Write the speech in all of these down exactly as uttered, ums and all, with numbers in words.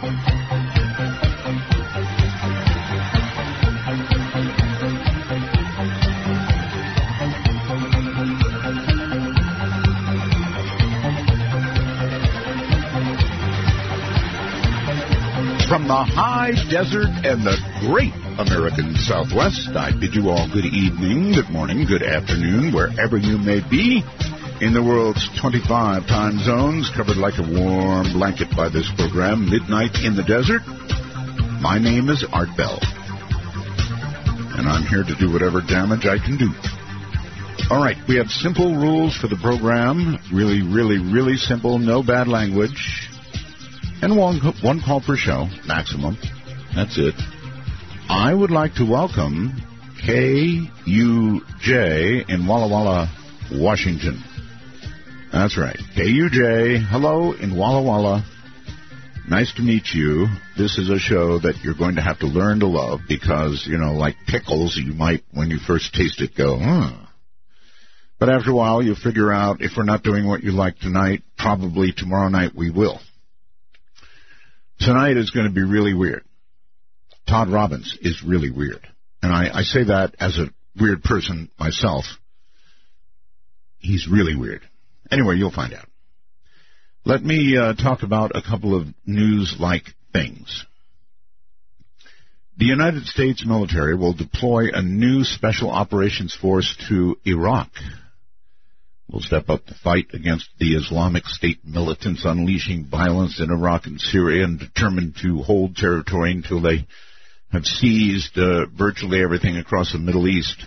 From the high desert and the great American Southwest, I bid you all good evening, good morning, good afternoon, wherever you may be in the world's twenty-five time zones, covered like a warm blanket by this program, Midnight in the Desert. My name is Art Bell, and I'm here to do whatever damage I can do. All right, we have simple rules for the program, really, really, really simple, no bad language. And one, one call per show, maximum. That's it. I would like to welcome K U J in Walla Walla, Washington. That's right. K U J, hello in Walla Walla. Nice to meet you. This is a show that you're going to have to learn to love because, you know, like pickles, you might, when you first taste it, go, hmm. But after a while, you'll figure out if we're not doing what you like tonight, probably tomorrow night we will. Tonight is going to be really weird. Todd Robbins is really weird. And I, I say that as a weird person myself. He's really weird. Anyway, you'll find out. Let me uh, talk about a couple of news-like things. The United States military will deploy a new special operations force to Iraq. Will step up to fight against the Islamic State militants unleashing violence in Iraq and Syria and determined to hold territory until they have seized uh, virtually everything across the Middle East.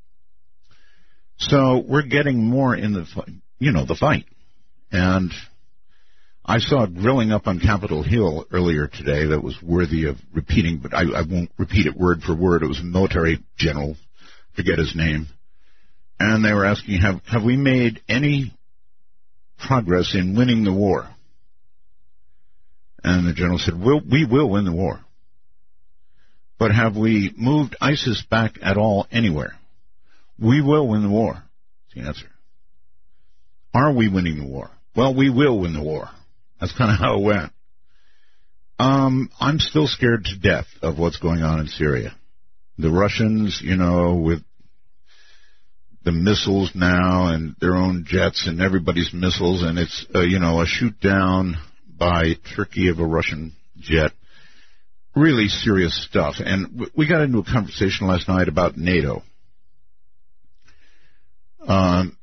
So we're getting more in the, you know, the fight. And I saw a grilling up on Capitol Hill earlier today that was worthy of repeating, but I, I won't repeat it word for word. It was a military general, forget his name. And they were asking, have, have we made any progress in winning the war? And the general said, we'll, we will win the war. But have we moved ISIS back at all anywhere? We will win the war. That's the answer. Are we winning the war? Well, we will win the war. That's kind of how it went. Um, I'm still scared to death of what's going on in Syria. The Russians, you know, with the missiles now and their own jets and everybody's missiles, and it's, uh, you know, a shoot down by Turkey of a Russian jet. Really serious stuff. And we got into a conversation last night about NATO. Um,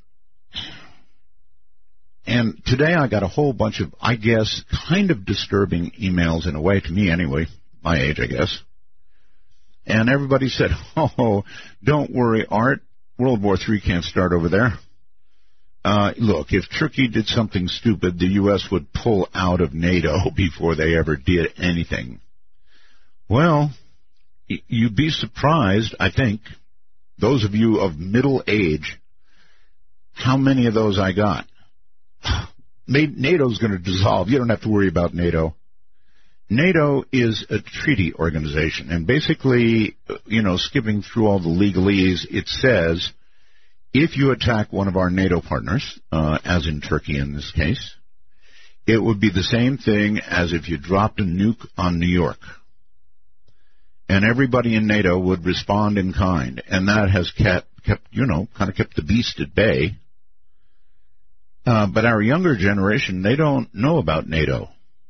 and today I got a whole bunch of, I guess, kind of disturbing emails in a way, to me anyway, my age, I guess. And everybody said, oh, don't worry, Art. World War Three can't start over there. Uh, look, if Turkey did something stupid, the U S would pull out of NATO before they ever did anything. Well, you'd be surprised, I think, those of you of middle age, how many of those I got. NATO's going to dissolve. You don't have to worry about NATO. NATO is a treaty organization, and basically, you know, skipping through all the legalese, it says if you attack one of our NATO partners, uh, as in Turkey in this case, it would be the same thing as if you dropped a nuke on New York. And everybody in NATO would respond in kind, and that has kept, kept you know, kind of kept the beast at bay. Uh, but our younger generation, they don't know about NATO.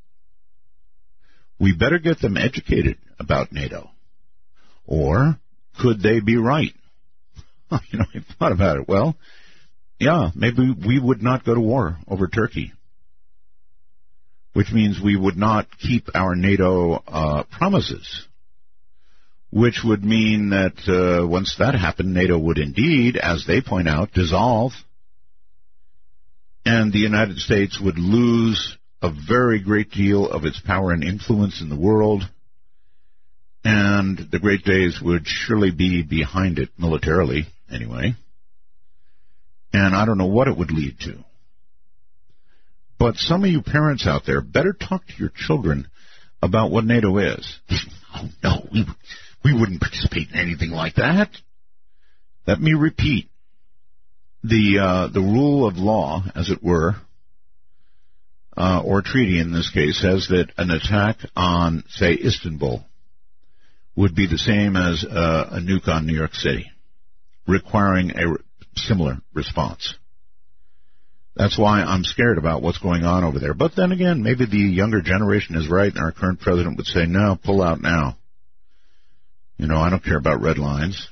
We better get them educated about NATO. Or could they be right? You know, I thought about it. Well, yeah, maybe we would not go to war over Turkey, which means we would not keep our NATO uh, promises, which would mean that uh, once that happened, NATO would indeed, as they point out, dissolve, and the United States would lose a very great deal of its power and influence in the world, and the great days would surely be behind it, militarily, anyway. And I don't know what it would lead to. But some of you parents out there better talk to your children about what NATO is. Oh, no, we, we wouldn't participate in anything like that. Let me repeat. The, uh, the rule of law, as it were, uh, or treaty in this case, says that an attack on, say, Istanbul would be the same as uh, a nuke on New York City, requiring a re- similar response. That's why I'm scared about what's going on over there. But then again, maybe the younger generation is right, and our current president would say, no, pull out now. You know, I don't care about red lines.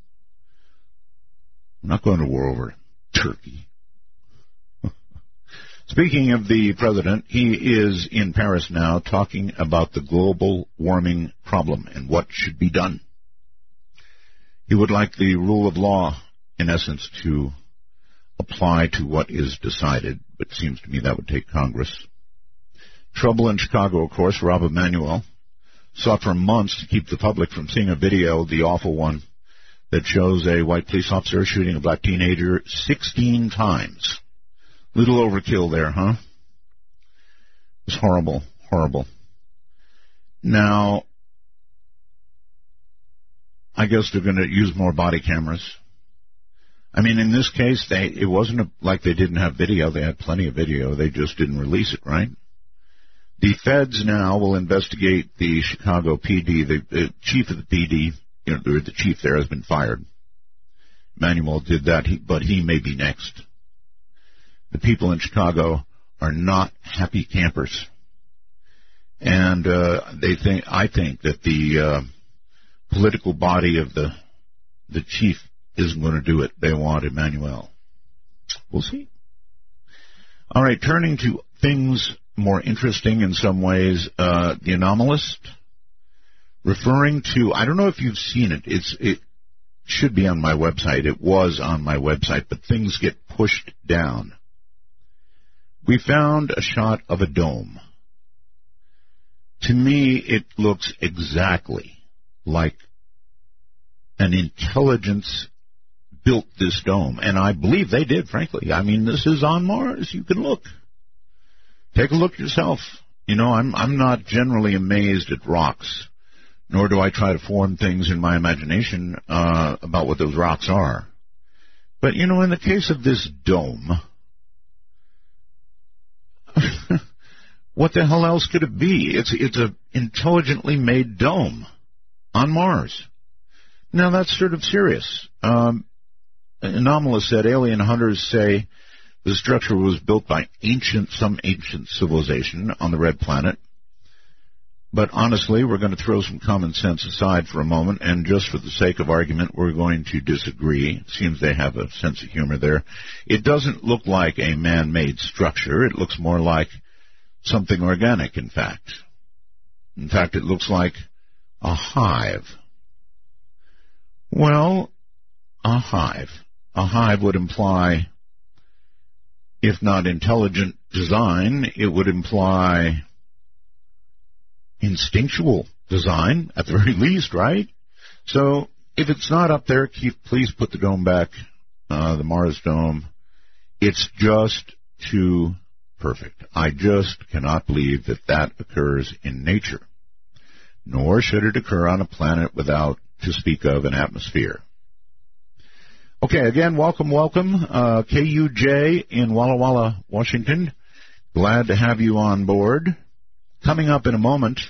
I'm not going to war over Turkey. Speaking of the president, he is in Paris now talking about the global warming problem and what should be done. He would like the rule of law, in essence, to apply to what is decided, but it seems to me that would take Congress. Trouble in Chicago, of course. Rahm Emanuel sought for months to keep the public from seeing a video, the awful one, that shows a white police officer shooting a black teenager sixteen times. Little overkill there, huh? It's horrible, horrible. Now, I guess they're going to use more body cameras. I mean, in this case, they it wasn't a, like they didn't have video. They had plenty of video. They just didn't release it, right? The feds now will investigate the Chicago P D. The, the chief of the P D, you know, the, the chief there has been fired. Emanuel did that, he, but he may be next. The people in Chicago are not happy campers. And uh, they think, I think that the uh, political body of the the chief isn't going to do it. They want Emanuel. We'll see. All right, turning to things more interesting in some ways, uh, the Anomalist, referring to, I don't know if you've seen it, it's it should be on my website. It was on my website, but things get pushed down. We found a shot of a dome. To me, it looks exactly like an intelligence built this dome, and I believe they did, frankly. I mean, this is on Mars. You can look. Take a look yourself. You know, I'm I'm not generally amazed at rocks, nor do I try to form things in my imagination uh, about what those rocks are. But, you know, in the case of this dome, what the hell else could it be? It's it's a intelligently made dome on Mars. Now, that's sort of serious. Um, Anomalous said alien hunters say the structure was built by ancient, some ancient civilization on the Red Planet. But honestly, we're going to throw some common sense aside for a moment, and just for the sake of argument, we're going to disagree. It seems they have a sense of humor there. It doesn't look like a man-made structure. It looks more like something organic, in fact. In fact, it looks like a hive. Well, a hive. A hive would imply, if not intelligent design, it would imply instinctual design, at the very least, right? So, if it's not up there, Keith, please put the dome back, uh, the Mars dome. It's just too perfect. I just cannot believe that that occurs in nature. Nor should it occur on a planet without, to speak of, an atmosphere. Okay, again, welcome, welcome. Uh, K U J in Walla Walla, Washington. Glad to have you on board. Coming up in a moment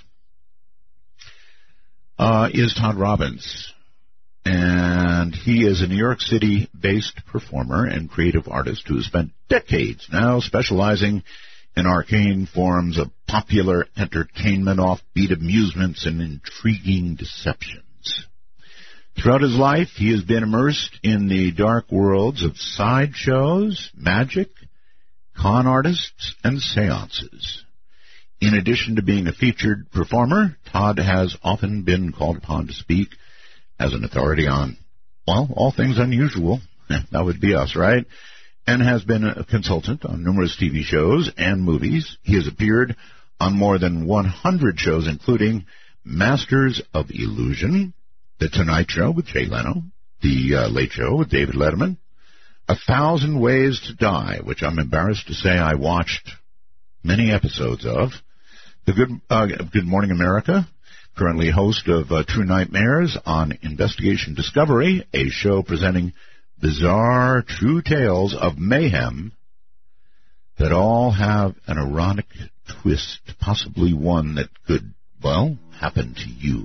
uh, is Todd Robbins. And he is a New York City-based performer and creative artist who has spent decades now specializing in arcane forms of popular entertainment, offbeat amusements, and intriguing deceptions. Throughout his life, he has been immersed in the dark worlds of sideshows, magic, con artists, and seances. In addition to being a featured performer, Todd has often been called upon to speak as an authority on, well, all things unusual. That would be us, right? And has been a consultant on numerous T V shows and movies. He has appeared on more than one hundred shows, including Masters of Illusion, The Tonight Show with Jay Leno, The uh, Late Show with David Letterman, A Thousand Ways to Die, which I'm embarrassed to say I watched many episodes of, The Good, uh, Good Morning America, currently host of uh, True Nightmares on Investigation Discovery, a show presenting bizarre true tales of mayhem that all have an erotic twist, possibly one that could, well, happen to you.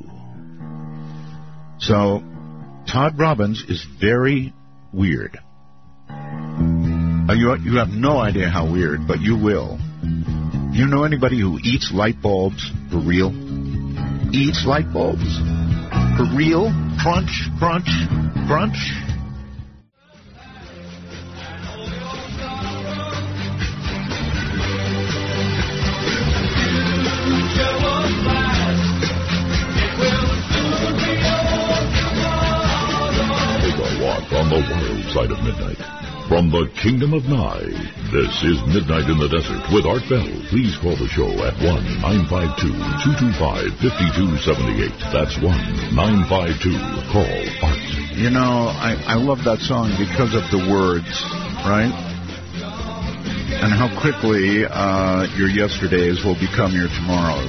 So, Todd Robbins is very weird. Uh, you, you have no idea how weird, but you will. Do you know anybody who eats light bulbs for real? Eats light bulbs for real? Crunch, crunch, crunch. Take a walk on the wild side of midnight. From the Kingdom of Nye, this is Midnight in the Desert with Art Bell. Please call the show at one nine five two, two two five, five two seven eight. That's one nine five two, call Art. You know, I, I love that song because of the words, right? And how quickly uh, your yesterdays will become your tomorrows.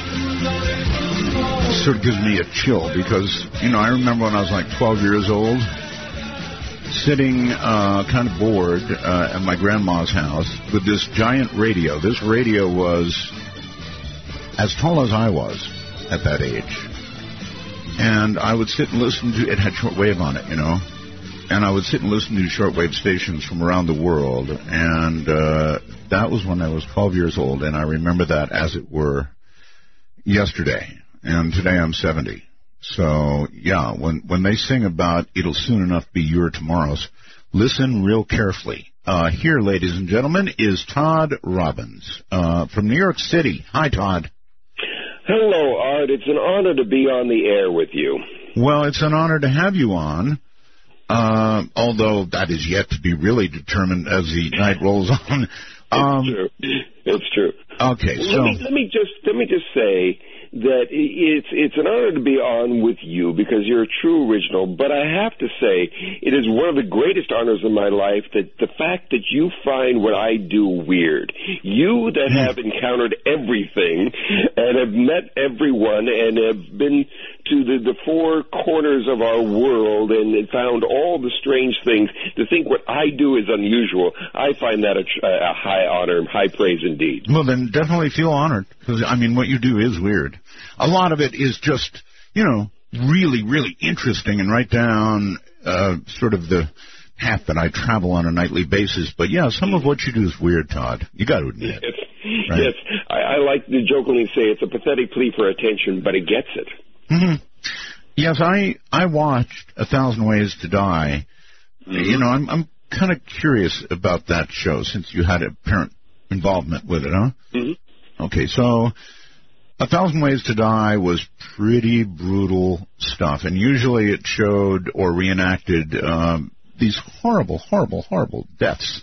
It sort of gives me a chill because, you know, I remember when I was like twelve years old, sitting uh, kind of bored uh, at my grandma's house with this giant radio. This radio was as tall as I was at that age. And I would sit and listen to, it had shortwave on it, you know. And I would sit and listen to shortwave stations from around the world. And uh, that was when I was twelve years old. And I remember that as it were yesterday. And today I'm seventy. So, yeah, when when they sing about it'll soon enough be your tomorrows, listen real carefully. Uh, here, ladies and gentlemen, is Todd Robbins uh, from New York City. Hi, Todd. Hello, Art. It's an honor to be on the air with you. Well, it's an honor to have you on, uh, although that is yet to be really determined as the night rolls on. Um, it's true. It's true. Okay, so let me, let me just let me just say that it's it's an honor to be on with you because you're a true original, but I have to say it is one of the greatest honors in my life that the fact that you find what I do weird. You that have encountered everything and have met everyone and have been to the, the four corners of our world and found all the strange things, to think what I do is unusual, I find that a, a high honor, high praise indeed. Well, then definitely feel honored because, I mean, what you do is weird. A lot of it is just, you know, really, really interesting and right down uh, sort of the path that I travel on a nightly basis. But, yeah, some of what you do is weird, Todd. You got to admit. Yes, right? yes. I, I like to jokingly say it's a pathetic plea for attention, but it gets it. Mm-hmm. Yes, I I watched A Thousand Ways to Die. Mm-hmm. You know, I'm I'm kind of curious about that show since you had a parent involvement with it, huh? Mm-hmm. Okay, so A Thousand Ways to Die was pretty brutal stuff, and usually it showed or reenacted um, these horrible, horrible, horrible deaths.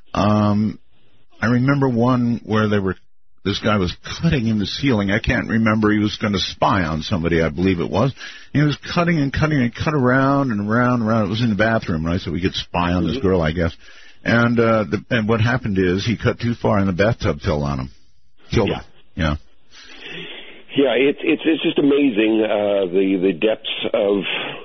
Um, I remember one where they were. This guy was cutting in the ceiling. I can't remember. He was going to spy on somebody, I believe it was. He was cutting and cutting and cut around and around and around. It was in the bathroom, right? So we could spy on this girl, I guess. And uh, the, and what happened is he cut too far and the bathtub fell on him. Killed yeah. him. Yeah. Yeah, it's it's it's just amazing uh, the the depths of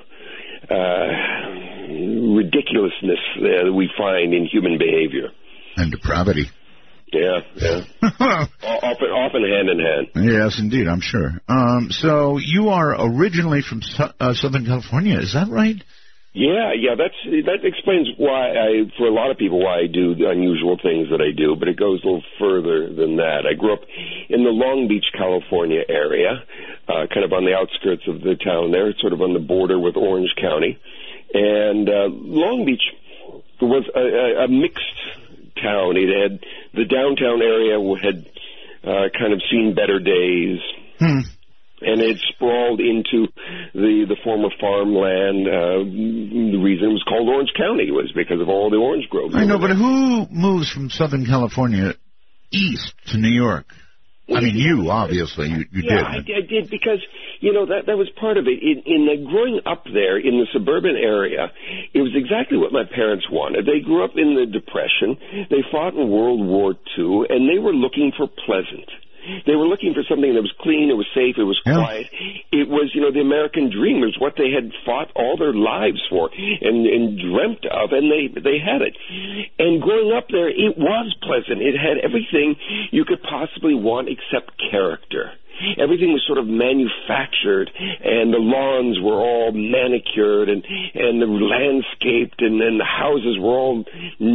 uh, ridiculousness uh, that we find in human behavior And depravity. Yeah, yeah. often, often hand in hand. Yes, indeed, I'm sure. Um, so you are originally from uh, Southern California, is that right? Yeah, yeah. That's that explains why I, for a lot of people, why I do the unusual things that I do. But it goes a little further than that. I grew up in the Long Beach, California area, uh, kind of on the outskirts of the town there. It's sort of on the border with Orange County, and uh, Long Beach was a, a, a mixed town. It had the downtown area had uh, kind of seen better days, hmm. and it sprawled into the the former farmland. Uh, the reason it was called Orange County was because of all the orange groves. I know, but who moves from Southern California east to New York? I mean, you, obviously, you, you yeah, did. Yeah, I, I did, because, you know, that that was part of it. In, in the, growing up there in the suburban area, it was exactly what my parents wanted. They grew up in the Depression. They fought in World War Two, and they were looking for pleasant. They were looking for something that was clean, it was safe, it was yeah. quiet. It it was, you know, the American dream. It was what they had fought all their lives for and, and dreamt of, and they, they had it. And growing up there, it was pleasant. It had everything you could possibly want except character. Everything was sort of manufactured, and the lawns were all manicured, and and the landscaped, and then the houses were all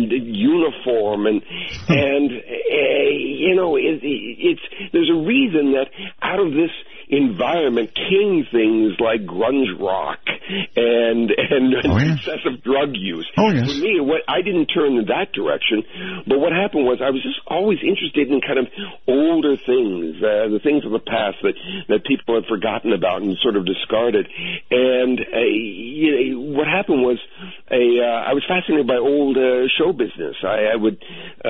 uniform, and and uh, you know, it, it's there's a reason that out of this environment came things like grunge rock and and, and oh, yes. excessive drug use. Oh, yes. For me, what I didn't turn in that direction, but what happened was I was just always interested in kind of older things, uh, the things of the past that that people had forgotten about and sort of discarded. And uh, you know, what happened was a uh, I was fascinated by old uh, show business. I, I would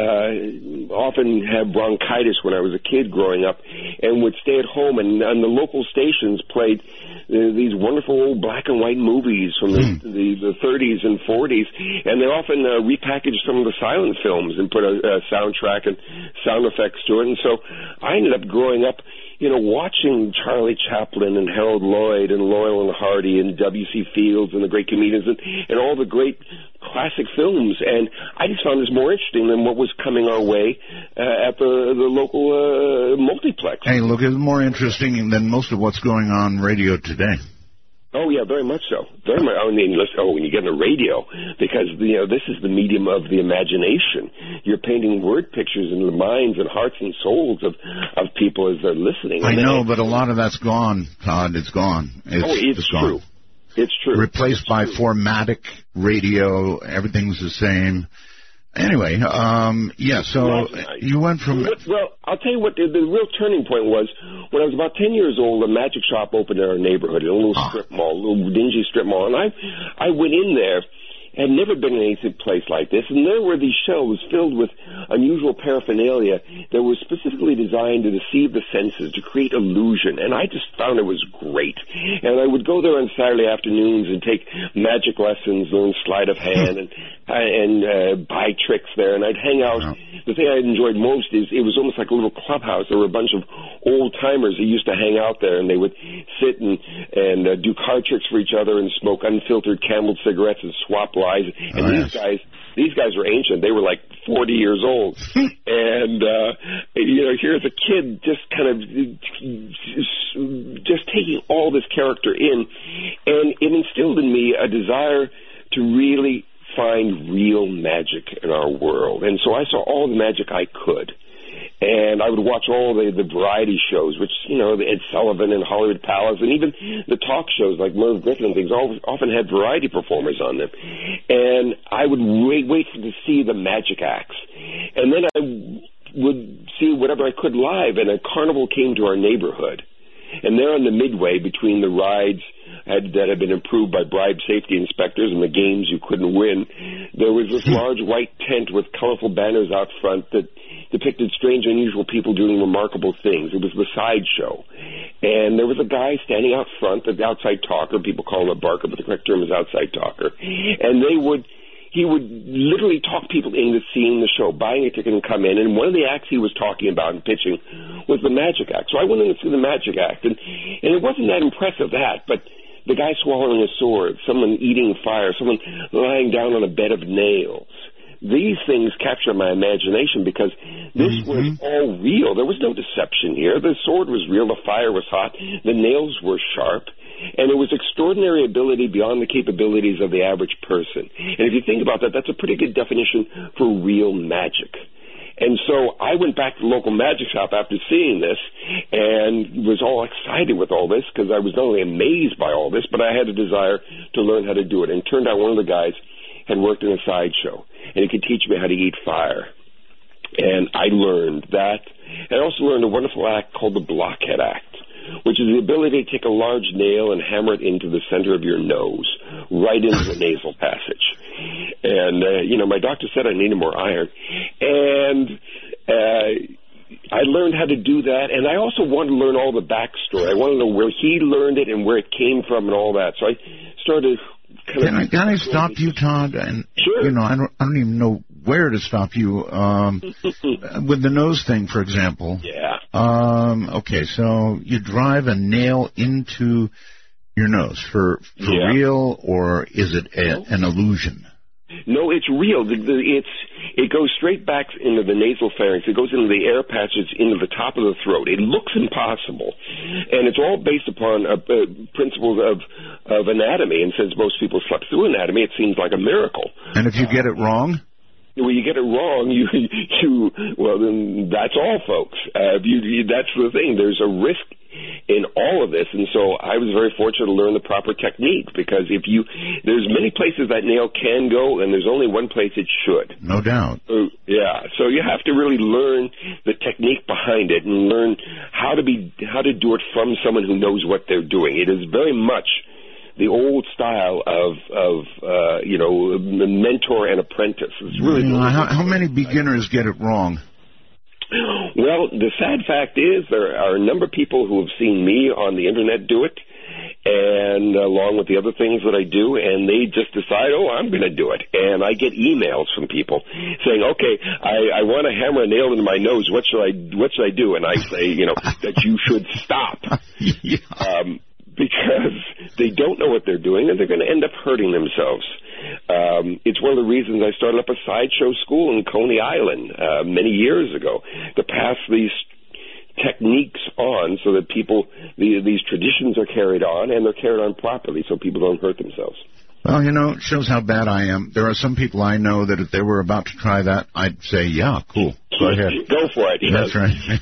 uh, often have bronchitis when I was a kid growing up, and would stay at home, and, and the local stations played uh, these wonderful old black and white movies from the, mm. the, the thirties and forties, and they often uh, repackaged some of the silent films and put a, a soundtrack and sound effects to it. And so I ended up growing up, you know, watching Charlie Chaplin and Harold Lloyd and Laurel and Hardy and W C Fields and the great comedians and, and all the great classic films, and I just found this more interesting than what was coming our way uh, at the the local uh, multiplex. Hey, look, it's more interesting than most of what's going on radio today. Oh, yeah, very much so. Very much. I mean, listen, oh, when you get on the radio, because, you know, this is the medium of the imagination. You're painting word pictures in the minds and hearts and souls of, of people as they're listening. I and know, they, but a lot of that's gone, Todd. It's gone. It's, oh, it's, it's true. Gone. It's true. Replaced it's by true. formatic radio. Everything's the same. Anyway, um, yeah, so well, you went from... Well, I'll tell you what the, the real turning point was. When I was about ten years old, a magic shop opened in our neighborhood, a little oh. strip mall, a little dingy strip mall. And I, I went in there, had never been in any place like this, and there were these shelves filled with unusual paraphernalia that was specifically designed to deceive the senses, to create illusion, and I just found it was great. And I would go there on Saturday afternoons and take magic lessons, learn sleight of hand, and and uh, buy tricks there, and I'd hang out. Wow. The thing I enjoyed most is it was almost like a little clubhouse. There were a bunch of old-timers that used to hang out there, and they would sit and, and uh, do card tricks for each other and smoke unfiltered Camel cigarettes and swap lies. And oh, these yes. guys, these guys were ancient. They were like forty years old. And, uh, you know, here's a kid just kind of just taking all this character in, and it instilled in me a desire to really find real magic in our world. And so I saw all the magic I could. And I would watch all the, the variety shows, which, you know, the Ed Sullivan and Hollywood Palace, and even the talk shows like Merv Griffin and things always, often had variety performers on them. And I would wait, wait for, to see the magic acts. And then I would see whatever I could live, and a carnival came to our neighborhood. And there on the midway between the rides had, that had been improved by bribe safety inspectors and the games you couldn't win, there was this large white tent with colorful banners out front that depicted strange, unusual people doing remarkable things. It was the sideshow. And there was a guy standing out front, the outside talker. People call him a barker, but the correct term is outside talker. And they would... He would literally talk people into seeing the show, buying a ticket and come in. And one of the acts he was talking about and pitching was the magic act. So I went in to see the magic act. And, and it wasn't that impressive, that, but the guy swallowing a sword, someone eating fire, someone lying down on a bed of nails. These things captured my imagination because this mm-hmm. was all real. There was no deception here. The sword was real. The fire was hot. The nails were sharp. And it was extraordinary ability beyond the capabilities of the average person. And if you think about that, that's a pretty good definition for real magic. And so I went back to the local magic shop after seeing this and was all excited with all this because I was not only amazed by all this, but I had a desire to learn how to do it. And it turned out one of the guys had worked in a sideshow, and he could teach me how to eat fire. And I learned that. I also learned a wonderful act called the Blockhead Act, which is the ability to take a large nail and hammer it into the center of your nose, right into the nasal passage. And, uh, you know, my doctor said I needed more iron. And uh, I learned how to do that, and I also wanted to learn all the backstory. I wanted to know where he learned it and where it came from and all that. So I started... Kind can I, can I stop you, Todd? And, sure. You know, I don't, I don't even know where to stop you. Um, with the nose thing, for example. Yeah. Um, okay, so you drive a nail into your nose for for yeah. real, or is it a, an illusion? No, it's real. The, the, it's it goes straight back into the nasal pharynx. It goes into the air passages into the top of the throat. It looks impossible, and it's all based upon uh, uh, principles of of anatomy. And since most people slept through anatomy, it seems like a miracle. And if you get it wrong? When you get it wrong, you you well then that's all, folks. Uh, you, you, that's the thing. There's a risk in all of this, and so I was very fortunate to learn the proper technique, because if you there's many places that nail can go, and there's only one place it should. No doubt. So, yeah, so you have to really learn the technique behind it and learn how to be how to do it from someone who knows what they're doing. It is very much the old style of, of uh, you know, mentor and apprentice. It's really you know, how, how many beginners get it wrong? Well, the sad fact is there are a number of people who have seen me on the Internet do it, and along with the other things that I do, and they just decide, oh, I'm going to do it. And I get emails from people saying, okay, I, I want to hammer a nail into my nose. What should I What should I do? And I say, you know, that you should stop. yeah. Um because they don't know what they're doing, and they're going to end up hurting themselves. Um, it's one of the reasons I started up a sideshow school in Coney Island uh, many years ago, to pass these techniques on so that people, the, these traditions are carried on, and they're carried on properly so people don't hurt themselves. Well, you know, it shows how bad I am. There are some people I know that if they were about to try that, I'd say, yeah, cool, go ahead. Go for it. That's yes. right.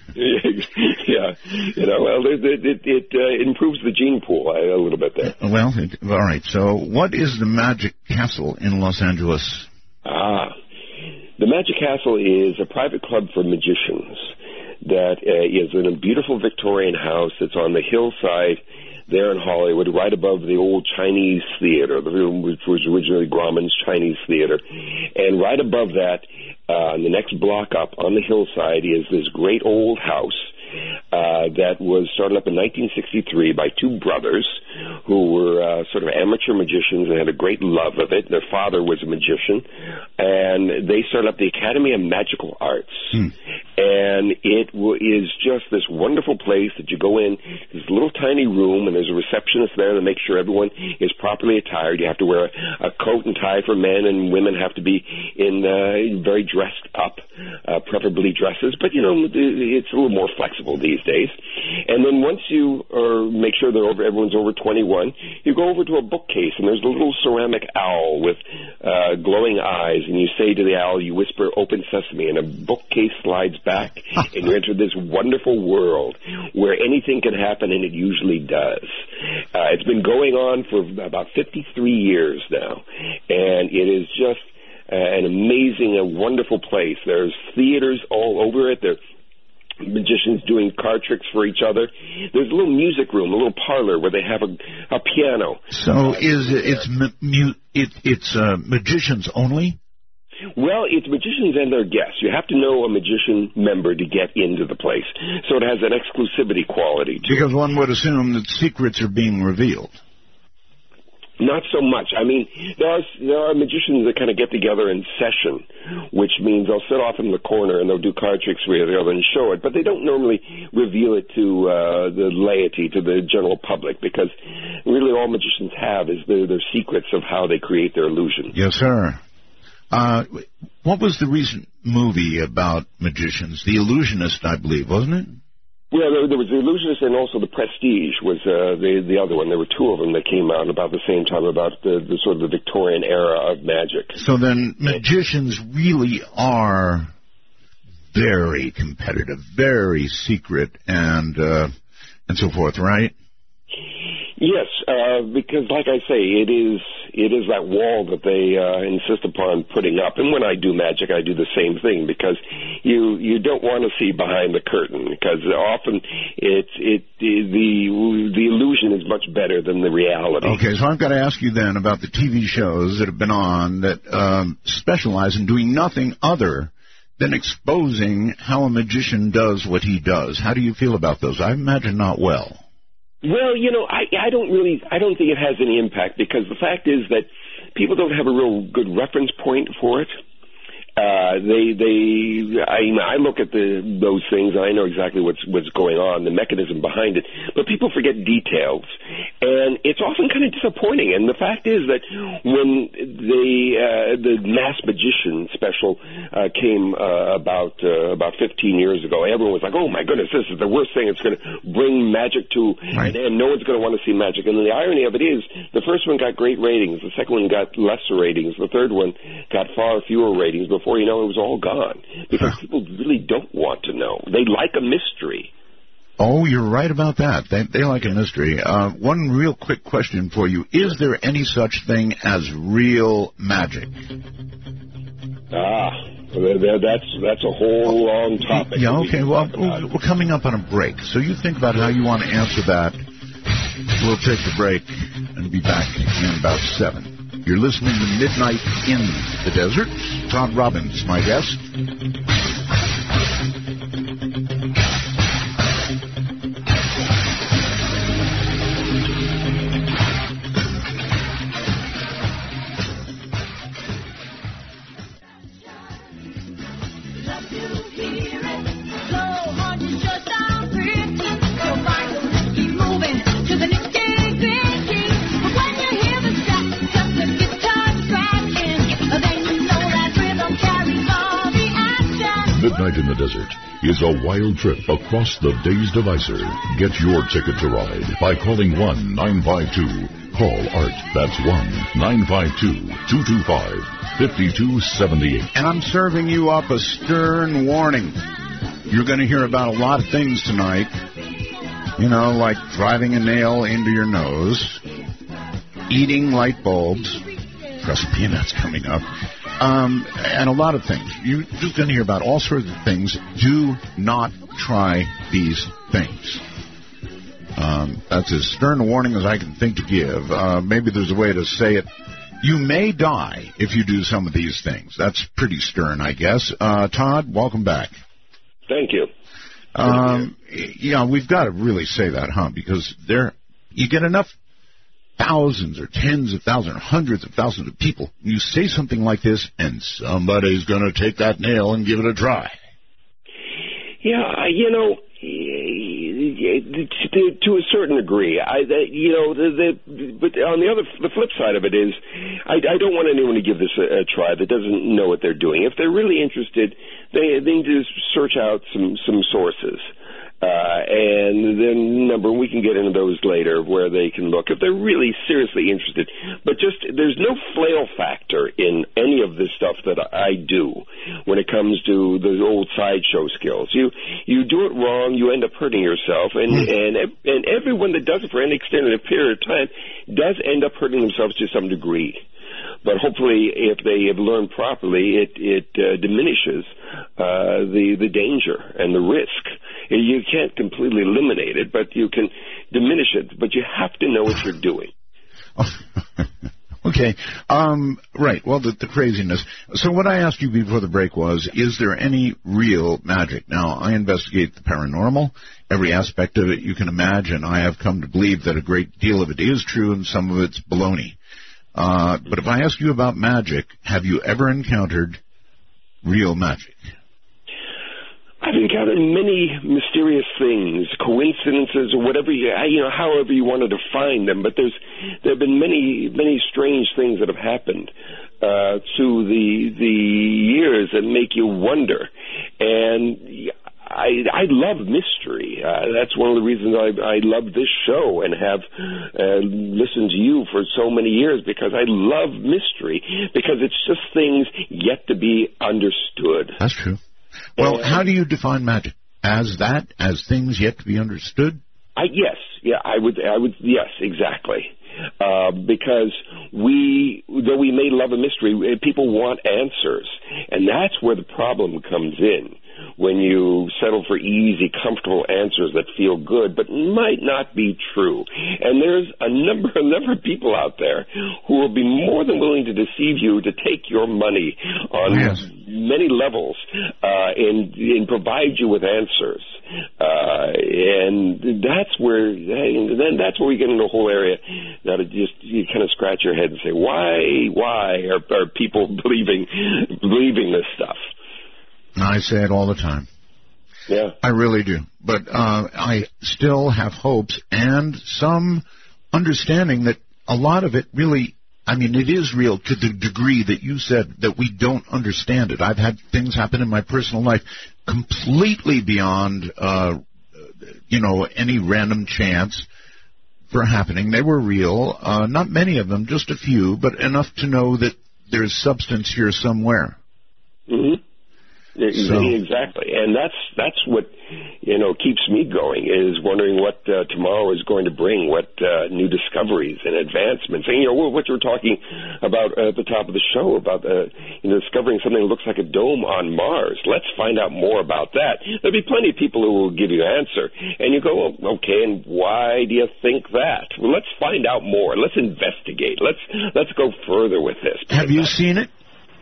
yeah. You know, well, it, it, it uh, improves the gene pool a little bit there. Well, it, all right. So what is the Magic Castle in Los Angeles? Ah, the Magic Castle is a private club for magicians that uh, is in a beautiful Victorian house that's on the hillside there in Hollywood, right above the old Chinese theater, which was originally Grauman's Chinese Theater. And right above that, uh, the next block up on the hillside, is this great old house uh, that was started up in nineteen sixty-three by two brothers who were uh, sort of amateur magicians and had a great love of it. Their father was a magician, and they started up the Academy of Magical Arts. Hmm. And it w- is just this wonderful place that you go in, this little tiny room, and there's a receptionist there to make sure everyone is properly attired. You have to wear a, a coat and tie for men, and women have to be in uh, very dressed up, uh, preferably dresses. But, you know, it's a little more flexible these days. And then once you uh, make sure that over, everyone's over twenty-one, you go over to a bookcase, and there's a little ceramic owl with uh, glowing eyes, and you say to the owl, you whisper, "Open sesame," and a bookcase slides back, and you enter this wonderful world where anything can happen, and it usually does. Uh, it's been going on for about fifty-three years now, and it is just uh, an amazing, a wonderful place. There's theaters all over it. There magicians doing card tricks for each other. There's a little music room, a little parlor where they have a, a piano. So uh, is it, it's mu- it, it's uh, magicians only? Well, it's magicians and their guests. You have to know a magician member to get into the place. So it has an exclusivity quality to it. Because one would assume that secrets are being revealed. Not so much. I mean, there are there are magicians that kind of get together in session, which means they'll sit off in the corner and they'll do card tricks with the other and show it, but they don't normally reveal it to uh, the laity, to the general public, because really all magicians have is their, their secrets of how they create their illusion. Yes, sir. Uh, what was the recent movie about magicians? The Illusionist, I believe, wasn't it? Well, there, there was The Illusionist, and also The Prestige was uh, the the other one. There were two of them that came out about the same time, about the, the sort of the Victorian era of magic. So then magicians really are very competitive, very secret, and uh, and so forth, right? Yes, uh, because like I say, it is it is that wall that they uh, insist upon putting up. And when I do magic, I do the same thing, because you you don't want to see behind the curtain, because often it's it the the illusion is much better than the reality. Okay, so I've got to ask you then about the T V shows that have been on that um, specialize in doing nothing other than exposing how a magician does what he does. How do you feel about those? I imagine not well. Well, you know, I, I don't really, I don't think it has any impact, because the fact is that people don't have a real good reference point for it. Uh, they, they, I, I look at the, those things and I know exactly what's, what's going on, the mechanism behind it, but people forget details. And it's often kind of disappointing. And the fact is that when the, uh, the Masked Magician special, uh, came, uh, about, uh, about fifteen years ago, everyone was like, oh my goodness, this is the worst thing. It's going to bring magic to, right. and, and no one's going to want to see magic. And the irony of it is, the first one got great ratings, the second one got lesser ratings, the third one got far fewer ratings. Before you know, it was all gone because people really don't want to know. They like a mystery. Oh, you're right about that. They, they like a mystery. Uh, one real quick question for you. Is there any such thing as real magic? Ah, that's that's a whole long topic. Yeah, okay. Well, we're coming up on a break. So you think about how you want to answer that. We'll take the break and be back in about seven. You're listening to Midnight in the Desert. Todd Robbins, my guest. Midnight in the Desert is a wild trip across the Days Divisor. Get your ticket to ride by calling one nine five two. Call Art. That's one nine five two, two two five, five two seven eight. And I'm serving you up a stern warning. You're going to hear about a lot of things tonight. You know, like driving a nail into your nose, eating light bulbs, crushed peanuts coming up. Um, and a lot of things. You're just going to hear about all sorts of things. Do not try these things. Um, that's as stern a warning as I can think to give. Uh, maybe there's a way to say it. You may die if you do some of these things. That's pretty stern, I guess. Uh, Todd, welcome back. Thank you. Um, yeah, we've got to really say that, huh? Because there, you get enough thousands or tens of thousands or hundreds of thousands of people. You say something like this, and somebody's going to take that nail and give it a try. Yeah, you know, to, to a certain degree, I, you know, the, the, but on the other, the flip side of it is, I, I don't want anyone to give this a, a try that doesn't know what they're doing. If they're really interested, they, they need to search out some some sources. Uh, and then, number, we can get into those later where they can look if they're really seriously interested. But just, there's no flail factor in any of this stuff that I do when it comes to the old sideshow skills. You, you do it wrong, you end up hurting yourself, and, and, and everyone that does it for any extended period of time does end up hurting themselves to some degree. But hopefully, if they have learned properly, it, it uh, diminishes uh, the the danger and the risk. You can't completely eliminate it, but you can diminish it. But you have to know what you're doing. Okay. Um, right. Well, the, the craziness. So what I asked you before the break was, is there any real magic? Now, I investigate the paranormal, every aspect of it you can imagine. I have come to believe that a great deal of it is true and some of it's baloney. Uh, but if I ask you about magic, have you ever encountered real magic? I've encountered many mysterious things, coincidences, or whatever you, you know, however you want to define them. But there's there have been many, many strange things that have happened uh, through the the years that make you wonder. And I, I love mystery. Uh, that's one of the reasons I, I love this show and have uh, listened to you for so many years, because I love mystery, because it's just things yet to be understood. That's true. Well, and how do you define magic? As that? As things yet to be understood? I, yes. Yeah, I would, I would, yes, exactly. Uh, because we, though we may love a mystery, people want answers. And that's where the problem comes in. When you settle for easy, comfortable answers that feel good, but might not be true. And there's a number, a number of people out there who will be more than willing to deceive you, to take your money on yes. many levels, uh, and, and provide you with answers. Uh, and that's where, then that's where we get into a whole area that it just, you kind of scratch your head and say, why, why are, are people believing, believing this stuff? I say it all the time. Yeah. I really do. But uh, I still have hopes and some understanding that a lot of it really, I mean, it is real to the degree that you said that we don't understand it. I've had things happen in my personal life completely beyond, uh, you know, any random chance for happening. They were real. Uh, not many of them, just a few, but enough to know that there's substance here somewhere. Mm-hmm. So. Exactly, and that's that's what, you know, keeps me going, is wondering what uh, tomorrow is going to bring, what uh, new discoveries and advancements. And, you know, what you were talking about at the top of the show, about uh, you know, discovering something that looks like a dome on Mars. Let's find out more about that. There'll be plenty of people who will give you an answer. And you go, well, okay, and why do you think that? Well, let's find out more. Let's investigate. Let's, let's go further with this. Have you seen it?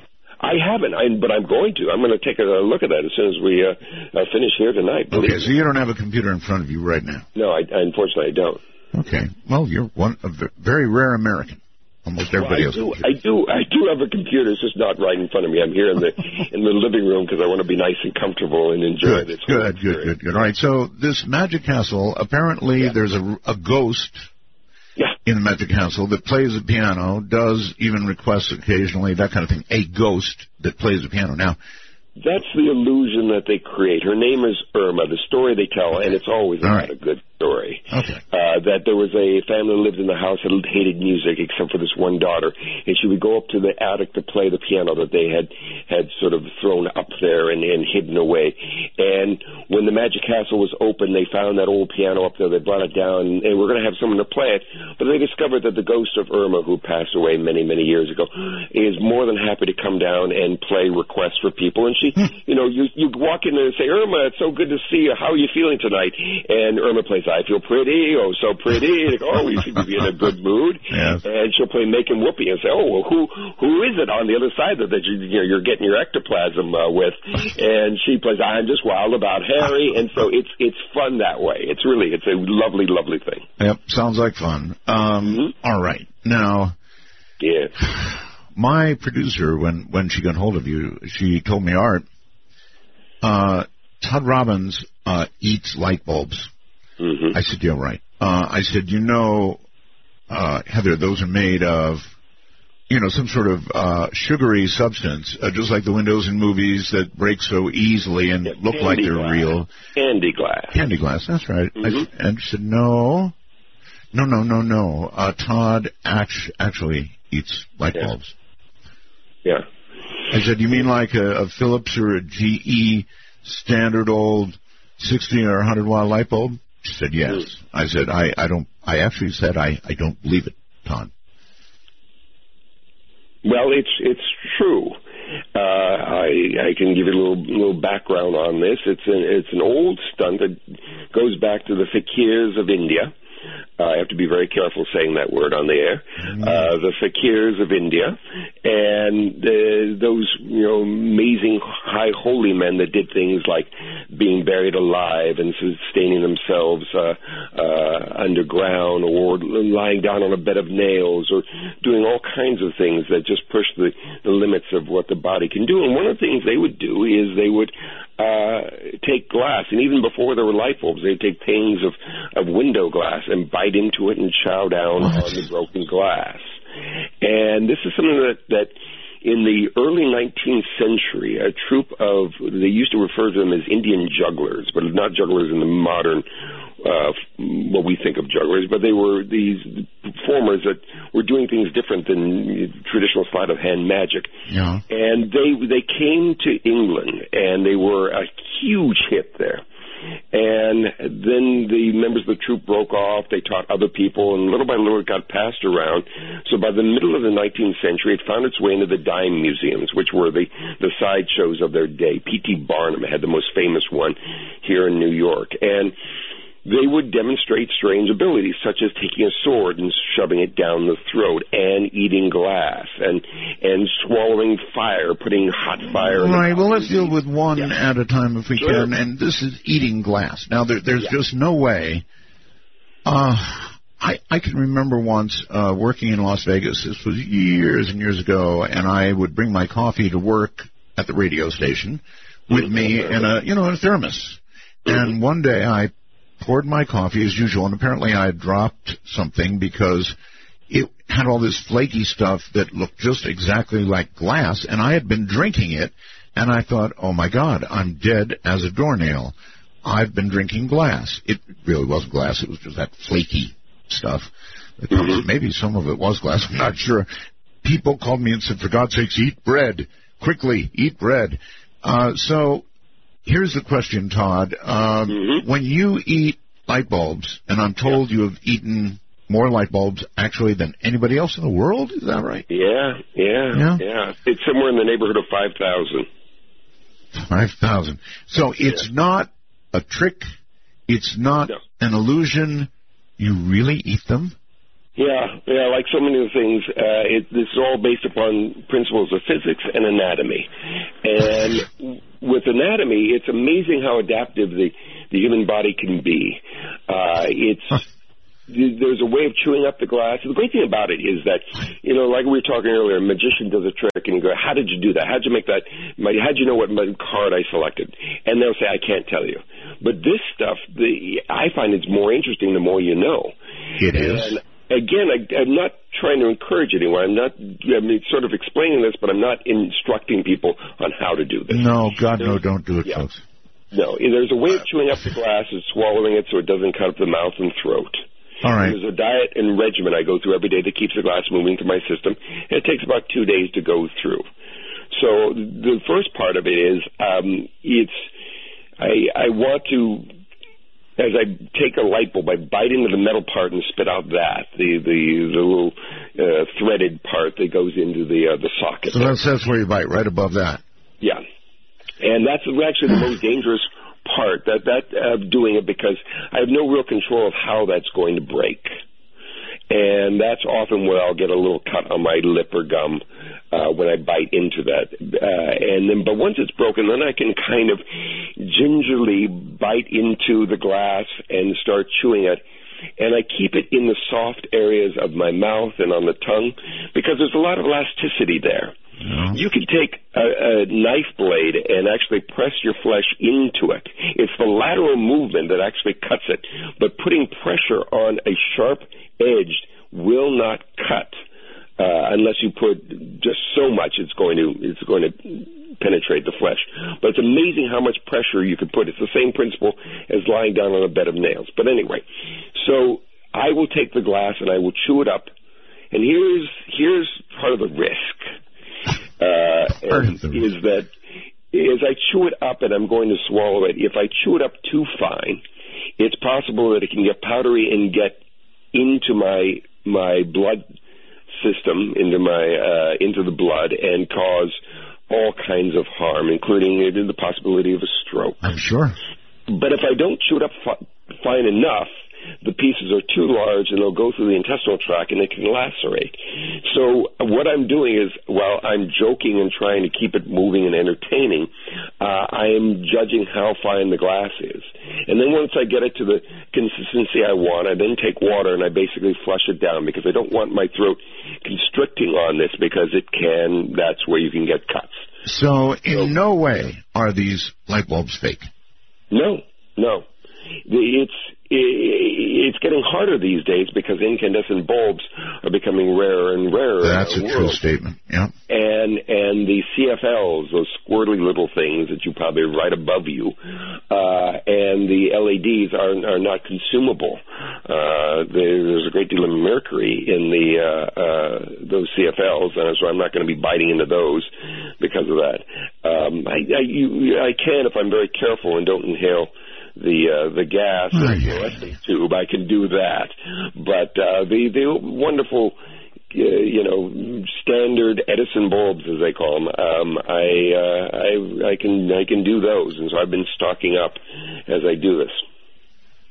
I haven't, I, but I'm going to. I'm going to take a look at that as soon as we uh, uh, finish here tonight. Okay, so you don't have a computer in front of you right now? No, I, unfortunately I don't. Okay. Well, you're one a very rare American. Almost everybody well, I else. Do, I do. I do have a computer. It's just not right in front of me. I'm here in the in the living room because I want to be nice and comfortable and enjoy good, this. Good, good, good, good. All right. So this Magic Castle, apparently yeah. there's a, a ghost. Yeah. In the Magic Castle that plays the piano, does even request occasionally, that kind of thing, a ghost that plays the piano. Now, that's the illusion that they create. Her name is Irma, the story they tell, and it's always All not right. a good story. Okay. Uh, that there was a family that lived in the house that hated music except for this one daughter, and she would go up to the attic to play the piano that they had had sort of thrown up there and, and hidden away. And when the Magic Castle was open, they found that old piano up there. They brought it down, and we're going to have someone to play it. But they discovered that the ghost of Irma, who passed away many, many years ago, is more than happy to come down and play requests for people. And she, you know, you you walk in there and say, Irma, it's so good to see you. How are you feeling tonight? And Irma plays, I feel pretty, oh, so pretty. And, oh, you seem to be in a good mood. Yes. And she'll play Making Whoopee and say, oh, well, who who is it on the other side that, that you, you know, you're getting your ectoplasm uh, with? And she plays, I'm just wild about Harry. And so it's it's fun that way. It's really, it's a lovely, lovely thing. Yep, sounds like fun. Um, mm-hmm. All right. Now, yeah. my producer, when, when she got hold of you, she told me, Art, uh, Todd Robbins uh, eats light bulbs. Mm-hmm. I said, yeah, right. Uh, I said, you know, uh, Heather, those are made of, you know, some sort of uh, sugary substance, uh, just like the windows in movies that break so easily and yeah, look like they're glass. real. Candy glass. Candy glass, that's right. Mm-hmm. I, and she said, no, no, no, no, no. Uh, Todd act- actually eats light yeah. bulbs. Yeah. I said, you mean like a, a Philips or a G E standard old sixty or one hundred watt light bulb? She said, yes. Mm. I said, I, I don't, I actually said, I, I don't believe it, Todd. Well, it's, it's true. Uh, I, I can give you a little, little background on this. It's an, it's an old stunt that goes back to the fakirs of India. Uh, I have to be very careful saying that word on the air. Uh, the fakirs of India, and uh, those, you know, amazing high holy men that did things like being buried alive and sustaining themselves uh, uh, underground, or lying down on a bed of nails, or doing all kinds of things that just push the, the limits of what the body can do. And one of the things they would do is they would uh, take glass, and even before there were light bulbs, they'd take panes of, of window glass and bite into it and chow down what? on the broken glass. And this is something that, that in the early nineteenth century, a troupe of, they used to refer to them as Indian jugglers, but not jugglers in the modern, uh, what we think of jugglers, but they were these performers that were doing things different than traditional sleight of hand magic. Yeah. And they, they came to England, and they were a huge hit there. And then the members of the troupe broke off. They taught other people, and little by little it got passed around. So by the middle of the nineteenth century, it found its way into the dime museums, which were the, the sideshows of their day. P T Barnum had the most famous one here in New York. And they would demonstrate strange abilities, such as taking a sword and shoving it down the throat, and eating glass, and and swallowing fire, putting hot fire. All right, well, let's body. deal with one yeah. at a time if we sure. can, and this is eating glass. Now, there, there's yeah. just no way. Uh, I, I can remember once uh, working in Las Vegas. This was years and years ago, and I would bring my coffee to work at the radio station with mm-hmm. me in a, you know, in a thermos. Mm-hmm. And one day I poured my coffee as usual, and apparently I had dropped something because it had all this flaky stuff that looked just exactly like glass, and I had been drinking it, and I thought, oh, my God, I'm dead as a doornail. I've been drinking glass. It really wasn't glass. It was just that flaky stuff. Mm-hmm. Maybe some of it was glass. I'm not sure. People called me and said, for God's sakes, eat bread. Quickly, eat bread. Uh, so... Here's the question, Todd. Um, mm-hmm. When you eat light bulbs, and I'm told yeah. you have eaten more light bulbs actually than anybody else in the world, is that right? Yeah, yeah, yeah. yeah. It's somewhere in the neighborhood of five thousand. five thousand. So it's yeah. not a trick. It's not no. an illusion. You really eat them? Yeah, yeah, like so many of the things, uh, it, this is all based upon principles of physics and anatomy. And with anatomy, it's amazing how adaptive the, the human body can be. Uh, it's there's a way of chewing up the glass. The great thing about it is that, you know, like we were talking earlier, a magician does a trick, and you go, how did you do that? How did you make that? How did you know what card I selected? And they'll say, I can't tell you. But this stuff, the I find it's more interesting the more you know. It is. And, Again, I, I'm not trying to encourage anyone. I'm not, I mean, sort of explaining this, but I'm not instructing people on how to do this. No, God, there's, no, don't do it, yeah. folks. No, there's a way of chewing up the glass and swallowing it so it doesn't cut up the mouth and throat. All right. There's a diet and regimen I go through every day that keeps the glass moving through my system, and it takes about two days to go through. So the first part of it is, um, it's, I, I want to... As I take a light bulb, I bite into the metal part and spit out that, the the, the little uh, threaded part that goes into the uh, the socket. So that's, that's where you bite, right above that. Yeah. And that's actually the most dangerous part, that, that uh, doing it, because I have no real control of how that's going to break. And that's often where I'll get a little cut on my lip or gum uh, when I bite into that. Uh, and then, but once it's broken, then I can kind of gingerly bite into the glass and start chewing it. And I keep it in the soft areas of my mouth and on the tongue because there's a lot of elasticity there. Yeah. You can take a, a knife blade and actually press your flesh into it. It's the lateral movement that actually cuts it. But putting pressure on a sharp edge will not cut uh, unless you put just so much. It's going to it's going to penetrate the flesh. But it's amazing how much pressure you can put. It's the same principle as lying down on a bed of nails. But anyway, so I will take the glass and I will chew it up. And here's here's part of the risk. Uh, and is that as I chew it up and I'm going to swallow it, if I chew it up too fine, it's possible that it can get powdery and get into my my blood system, into my uh, into the blood, and cause all kinds of harm, including the possibility of a stroke. I'm sure. But if I don't chew it up fi- fine enough, the pieces are too large and they'll go through the intestinal tract and they can lacerate. So what I'm doing is, while I'm joking and trying to keep it moving and entertaining, uh, I am judging how fine the glass is. And then once I get it to the consistency I want, I then take water and I basically flush it down because I don't want my throat constricting on this because it can, that's where you can get cuts. So in so, no way are these light bulbs fake? No, no. It's it's getting harder these days because incandescent bulbs are becoming rarer and rarer. That's in a the true world. statement. Yeah. And and the C F Ls, those squirtly little things that you probably have right above you, uh, and the L E Ds are are not consumable. Uh, there's a great deal of mercury in the uh, uh, those C F Ls, and so I'm not going to be biting into those because of that. Um, I I, you, I can if I'm very careful and don't inhale the uh, the gas oh, and the yeah. fluorescent tube. I can do that, but uh, the the wonderful, uh, you know, standard Edison bulbs, as they call them, um, I uh, I I can I can do those, and so I've been stocking up as I do this.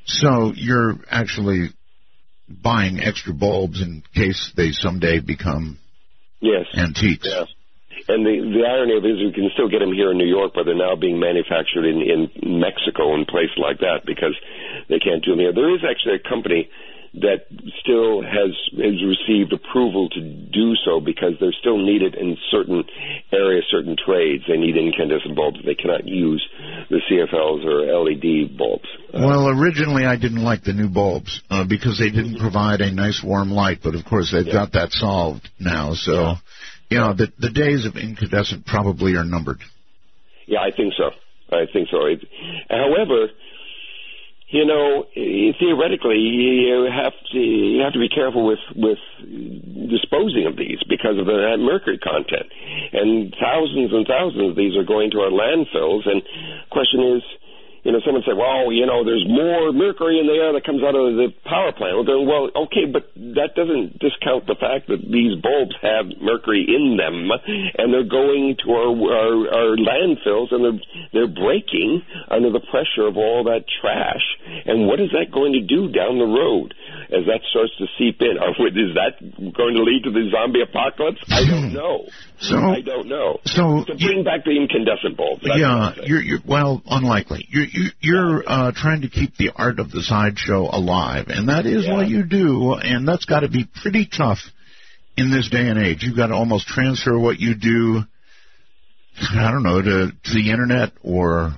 So you're actually buying extra bulbs in case they someday become yes. antiques. Yes. And the, the irony of it is you can still get them here in New York, but they're now being manufactured in, in Mexico and places like that because they can't do them here. There is actually a company that still has, has received approval to do so because they're still needed in certain areas, certain trades. They need incandescent bulbs. They cannot use the C F Ls or L E D bulbs. Well, originally I didn't like the new bulbs uh, because they didn't provide a nice warm light, but of course they've yeah. got that solved now. So, yeah. you know, the, the days of incandescent probably are numbered. Yeah, I think so. I think so. It, however, you know, theoretically, you have to you have to be careful with with disposing of these because of the mercury content, and thousands and thousands of these are going to our landfills. And the question is, you know, someone said, well, you know, there's more mercury in the air that comes out of the power plant. We're going, well, okay, but that doesn't discount the fact that these bulbs have mercury in them, and they're going to our our, our landfills, and they're they're breaking under the pressure of all that trash. And what is that going to do down the road as that starts to seep in? Is that going to lead to the zombie apocalypse? I don't know. So I don't know. So to bring you, back the incandescent bulb. Yeah, you're, you're well, unlikely. You're you, you're uh, trying to keep the art of the sideshow alive, and that is yeah. what you do, and that's got to be pretty tough in this day and age. You've got to almost transfer what you do, I don't know, to, to the internet, or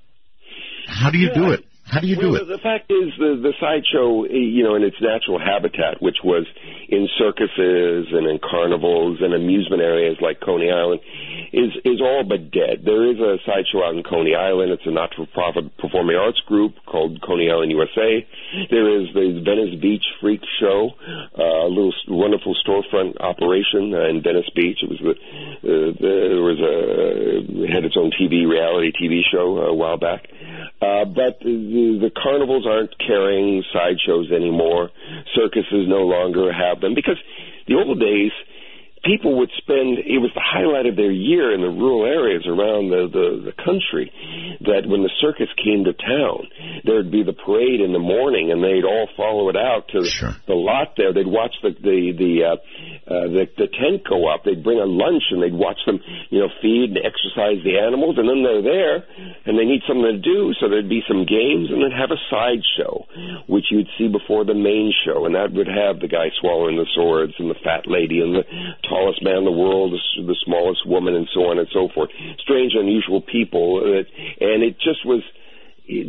how do you yeah, do it? How do you well, do it? The fact is, the, the sideshow, you know, in its natural habitat, which was in circuses and in carnivals and amusement areas like Coney Island, is is all but dead. There is a sideshow out in Coney Island. It's a not-for-profit performing arts group called Coney Island U S A. There is the Venice Beach Freak Show, uh, a little wonderful storefront operation uh, in Venice Beach. It was the, uh, the there was a it had its own T V reality T V show a while back. Uh, but the, the carnivals aren't carrying sideshows anymore. Circuses no longer have them because the old days, people would spend, it was the highlight of their year in the rural areas around the, the, the country, that when the circus came to town, there would be the parade in the morning, and they'd all follow it out to sure. the lot there. They'd watch the the the, uh, uh, the the tent go up. They'd bring a lunch, and they'd watch them, you know, feed and exercise the animals, and then they're there, and they need something to do, so there'd be some games, and then have a sideshow, which you'd see before the main show, and that would have the guy swallowing the swords, and the fat lady, and the tallest man in the world, the smallest woman, and so on and so forth. Strange, unusual people, uh, and it just was, it,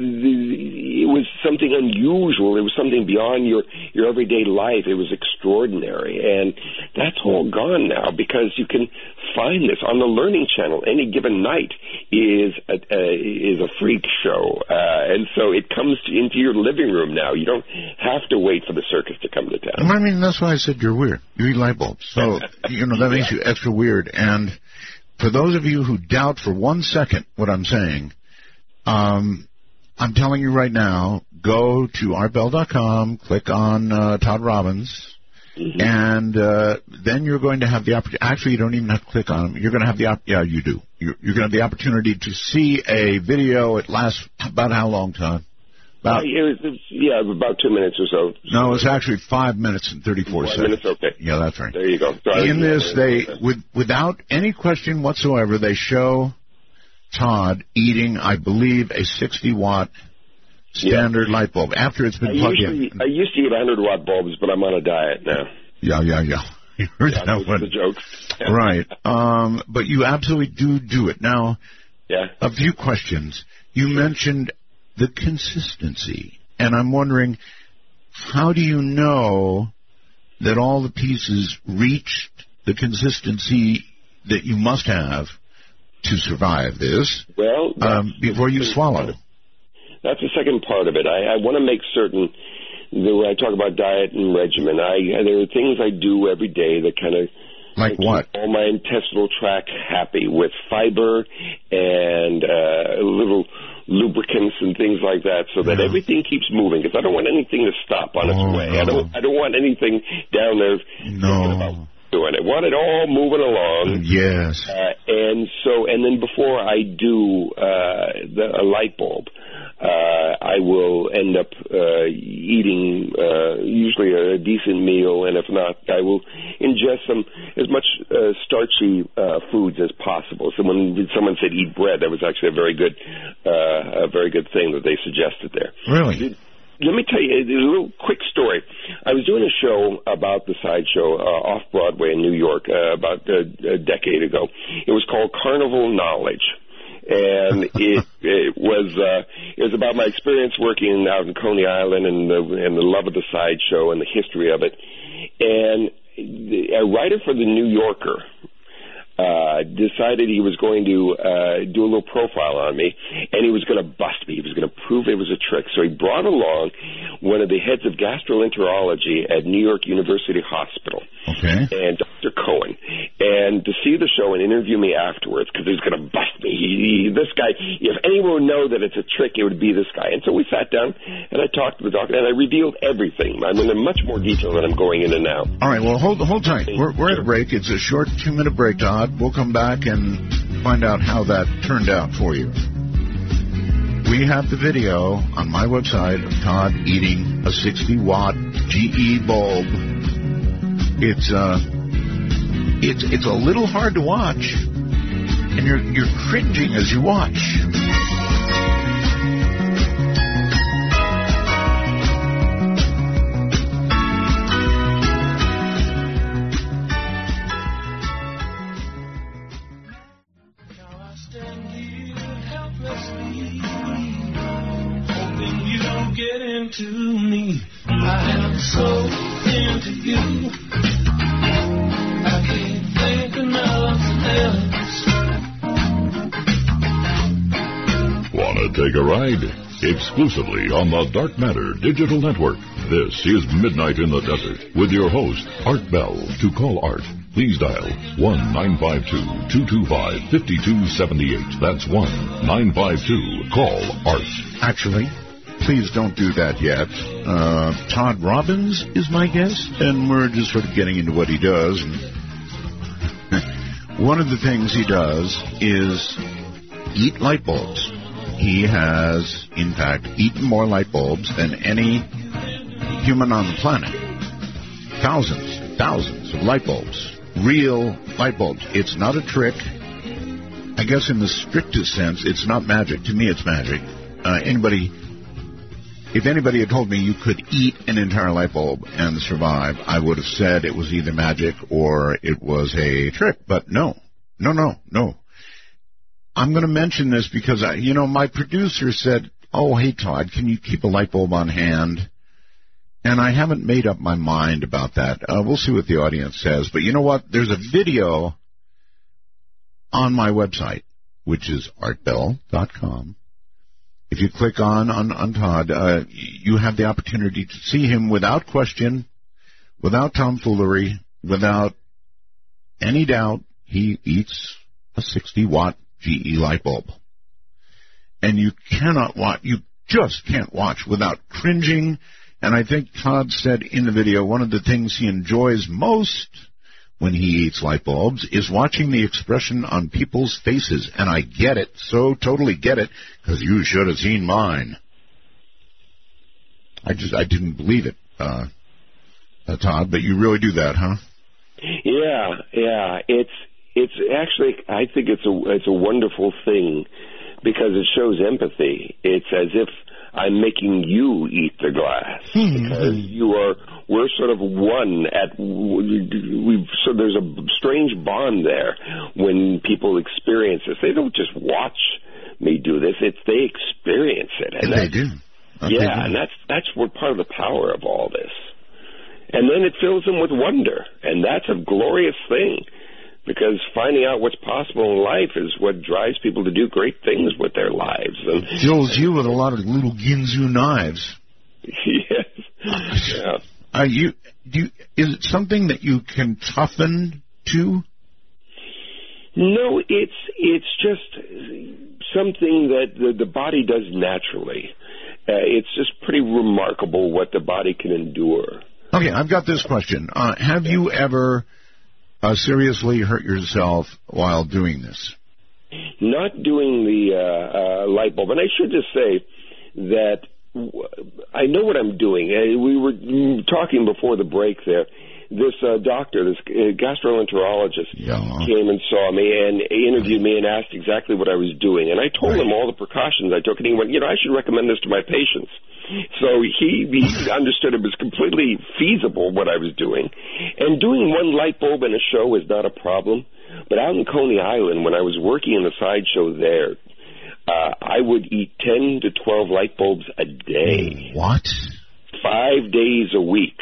it was something unusual. It was something beyond your, your everyday life. It was extraordinary, and that's all gone now because you can find this on the Learning Channel. Any given night is a, a is a freak show, uh, and so it comes to, into your living room now. You don't have to wait for the circus to come to town. I mean, that's why I said you're weird. You eat light bulbs, so you know that yeah. makes you extra weird. And for those of you who doubt for one second what I'm saying, um, I'm telling you right now, go to art bell dot com, click on uh, Todd Robbins. Mm-hmm. And uh, then you're going to have the opportunity. Actually, you don't even have to click on them. You're going to have the op- yeah, you do. You're, you're going to have the opportunity to see a video. It lasts about how long, Todd? About uh, it was, yeah, about two minutes or so. No, it's actually five minutes and thirty-four five seconds. minutes, okay. Yeah, that's right. There you go. Sorry. In this, they with, without any question whatsoever, they show Todd eating, I believe, a sixty watt. Standard yeah. light bulb after it's been I plugged usually, in. I used to eat one hundred watt bulbs, but I'm on a diet now. Yeah, yeah, yeah. You heard yeah, that one. The jokes. Right. Um, but you absolutely do do it. Now, yeah. a few questions. You mentioned the consistency, and I'm wondering, how do you know that all the pieces reached the consistency that you must have to survive this well, um, before you swallow? That's the second part of it. I, I want to make certain that when I talk about diet and regimen, I there are things I do every day that kind of like what? Keep all my intestinal tract happy with fiber and uh, little lubricants and things like that, so that yeah. everything keeps moving. Because I don't want anything to stop on its oh, way. No. I don't. I don't want anything down there. No. Doing it. Want it all moving along. Yes. Uh, and so, and then before I do uh, the, a light bulb, uh, I will end up uh, eating uh, usually a decent meal, and if not, I will ingest some as much uh, starchy uh, foods as possible. So when someone said eat bread, that was actually a very good, uh, a very good thing that they suggested there. Really? Let me tell you a little quick story. I was doing a show about the Sideshow uh, off Broadway in New York uh, about a, a decade ago. It was called Carnival Knowledge. And it, it was uh, it was about my experience working out in Coney Island and the, and the love of the Sideshow and the history of it. And the, a writer for the New Yorker uh, decided he was going to uh, do a little profile on me, and he was going to bust me. He was going to prove it was a trick. So he brought along one of the heads of gastroenterology at New York University Hospital, okay, and Doctor Cohen, and to see the show and interview me afterwards, because he was going to bust me. He, he, this guy, if anyone would know that it's a trick, it would be this guy. And so we sat down, and I talked to the doctor, and I revealed everything. I mean, in much more detail than I'm going into now. All right, well, hold hold tight. We're, we're at a break. It's a short two-minute break, Todd. We'll come back and find out how that turned out for you. We have the video on my website of Todd eating a sixty watt G E bulb. It's uh, it's it's a little hard to watch, and you're you're cringing as you watch. To me, I am so into you. I can't think of nothing else. Wanna take a ride? Exclusively on the Dark Matter Digital Network. This is Midnight in the Desert with your host, Art Bell. To call Art, please dial one nine five two, two two five, five two seven eight. That's one nine five two, call Art. Actually, please don't do that yet. Uh, Todd Robbins is my guest, and we're just sort of getting into what he does. And one of the things he does is eat light bulbs. He has, in fact, eaten more light bulbs than any human on the planet. Thousands, thousands of light bulbs. Real light bulbs. It's not a trick. I guess in the strictest sense, it's not magic. To me, it's magic. Uh, anybody... If anybody had told me you could eat an entire light bulb and survive, I would have said it was either magic or it was a trick. But no, no, no, no. I'm going to mention this because, I, you know, my producer said, oh, hey, Todd, can you keep a light bulb on hand? And I haven't made up my mind about that. Uh, we'll see what the audience says. But you know what? There's a video on my website, which is art bell dot com. If you click on, on, on Todd, uh, you have the opportunity to see him without question, without tomfoolery, without any doubt. He eats a sixty watt G E light bulb. And you cannot watch, you just can't watch without cringing. And I think Todd said in the video one of the things he enjoys most when he eats light bulbs is watching the expression on people's faces. And I get it, so totally get it, because you should have seen mine. I just, I didn't believe it, uh, uh, Todd, but you really do that, huh? Yeah, yeah. It's, it's actually, I think it's a, it's a wonderful thing because it shows empathy. It's as if I'm making you eat the glass because you are, we're sort of one at, we've, so there's a strange bond there when people experience this. They don't just watch me do this, it's they experience it. And they do. Okay. Yeah, and that's, that's what part of the power of all this. And then it fills them with wonder, and that's a glorious thing. Because finding out what's possible in life is what drives people to do great things with their lives. And fills you with a lot of little Ginzu knives. Yes. Yeah. Are you, do you, is it something that you can toughen to? No, it's it's just something that the, the body does naturally. Uh, it's just pretty remarkable what the body can endure. Okay, I've got this question. Uh, have you ever... Uh, seriously hurt yourself while doing this? Not doing the uh, uh, light bulb. And I should just say that I know what I'm doing. We were talking before the break there. This uh, doctor, this uh, gastroenterologist, yeah. came and saw me and interviewed me and asked exactly what I was doing. And I told right. him all the precautions I took, and he went, you know, I should recommend this to my patients. So he, he understood it was completely feasible what I was doing. And doing one light bulb in a show is not a problem. But out in Coney Island, when I was working in the sideshow there, uh, I would eat ten to twelve light bulbs a day. What? Five days a week.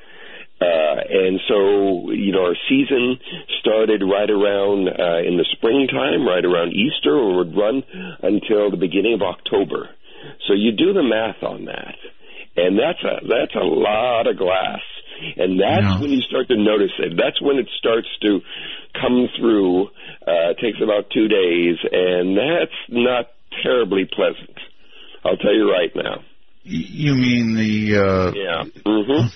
Uh, and so, you know, our season started right around uh, in the springtime, right around Easter, or would run until the beginning of October. So you do the math on that, and that's a that's a lot of glass. And that's yeah. when you start to notice it. That's when it starts to come through. Uh, it takes about two days, and that's not terribly pleasant. I'll tell you right now. You mean the... Uh, yeah. Mm-hmm.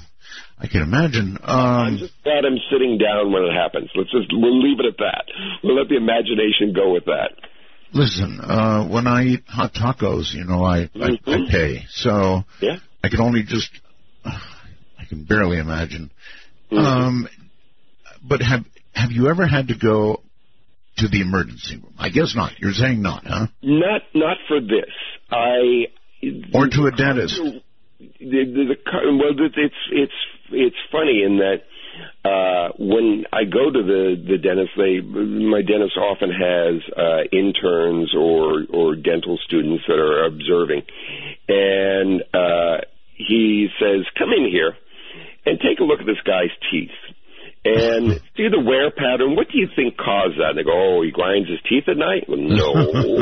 I can imagine. Um, I'm just glad I'm sitting down when it happens. Let's just, we'll leave it at that. We'll let the imagination go with that. Listen, uh, when I eat hot tacos, you know, I, mm-hmm. I, I pay. So yeah. I can only just, uh, I can barely imagine. Mm-hmm. Um, but have have you ever had to go to the emergency room? I guess not. You're saying not, huh? Not not for this. I Or to a dentist. The, the, the, well, it's it's it's funny in that uh, when I go to the, the dentist, they my dentist often has uh, interns or or dental students that are observing, and uh, he says, "Come in here and take a look at this guy's teeth." And see the wear pattern. What do you think caused that? And they go, oh, he grinds his teeth at night? Well, no,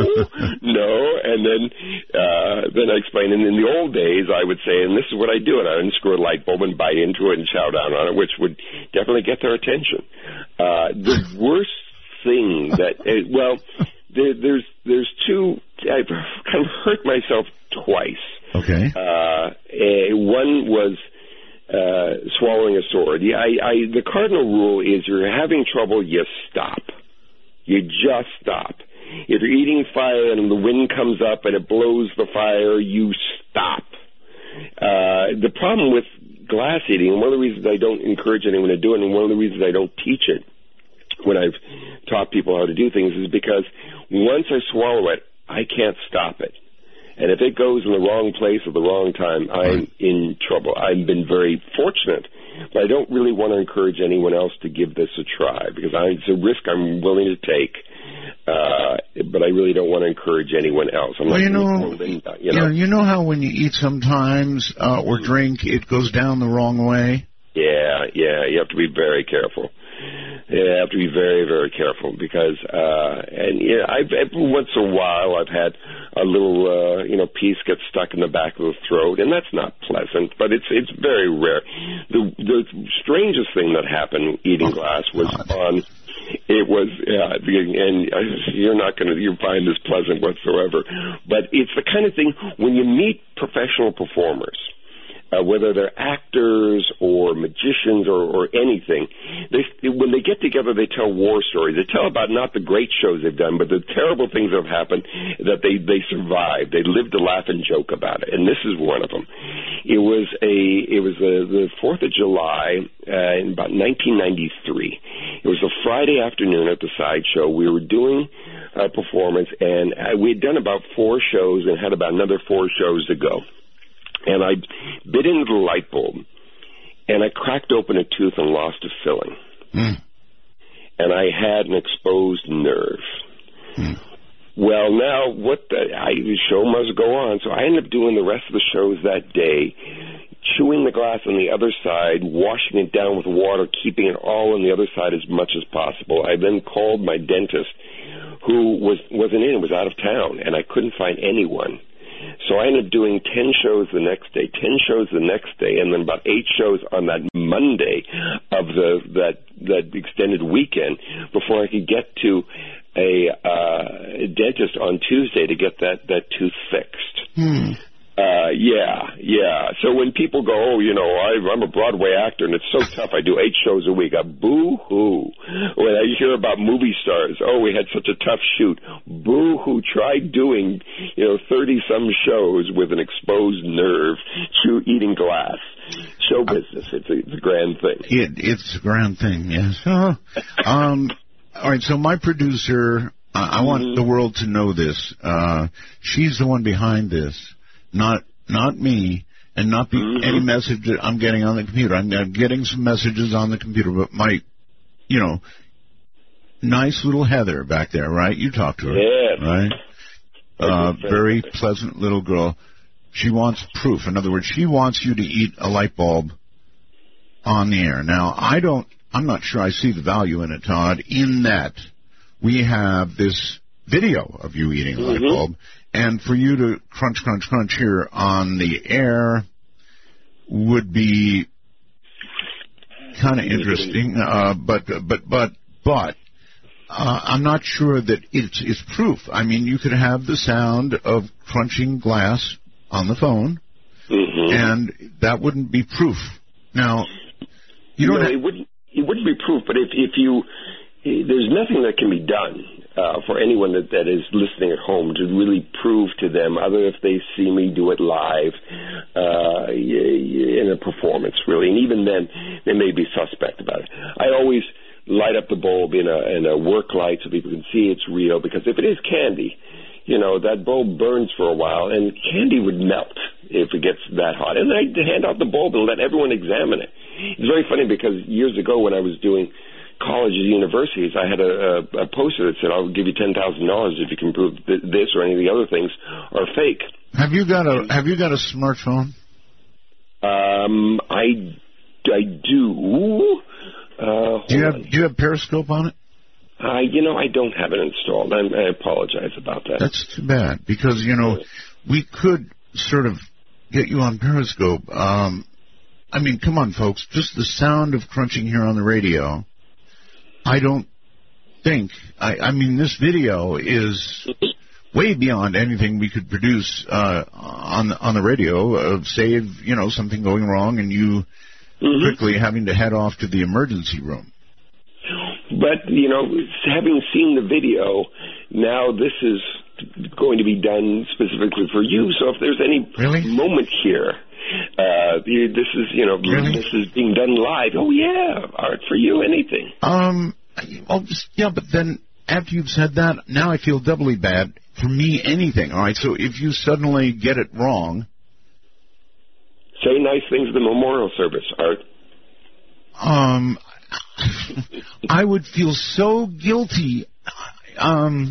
no. And then uh, then I explain, and in the old days, I would say, and this is what I do, and I unscrew a light bulb and bite into it and chow down on it, which would definitely get their attention. Uh, the worst thing that, uh, well, there, there's there's two, I've kind of hurt myself twice. Okay. Uh, uh, one was... Uh, swallowing a sword. Yeah, I, I, the cardinal rule is you're having trouble, you stop. You just stop. If you're eating fire and the wind comes up and it blows the fire, you stop. Uh, the problem with glass eating, and one of the reasons I don't encourage anyone to do it, and one of the reasons I don't teach it when I've taught people how to do things, is because once I swallow it, I can't stop it. And if it goes in the wrong place at the wrong time, I'm in trouble. I've been very fortunate, but I don't really want to encourage anyone else to give this a try because I, it's a risk I'm willing to take, uh, but I really don't want to encourage anyone else. I'm well, not you know, Linda, you know, you know how when you eat sometimes uh, or drink, it goes down the wrong way? Yeah, yeah, you have to be very careful. Yeah, I have to be very, very careful because, uh, and yeah, I've, every once in a while I've had a little, uh, you know, piece get stuck in the back of the throat, and that's not pleasant, but it's it's very rare. The the strangest thing that happened eating glass was on, it was, uh, and you're not going to, you find this pleasant whatsoever, but it's the kind of thing when you meet professional performers, Uh, whether they're actors or magicians or, or anything, they, when they get together, they tell war stories. They tell about not the great shows they've done, but the terrible things that have happened that they, they survived. They lived to laugh and joke about it, and this is one of them. It was a it was a, the Fourth of July uh, in about nineteen ninety-three. It was a Friday afternoon at the sideshow. We were doing a performance, and uh, we had done about four shows and had about another four shows to go. And I bit into the light bulb, and I cracked open a tooth and lost a filling. Mm. And I had an exposed nerve. Mm. Well, now, what the, I, the show must go on, so I ended up doing the rest of the shows that day, chewing the glass on the other side, washing it down with water, keeping it all on the other side as much as possible. I then called my dentist, who was, wasn't in, was out of town, and I couldn't find anyone. So I ended up doing ten shows the next day, ten shows the next day, and then about eight shows on that Monday of the that that extended weekend before I could get to a uh, dentist on Tuesday to get that, that tooth fixed. Hmm. Uh, yeah, yeah. So when people go, oh, you know, I, I'm a Broadway actor and it's so tough, I do eight shows a week, I boo-hoo. When I hear about movie stars, oh, we had such a tough shoot, boo-hoo. Try doing, you know, thirty-some shows with an exposed nerve, chew, eating glass. Show business, it's a, it's a grand thing. It, it's a grand thing, yes. Uh, um, all right, so my producer, uh, I want the world to know this. Uh, she's the one behind this. Not not me, and not be mm-hmm. any message that I'm getting on the computer. I'm, I'm getting some messages on the computer, but my, you know, nice little Heather back there, right? You talk to her, yeah. right? Uh, very pleasant little girl. She wants proof. In other words, she wants you to eat a light bulb on the air. Now, I don't, I'm not sure I see the value in it, Todd, in that we have this video of you eating a light mm-hmm. bulb. And for you to crunch, crunch, crunch here on the air would be kind of interesting. Uh, but, but, but, but, uh, I'm not sure that it's, it's proof. I mean, you could have the sound of crunching glass on the phone, mm-hmm. and that wouldn't be proof. Now, you don't. No, ha- it wouldn't. It wouldn't be proof. But if if you, there's nothing that can be done uh, for anyone that, that is listening at home to really prove to them, other if they see me do it live uh, in a performance, really. And even then, they may be suspect about it. I always light up the bulb in a in a work light so people can see it's real. Because if it is candy, you know, that bulb burns for a while, and candy would melt if it gets that hot. And then I hand out the bulb and let everyone examine it. It's very funny because years ago when I was doing colleges, universities, I had a, a, a poster that said, I'll give you ten thousand dollars if you can prove th- this or any of the other things are fake. Have you got a Have you got a smartphone? Um, I, I do. Uh, do you have on. Do you have Periscope on it? Uh, you know, I don't have it installed. I, I apologize about that. That's too bad because, you know, we could sort of get you on Periscope. Um, I mean, come on, folks. Just the sound of crunching here on the radio, I don't think, I, I mean, this video is way beyond anything we could produce uh, on, on the radio, of save, you know, something going wrong and you mm-hmm. quickly having to head off to the emergency room. But, you know, having seen the video, now this is going to be done specifically for you. So if there's any really? moment here, uh, this is, you know, really? this is being done live. Oh, yeah, art for you, anything. Um, well, just, yeah, but then after you've said that, now I feel doubly bad. For me, anything, all right? So if you suddenly get it wrong. Say nice things at the memorial service, Art. Um... I would feel so guilty. Um,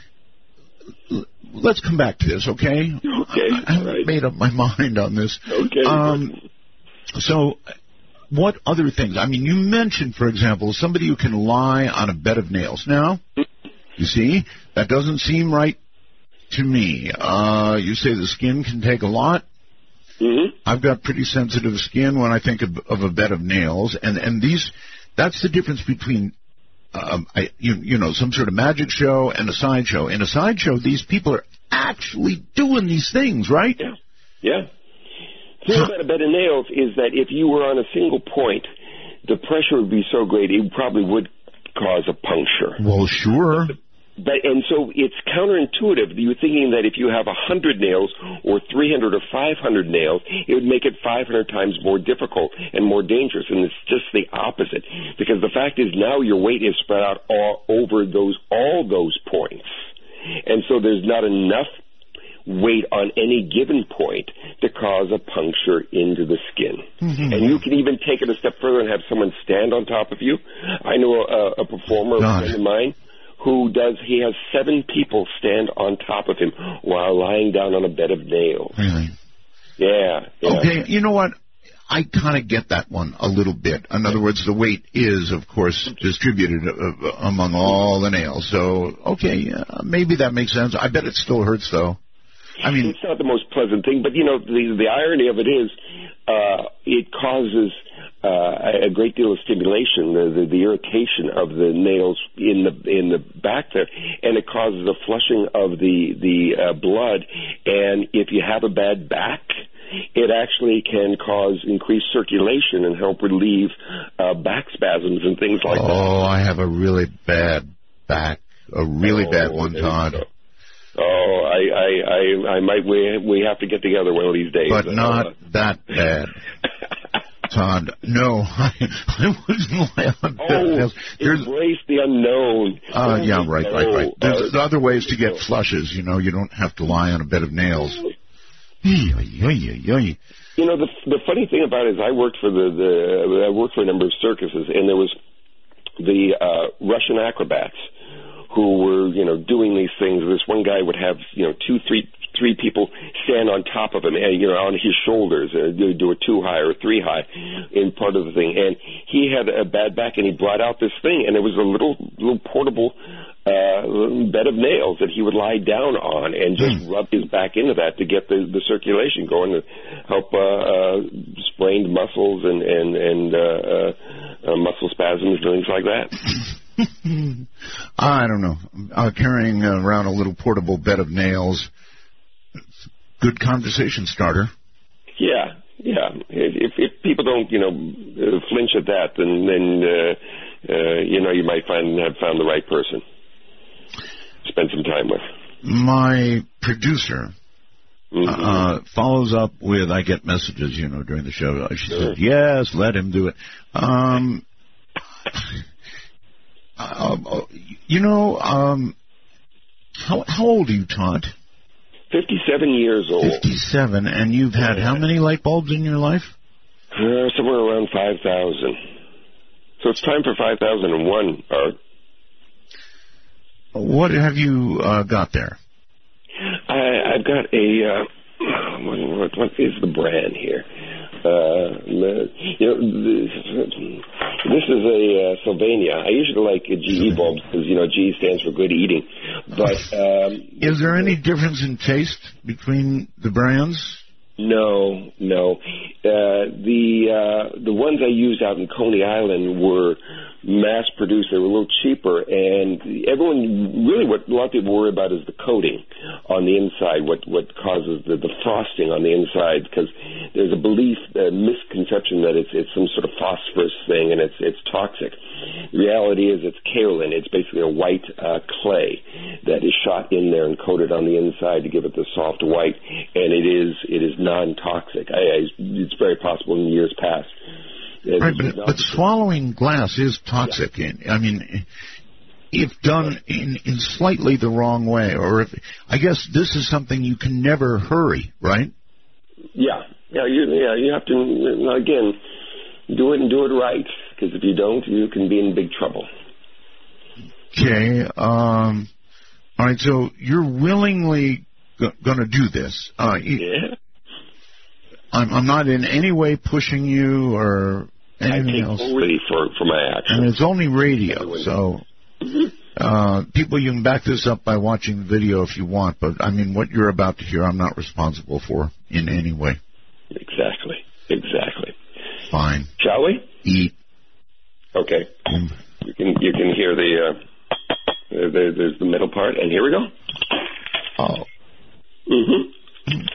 let's come back to this, okay? Okay. I, I haven't right. made up my mind on this. Okay. Um, so, what other things? I mean, you mentioned, for example, somebody who can lie on a bed of nails. Now, you see, that doesn't seem right to me. Uh, you say the skin can take a lot. Mm-hmm. I've got pretty sensitive skin when I think of, of a bed of nails, and, and these, that's the difference between, um, I, you, you know, some sort of magic show and a sideshow. In a sideshow, these people are actually doing these things, right? Yeah, yeah. The thing about a bed of nails is that if you were on a single point, the pressure would be so great it probably would cause a puncture. Well, sure. But, and so it's counterintuitive. You're thinking that if you have one hundred nails or three hundred or five hundred nails, it would make it five hundred times more difficult and more dangerous. And it's just the opposite. Because the fact is now your weight is spread out all over those, all those points. And so there's not enough weight on any given point to cause a puncture into the skin. Mm-hmm. And you can even take it a step further and have someone stand on top of you. I know a, a performer, God. a friend of mine, who does, he has seven people stand on top of him while lying down on a bed of nails. Really? Yeah. yeah. Okay, you know what? I kind of get that one a little bit. In other words, the weight is, of course, distributed uh, among all the nails. So, okay, uh, maybe that makes sense. I bet it still hurts, though. I mean, it's not the most pleasant thing, but, you know, the, the irony of it is uh, it causes uh, a great deal of stimulation, the, the, the irritation of the nails in the in the back there, and it causes a flushing of the the uh, blood. And if you have a bad back, it actually can cause increased circulation and help relieve uh, back spasms and things like oh, that. Oh, I have a really bad back, a really oh, bad one, Todd. So. Oh, I, I, I, I might. We, we have to get together one of these days. But not uh, that bad, Todd. No, I, I wouldn't lie on oh, bed. There's, embrace the unknown. Uh, yeah, right, right, right. There's uh, other ways to get flushes. You know, you don't have to lie on a bed of nails. You know, the the funny thing about it is, I worked for the, the I worked for a number of circuses, and there was the uh, Russian acrobats who were, you know, doing these things. This one guy would have, you know, two, three, three people stand on top of him, and, you know, on his shoulders, uh, do, do a two high or three high in part of the thing. And he had a bad back, and he brought out this thing, and it was a little, little portable uh, bed of nails that he would lie down on and just mm. rub his back into that to get the, the circulation going, to help uh, uh, sprained muscles and and and uh, uh, uh, muscle spasms and things like that. I don't know. Uh, carrying around a little portable bed of nails, good conversation starter. Yeah, yeah. If, if people don't, you know, uh, flinch at that, then then uh, uh, you know, you might find have found the right person. Spend some time with. My producer mm-hmm. uh, follows up with, I get messages, you know, during the show. She sure. said, yes, let him do it. Um, uh, you know, um, how, how old are you, Todd? fifty-seven years old. fifty-seven, and you've had yeah. how many light bulbs in your life? Uh, somewhere around five thousand. So it's time for five thousand one, Art. What have you uh, got there? I, I've got a, uh, what, what is the brand here? Uh, you know, this, this is a uh, Sylvania. I usually like G E bulbs because, you know, G stands for good eating. But um, is there any difference in taste between the brands? No, no. Uh, the uh, the ones I used out in Coney Island were mass-produced. They were a little cheaper, and everyone really, what a lot of people worry about is the coating on the inside, what what causes the, the frosting on the inside, because there's a belief, a misconception that it's it's some sort of phosphorus thing and it's it's toxic. The reality is it's kaolin. It's basically a white uh, clay that is shot in there and coated on the inside to give it the soft white, and it is it is non-toxic. I, I, it's very possible in years past. Right, but, but swallowing glass is toxic. Yeah. I mean, if done in, in slightly the wrong way, or if I guess this is something you can never hurry, right? Yeah, yeah, you, yeah. You have to again do it and do it right, because if you don't, you can be in big trouble. Okay. Um, all right. So you're willingly g- going to do this. Uh, yeah. I'm, I'm not in any way pushing you or anything I take else. Really for, for my action. And it's only radio, so uh, people, you can back this up by watching the video if you want. But I mean, what you're about to hear, I'm not responsible for in any way. Exactly. Exactly. Fine. Shall we? Eat. Okay. Mm. You can you can hear the uh, there, there's the middle part, and here we go. Oh. Mm-hmm. Mm.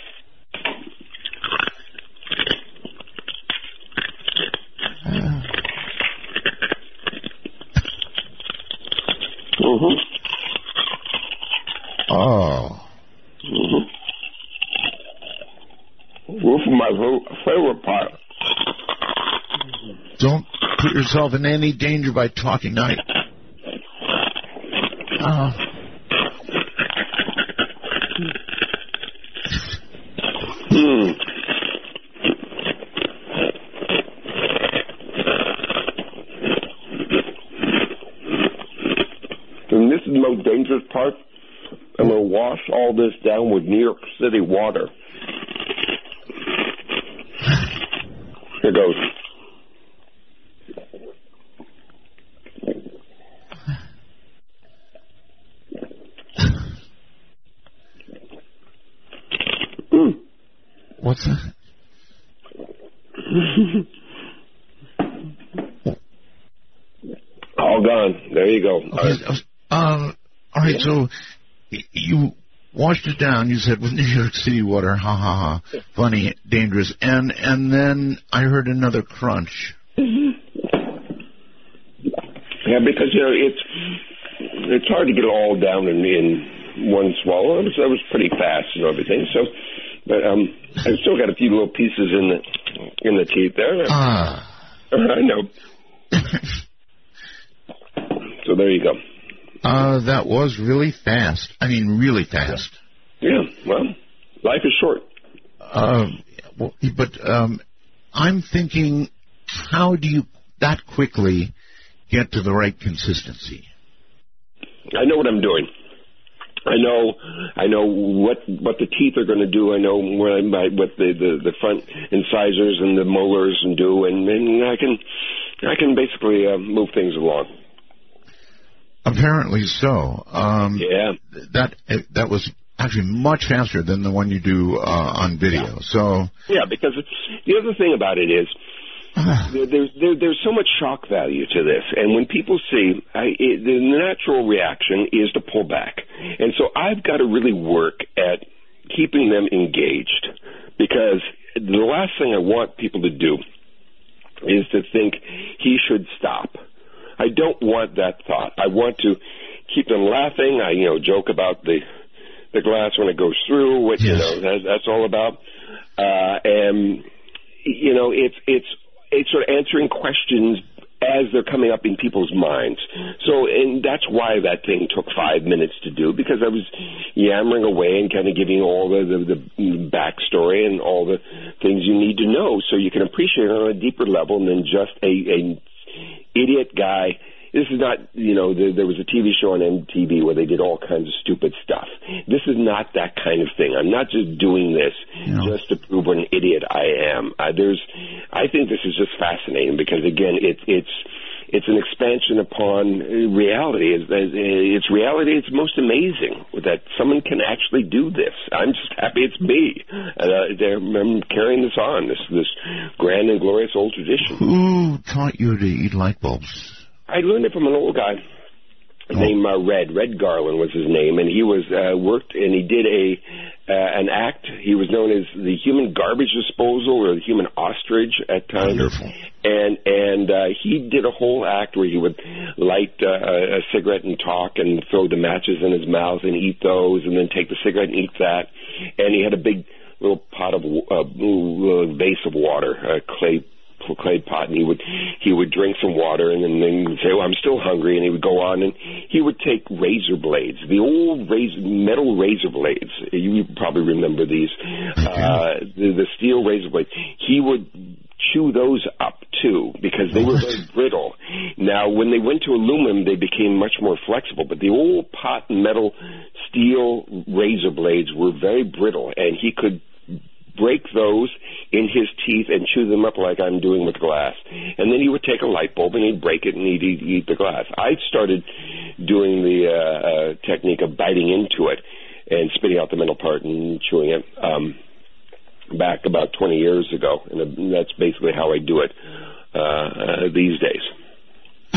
Uh. Mm-hmm. Oh. Mm-hmm. This is my favorite part. Don't put yourself in any danger by talking. I. Uh. Mm. And this is the most dangerous part. I'm going to wash all this down with New York City water. Here goes. Mm. What's that? on. There you go. Okay, uh, all right, yeah. So you washed it down. You said with New York City water, ha ha ha, funny, dangerous, and and then I heard another crunch. Mm-hmm. Yeah, because you know it's it's hard to get it all down in, in one swallow. It was, it was pretty fast and everything. So, but um, I still got a few little pieces in the in the teeth there. Ah, I know. So there you go. Uh, that was really fast. I mean, really fast. Yeah, well, life is short. Uh, well, but um, I'm thinking, how do you that quickly get to the right consistency? I know what I'm doing. I know, I know what what the teeth are going to do. I know what, I, what the, the, the front incisors and the molars and do, and, and I can I can basically uh, move things along. Apparently so. Um, yeah. That that was actually much faster than the one you do uh, on video. Yeah. So. Yeah, because it's, the other thing about it is. there, there's there, there's so much shock value to this, and when people see, I, it, the natural reaction is to pull back, and so I've got to really work at keeping them engaged, because the last thing I want people to do is to think he should stop. I don't want that thought. I want to keep them laughing. I you know joke about the the glass when it goes through, what yes. you know that, that's all about, uh, and you know it's it's. It's sort of answering questions as they're coming up in people's minds. So, and that's why that thing took five minutes to do, because I was yammering away and kind of giving all the, the, the backstory and all the things you need to know so you can appreciate it on a deeper level than just a, a idiot guy. This is not, you know, the, there was a T V show on M T V where they did all kinds of stupid stuff. This is not that kind of thing. I'm not just doing this no. just to prove what an idiot I am. Uh, there's, I think this is just fascinating because, again, it, it's it's an expansion upon reality. It's, it's reality. It's most amazing that someone can actually do this. I'm just happy it's me. Uh, I'm carrying this on, this this grand and glorious old tradition. Who taught you to eat light bulbs? I learned it from an old guy oh. named uh, Red. Red Garland was his name, and he was uh, worked and he did a uh, an act. He was known as the human garbage disposal or the human ostrich at times. Wonderful. And and uh, he did a whole act where he would light uh, a cigarette and talk and throw the matches in his mouth and eat those, and then take the cigarette and eat that. And he had a big little pot of uh, vase of water, a clay. clay pot, and he would he would drink some water and then, then say, well, I'm still hungry, and he would go on, and he would take razor blades, the old razor, metal razor blades. You probably remember these, uh, the, the steel razor blades. He would chew those up, too, because they were very brittle. Now, when they went to aluminum, they became much more flexible, but the old pot and metal steel razor blades were very brittle, and he could break those in his teeth and chew them up like I'm doing with glass. And then he would take a light bulb and he'd break it and he'd eat, eat the glass. I started doing the uh, uh, technique of biting into it and spitting out the middle part and chewing it um, back about twenty years ago. And that's basically how I do it uh, uh, these days.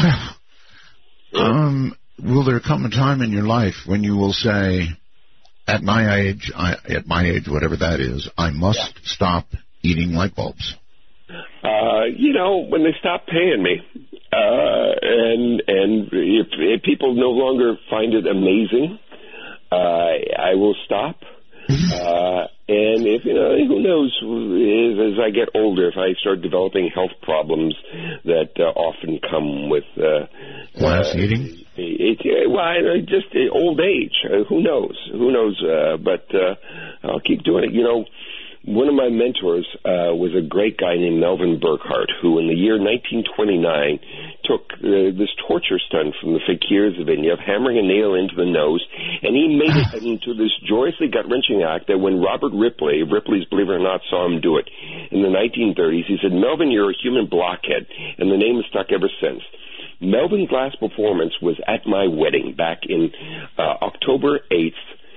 um, will there come a time in your life when you will say, At my age, I, at my age, whatever that is, I must yeah. stop eating light bulbs? Uh, you know, when they stop paying me, uh, and and if, if people no longer find it amazing, uh, I will stop. uh, and if you know, who knows? As I get older, if I start developing health problems that uh, often come with uh, glass uh, eating. It, it, well, just uh, old age. Uh, who knows? Who knows? Uh, but uh, I'll keep doing it. You know, one of my mentors uh, was a great guy named Melvin Burkhart, who in the year nineteen twenty-nine took uh, this torture stunt from the fakirs of India of hammering a nail into the nose, and he made it into this joyously gut-wrenching act that when Robert Ripley, Ripley's Believe It or Not, saw him do it in the nineteen thirties, he said, Melvin, you're a human blockhead, and the name has stuck ever since. Melvin's last performance was at my wedding back in uh, October eighth,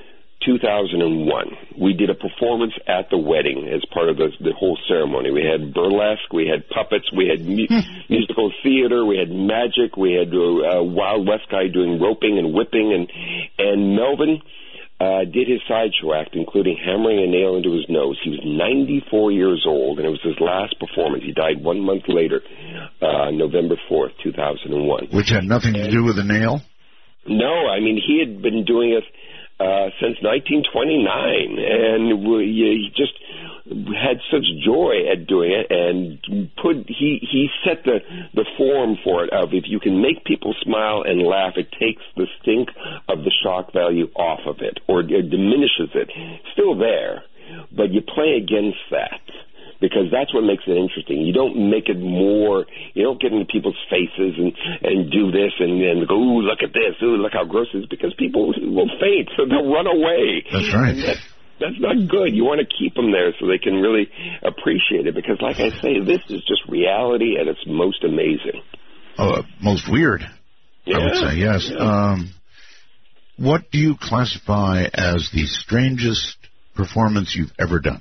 two thousand one. We did a performance at the wedding as part of the, the whole ceremony. We had burlesque, we had puppets, we had mu- musical theater, we had magic, we had a uh, Wild West guy doing roping and whipping, and and Melvin uh, did his sideshow act, including hammering a nail into his nose. He was ninety-four years old, and it was his last performance. He died one month later, uh, November fourth, two thousand one. Which had nothing to do with the nail? No, I mean, he had been doing it Uh, since nineteen twenty-nine, and we, he just had such joy at doing it, and put he he set the the form for it of if you can make people smile and laugh, it takes the stink of the shock value off of it, or it diminishes it. Still there, but you play against that, because that's what makes it interesting. You don't make it more, you don't get into people's faces and, and do this and, and go, ooh, look at this, ooh, look how gross it is, because people will faint, so they'll run away. That's right. That's, that's not good. You want to keep them there so they can really appreciate it, because like I say, this is just reality at its most amazing. Oh, most weird, yeah. I would say, yes. Yeah. Um, what do you classify as the strangest performance you've ever done?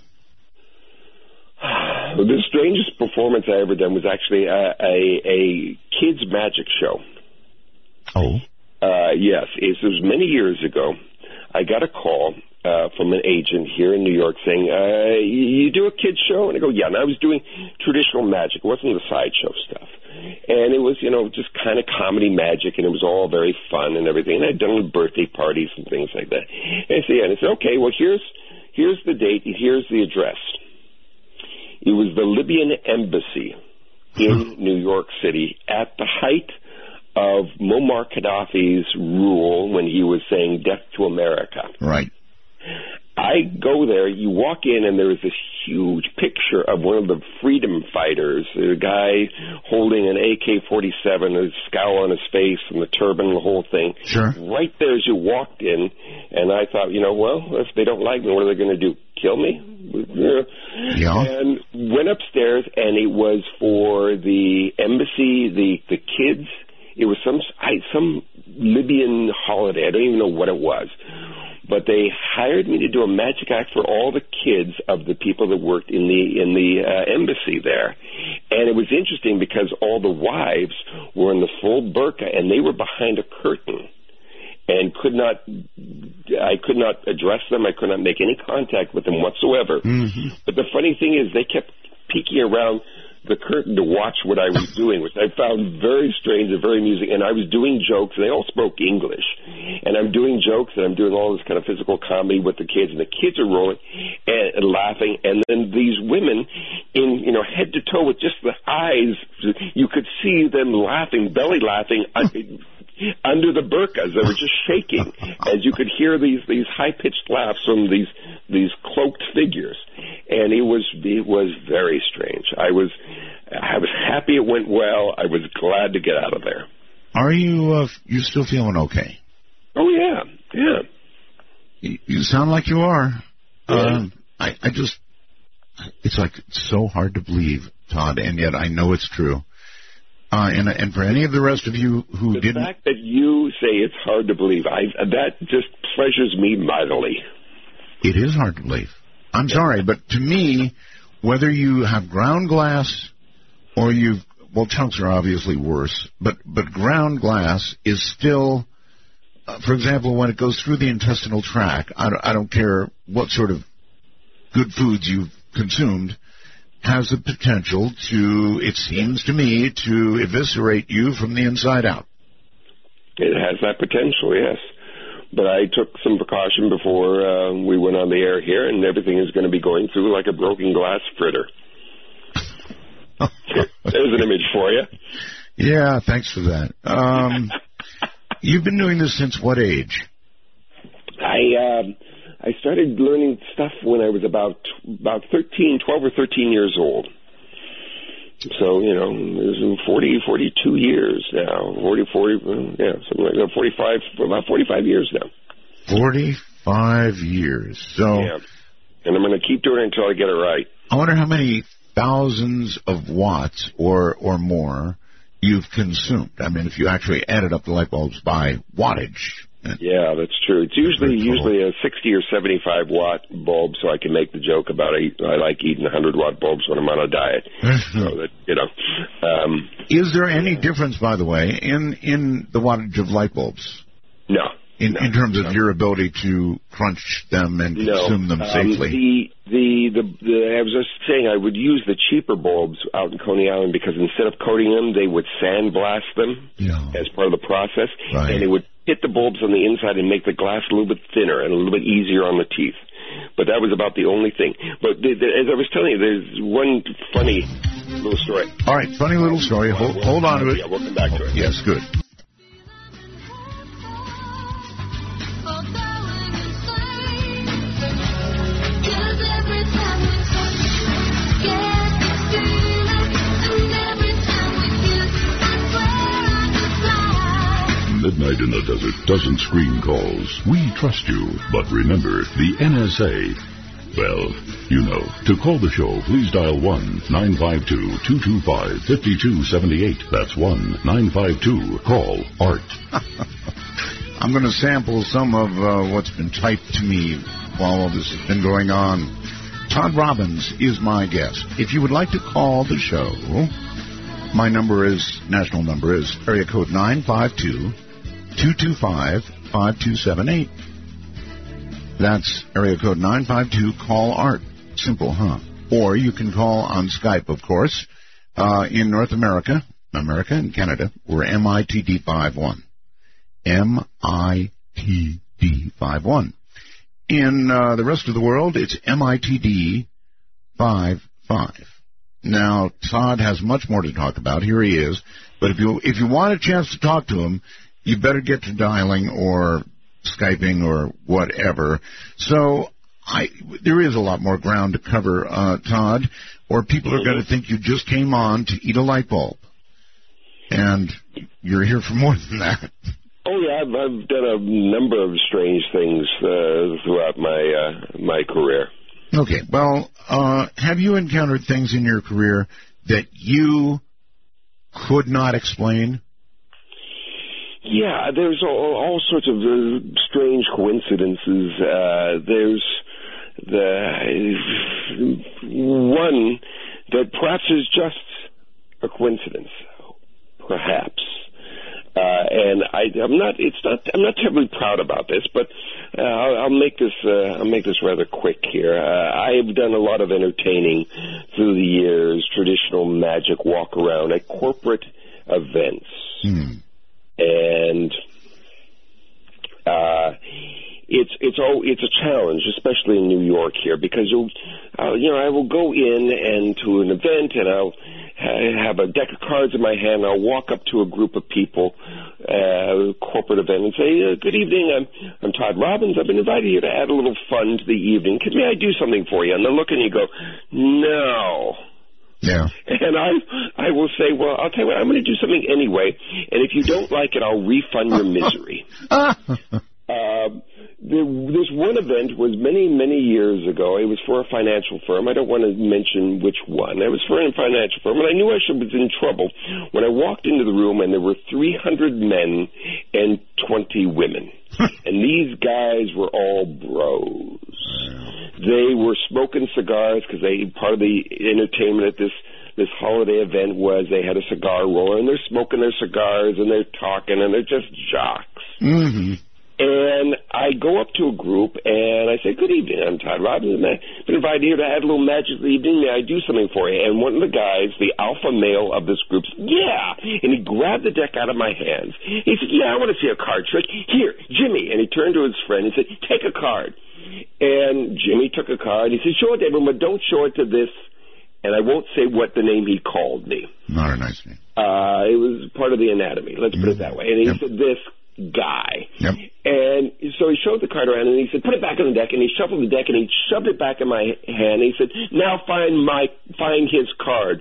The strangest performance I ever done was actually a, a, a kids' magic show. Oh. Uh, yes, it was many years ago. I got a call uh, from an agent here in New York saying, uh, you do a kids' show? And I go, yeah. And I was doing traditional magic. It wasn't the sideshow stuff. And it was, you know, just kind of comedy magic, and it was all very fun and everything. And I'd done birthday parties and things like that. And I said, yeah. And I said, okay, well, here's here's the date, here's the address. It was the Libyan embassy in New York City at the height of Muammar Gaddafi's rule when he was saying death to America. Right. I go there, you walk in, and there is this huge picture of one of the freedom fighters, a guy holding an A K forty-seven, a scowl on his face, and the turban, the whole thing. Sure. Right there as you walked in, and I thought, you know, well, if they don't like me, what are they going to do, kill me? Yeah. And went upstairs, and it was for the embassy, the, the kids. It was some I, some Libyan holiday. I don't even know what it was. But they hired me to do a magic act for all the kids of the people that worked in the in the uh, embassy there. And it was interesting because all the wives were in the full burqa, and they were behind a curtain and could not, I could not address them. I could not make any contact with them whatsoever. Mm-hmm. But the funny thing is they kept peeking around the curtain to watch what I was doing, which I found very strange and very amusing. And I was doing jokes, and they all spoke English. And I'm doing jokes, and I'm doing all this kind of physical comedy with the kids, and the kids are rolling and, and laughing. And then these women, in you know head to toe with just the eyes, you could see them laughing, belly laughing under the burqas. They were just shaking, as you could hear these these high pitched laughs from these these cloaked figures. And it was it was very strange. I was I was happy it went well. I was glad to get out of there. Are you uh, you still feeling okay? Oh yeah, yeah. You, you sound like you are. Yeah. Um, I I just it's like it's so hard to believe, Todd, and yet I know it's true. Uh, and and for any of the rest of you who the didn't, the fact that you say it's hard to believe, I that just pleasures me mightily. It is hard to believe. I'm sorry, but to me, whether you have ground glass or you've, well, chunks are obviously worse, but, but ground glass is still, uh, for example, when it goes through the intestinal tract, I don't, I don't care what sort of good foods you've consumed, has the potential to, it seems to me, to eviscerate you from the inside out. It has that potential, yes. But I took some precaution before uh, we went on the air here, and everything is going to be going through like a broken glass fritter. There's an image for you. Yeah, thanks for that. Um, you've been doing this since what age? I uh, I started learning stuff when I was about about thirteen, twelve or thirteen years old. So, you know, it's in forty, forty-two years now. forty, forty, yeah, something like that. forty-five, about forty-five years now. forty-five years. So, yeah. And I'm going to keep doing it until I get it right. I wonder how many thousands of watts or, or more you've consumed. I mean, if you actually added up the light bulbs by wattage, Yeah, that's true. It's usually usually a sixty or seventy-five watt bulb, so I can make the joke about I, I like eating one hundred watt bulbs when I'm on a diet. So that, you know. Um, Is there any difference, by the way, in, in the wattage of light bulbs? No. In, no, in terms of no. your ability to crunch them and no. consume them um, safely? The, the, the, the, I was just saying I would use the cheaper bulbs out in Coney Island because instead of coating them, they would sandblast them Yeah. as part of the process, Right. and it would hit the bulbs on the inside and make the glass a little bit thinner and a little bit easier on the teeth. But that was about the only thing. But the, the, as I was telling you, there's one funny little story. All right, funny little story. Hold, hold on to it. Yeah, we'll come back to it. Yes, good. Midnight in the Desert doesn't screen calls. We trust you. But remember, the N S A, well, you know. To call the show, please dial one nine five two, two two five, five two seven eight. That's one nine five two, call ART. I'm going to sample some of uh, what's been typed to me while all this has been going on. Todd Robbins is my guest. If you would like to call the show, my number is, national number is area code nine five two, two two five, five two seven eight. That's area code nine five two, call ART. Simple, huh? Or you can call on Skype, of course. Uh, in North America, America and Canada, we're M I T D five one. M I T D five one. In uh, the rest of the world, it's M I T D five five. Now, Todd has much more to talk about. Here he is. But if you if you want a chance to talk to him, you better get to dialing or Skyping or whatever. So I there is a lot more ground to cover, uh, Todd, or people are going to think you just came on to eat a light bulb. And you're here for more than that. Oh, yeah, I've, I've done a number of strange things uh, throughout my uh, my career. Okay, well, uh, have you encountered things in your career that you could not explain? Yeah, there's all, all sorts of uh, strange coincidences. Uh, there's the one that perhaps is just a coincidence, perhaps. Uh, and I, I'm not. It's not. I'm not terribly proud about this, but uh, I'll, I'll make this. Uh, I'll make this rather quick here. Uh, I've done a lot of entertaining through the years, traditional magic walk around at corporate events, Hmm. and uh, it's it's all it's a challenge, especially in New York here, because you'll, uh, you know, I will go in and to an event, and I'll I have a deck of cards in my hand. I'll walk up to a group of people, uh, corporate event, and say, uh, good evening, I'm, I'm Todd Robbins. I've been invited here to add a little fun to the evening. Can may I do something for you? And they look and you go, no. Yeah. And I I will say, well, I'll tell you what, I'm going to do something anyway, and if you don't like it, I'll refund your misery. Uh, there, this one event was many, many years ago. It was for a financial firm. I don't want to mention which one. It was for a financial firm, and I knew I should, was in trouble when I walked into the room, and there were three hundred men and twenty women. And these guys were all bros. They were smoking cigars because they part of the entertainment at this this holiday event was they had a cigar roller, and they're smoking their cigars, and they're talking, and they're just jocks. Mm-hmm. And I go up to a group, and I say, good evening, I'm Todd Robbins. I've been invited here to add a little magic to the evening. May I do something for you? And one of the guys, the alpha male of this group, said, yeah. And he grabbed the deck out of my hands. He said, yeah, I want to see a card trick. Here, Jimmy. And he turned to his friend and said, take a card. And Jimmy took a card. He said, show it to everyone, but don't show it to this. And I won't say what the name he called me. Not a nice name. Uh, it was part of the anatomy. Let's put it that way. And he Yep. said, this guy. Yep. And so he showed the card around, and he said, put it back on the deck, and he shuffled the deck, and he shoved it back in my hand, and he said, now find my, find his card.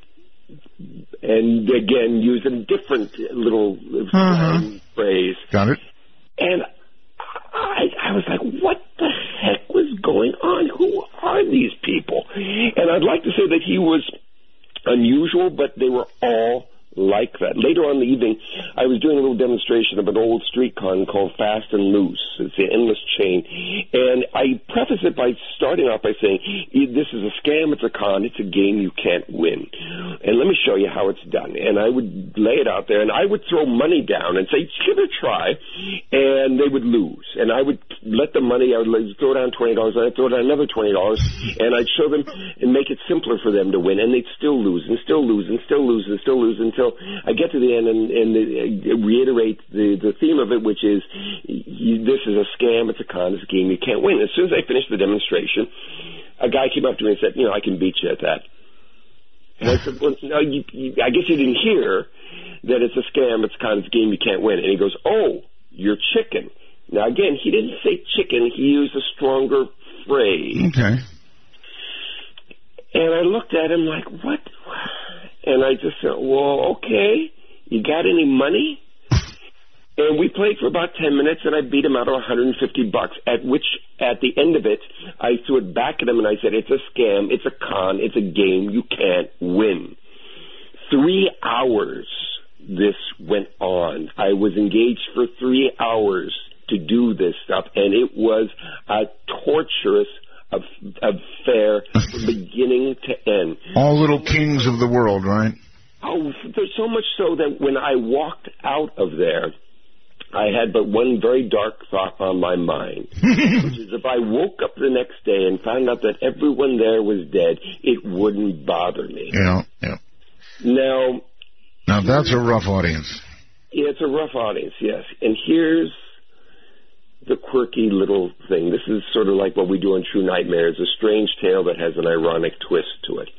And again, used a different little Uh-huh. phrase. Got it? And I, I was like, what the heck was going on? Who are these people? And I'd like to say that he was unusual, but they were all like like that. Later on in the evening, I was doing a little demonstration of an old street con called Fast and Loose. It's the endless chain. And I preface it by starting off by saying, this is a scam, it's a con, it's a game you can't win. And let me show you how it's done. And I would lay it out there, and I would throw money down and say, give it a try. And they would lose. And I would let the money, I would throw down twenty dollars, and I'd throw down another twenty dollars, and I'd show them and make it simpler for them to win. And they'd still lose, and still lose, and still lose, and still lose, until I get to the end and, and uh, reiterate the, the theme of it, which is, you, this is a scam, it's a con, it's a game you can't win. As soon as I finished the demonstration, a guy came up to me and said, you know, I can beat you at that. And I said, well, no, you, you, I guess you didn't hear that it's a scam, it's a con, it's a game you can't win. And he goes, oh, you're chicken. Now, again, he didn't say chicken. He used a stronger phrase. Okay. And I looked at him like, what? And I just said, well, okay. You got any money? And we played for about ten minutes, and I beat him out of one hundred fifty bucks, at which, at the end of it, I threw it back at him, and I said, it's a scam, it's a con, it's a game you can't win. Three hours this went on. I was engaged for three hours to do this stuff, and it was a torturous affair from beginning to end. All little kings of the world, right? Oh, there's so much so that when I walked out of there, I had but one very dark thought on my mind, which is if I woke up the next day and found out that everyone there was dead, it wouldn't bother me. Yeah, yeah. Now, now that's a rough audience. Yeah, it's a rough audience, yes. And here's the quirky little thing. This is sort of like what we do on True Nightmares, a strange tale that has an ironic twist to it.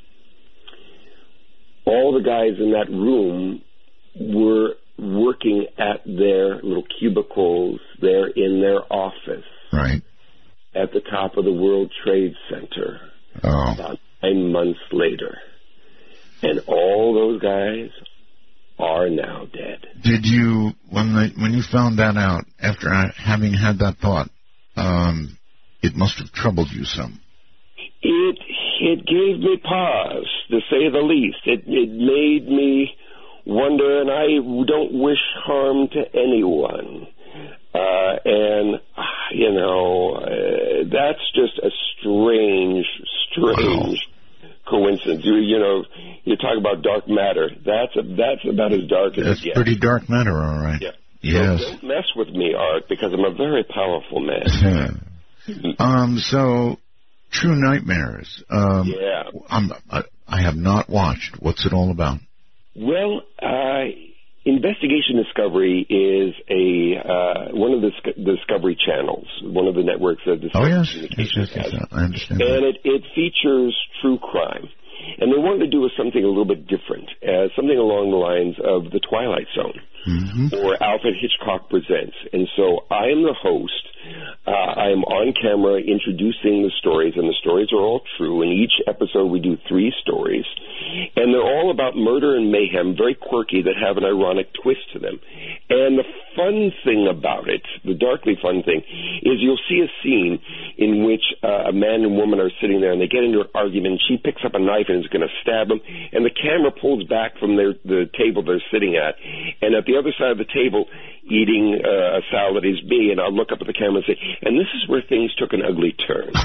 All the guys in that room were working at their little cubicles there in their office. Right. At the top of the World Trade Center. Oh. About nine months later. And all those guys are now dead. Did you, when the, when you found that out, after having had that thought, um, it must have troubled you some? It it gave me pause, to say the least. It it made me wonder, and I don't wish harm to anyone. Uh, and, you know, uh, that's just a strange, strange coincidence. You, you know, you talk about dark matter. That's a, that's about as dark as that's it gets. Pretty dark matter, all right. Yeah. Yes. So don't mess with me, Art, because I'm a very powerful man. um. So, True Nightmares. Um, yeah. I'm, I, I have not watched. What's it all about? Well, uh, Investigation Discovery is a uh, one of the Discovery channels, one of the networks that Discovery oh, yes. Communications yes, yes, yes, has. I understand. And it, it features true crime. And they wanted to do something a little bit different, uh, something along the lines of The Twilight Zone, mm-hmm. or Alfred Hitchcock Presents. And so I am the host. Uh, I am on camera introducing the stories, and the stories are all true. In each episode, we do three stories, and they're all about murder and mayhem, very quirky, that have an ironic twist to them. And the fun thing about it, the darkly fun thing, is you'll see a scene in which uh, a man and woman are sitting there, and they get into an argument. She picks up a knife and is going to stab him, and the camera pulls back from their, the table they're sitting at, and at the other side of the table, eating uh, a salad is B, and I'll look up at the camera and say, and this is where things took an ugly turn.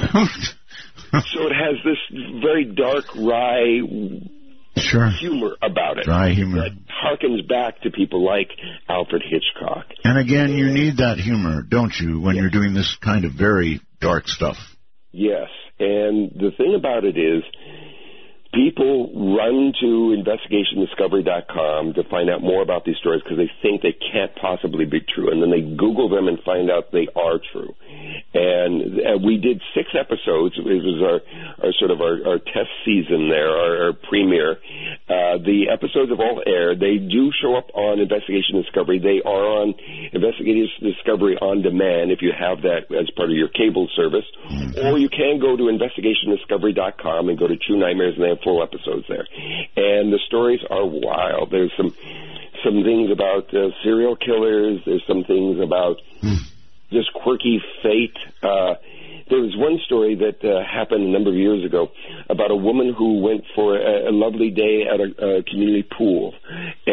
So it has this very dark, wry sure. humor about it. Dry humor. That harkens back to people like Alfred Hitchcock. And again, you need that humor, don't you, when yes. you're doing this kind of very dark stuff? Yes. And the thing about it is, people run to investigation discovery dot com to find out more about these stories because they think they can't possibly be true. And then they Google them and find out they are true. And uh, we did six episodes. It was our, our sort of our, our test season there, our, our premiere. Uh, the episodes have all aired. They do show up on Investigation Discovery. They are on Investigation Discovery On Demand if you have that as part of your cable service. Mm-hmm. Or you can go to investigation discovery dot com and go to True Nightmares, and they have full episodes there. And the stories are wild. There's some some things about uh, serial killers. There's some things about mm. just quirky fate. Uh, there was one story that uh, happened a number of years ago about a woman who went for a, a lovely day at a, a community pool. And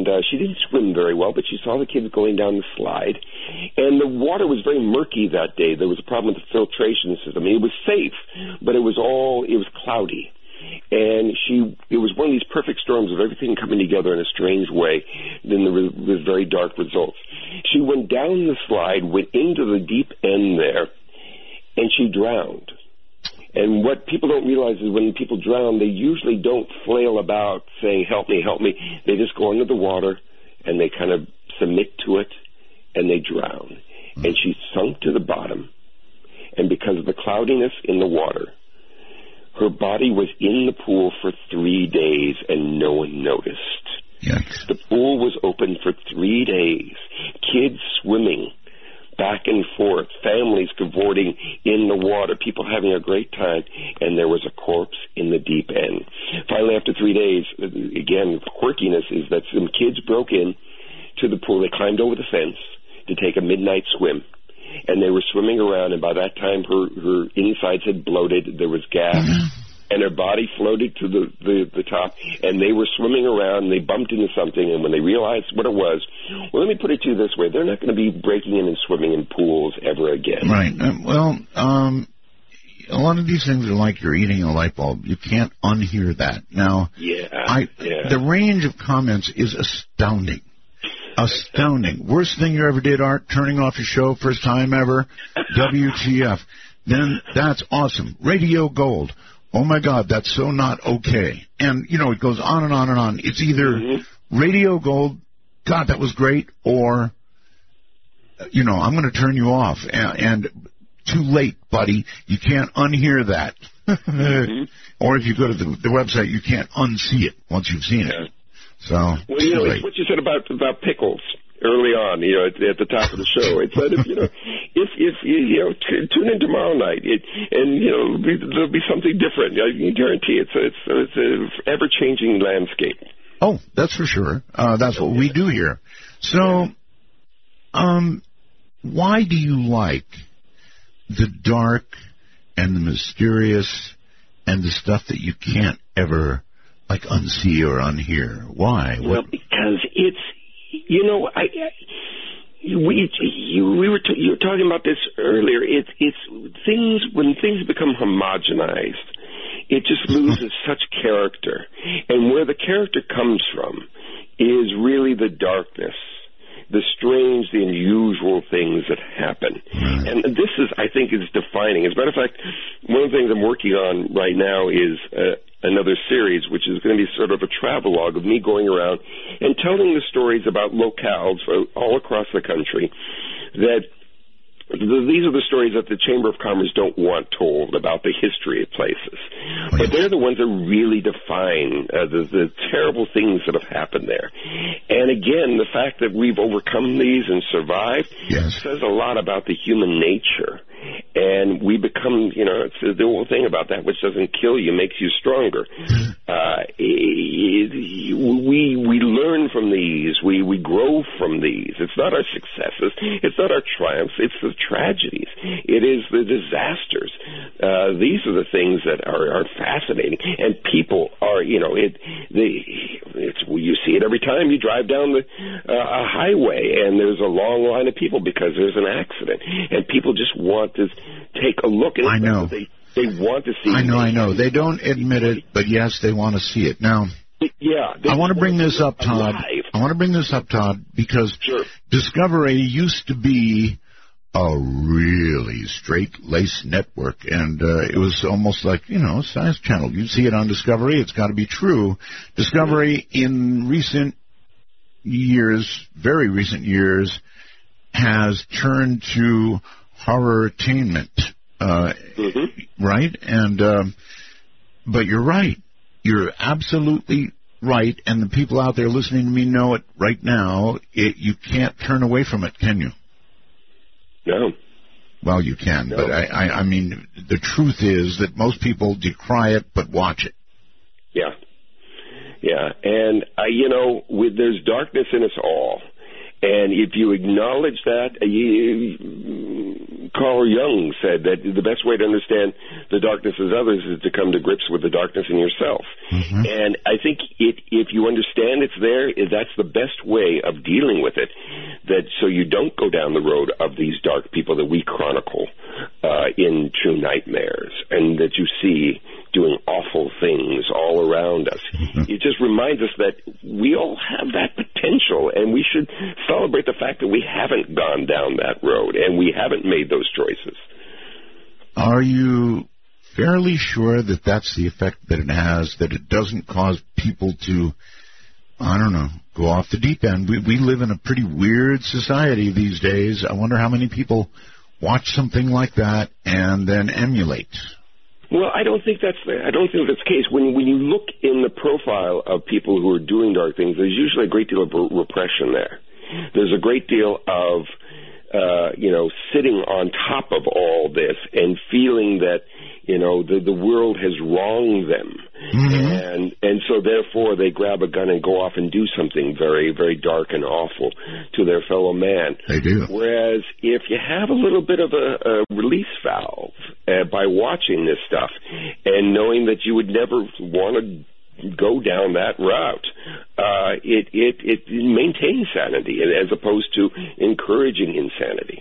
and uh, she didn't swim very well, but she saw the kids going down the slide. And the water was very murky that day. There was a problem with the filtration system. I mean, it was safe, but it was all, it was cloudy. And she, it was one of these perfect storms of everything coming together in a strange way. Then there was, was very dark results. She went down the slide, went into the deep end there, and she drowned. And what people don't realize is when people drown, they usually don't flail about saying, help me, help me. They just go under the water, and they kind of submit to it, and they drown. Mm-hmm. And she sunk to the bottom. And because of the cloudiness in the water, her body was in the pool for three days, and no one noticed. Yes. The pool was open for three days. Kids swimming back and forth, families cavorting in the water, people having a great time, and there was a corpse in the deep end. Finally, after three days, again, the quirkiness is that some kids broke in to the pool. They climbed over the fence to take a midnight swim, and they were swimming around, and by that time her, her insides had bloated, there was gas, mm-hmm. and her body floated to the, the, the top, and they were swimming around, and they bumped into something, and when they realized what it was, well, let me put it to you this way, they're not going to be breaking in and swimming in pools ever again. Right. Uh, well, um, a lot of these things are like you're eating a light bulb. You can't unhear that. Now, yeah, I, yeah. the range of comments is astounding. Astounding. Worst thing you ever did, Art, turning off your show, first time ever, W T F. Then that's awesome. Radio Gold. Oh, my God, that's so not okay. And, you know, it goes on and on and on. It's either mm-hmm. Radio Gold, God, that was great, or, you know, I'm going to turn you off. And, and too late, buddy. You can't unhear that. mm-hmm. Or if you go to the, the website, you can't unsee it once you've seen it. So, well, you know, it's what you said about about pickles early on, you know, at, at the top of the show. It said, if you know, if if you know, t- tune in tomorrow night, it, and you know, be, there'll be something different. I can guarantee it's a, it's a, it's a ever changing landscape. Oh, that's for sure. Uh, that's what we do here. So, um, why do you like the dark and the mysterious and the stuff that you can't ever like unsee or unhear? Why? Well, what? Because it's, you know, I, I we you, we were t- you were talking about this earlier. It's it's things when things become homogenized, it just loses such character, and where the character comes from is really the darkness, the strange, the unusual things that happen. And this is, I think, is defining. As a matter of fact, one of the things I'm working on right now is uh, another series, which is going to be sort of a travelogue of me going around and telling the stories about locales all across the country that these are the stories that the Chamber of Commerce don't want told about the history of places. But they're the ones that really define uh, the, the terrible things that have happened there. And again, the fact that we've overcome these and survived yes. says a lot about the human nature. And we become, you know, it's the whole thing about that which doesn't kill you makes you stronger. Uh, it, we we learn from these. We, we grow from these. It's not our successes. It's not our triumphs. It's the tragedies. It is the disasters. Uh, these are the things that are, are fascinating. And people are, you know, it. They, it's you see it every time you drive down the uh, a highway, and there's a long line of people because there's an accident, and people just want to take a look at it. I know. They, they want to see it. I know, I know. They don't admit it, but yes, they want to see it. Now, yeah, I want to bring this up, Todd. Alive. I want to bring this up, Todd, because sure. Discovery used to be a really straight-laced network, and uh, it was almost like, you know, a science channel. You see it on Discovery, it's got to be true. Discovery, in recent years, very recent years, has turned to horror-tainment, uh, mm-hmm. right? And um, but you're right. You're absolutely right, and the people out there listening to me know it right now. It, you can't turn away from it, can you? No. Well, you can, no. but I, I, I mean, the truth is that most people decry it but watch it. Yeah. Yeah, and, uh, you know, with, there's darkness in us all. And if you acknowledge that, you, Carl Jung said that the best way to understand the darkness of others is to come to grips with the darkness in yourself. Mm-hmm. And I think it, if you understand it's there, that's the best way of dealing with it, that so you don't go down the road of these dark people that we chronicle uh, in True Nightmares, and that you see doing awful things all around us. Mm-hmm. It just reminds us that we all have that potential, and we should celebrate the fact that we haven't gone down that road, and we haven't made those choices. Are you fairly sure that that's the effect that it has, that it doesn't cause people to, I don't know, go off the deep end? We, we live in a pretty weird society these days. I wonder how many people watch something like that and then emulate. Well, I don't think that's the, I don't think that's the case. When when you look in the profile of people who are doing dark things, there's usually a great deal of repression there. There's a great deal of uh, you know, sitting on top of all this and feeling that, you know, the the world has wronged them, mm-hmm. and and so therefore they grab a gun and go off and do something very, very dark and awful to their fellow man. They do. Whereas if you have a little bit of a, a release valve uh, by watching this stuff and knowing that you would never want to go down that route, uh, it, it it maintains sanity as opposed to encouraging insanity.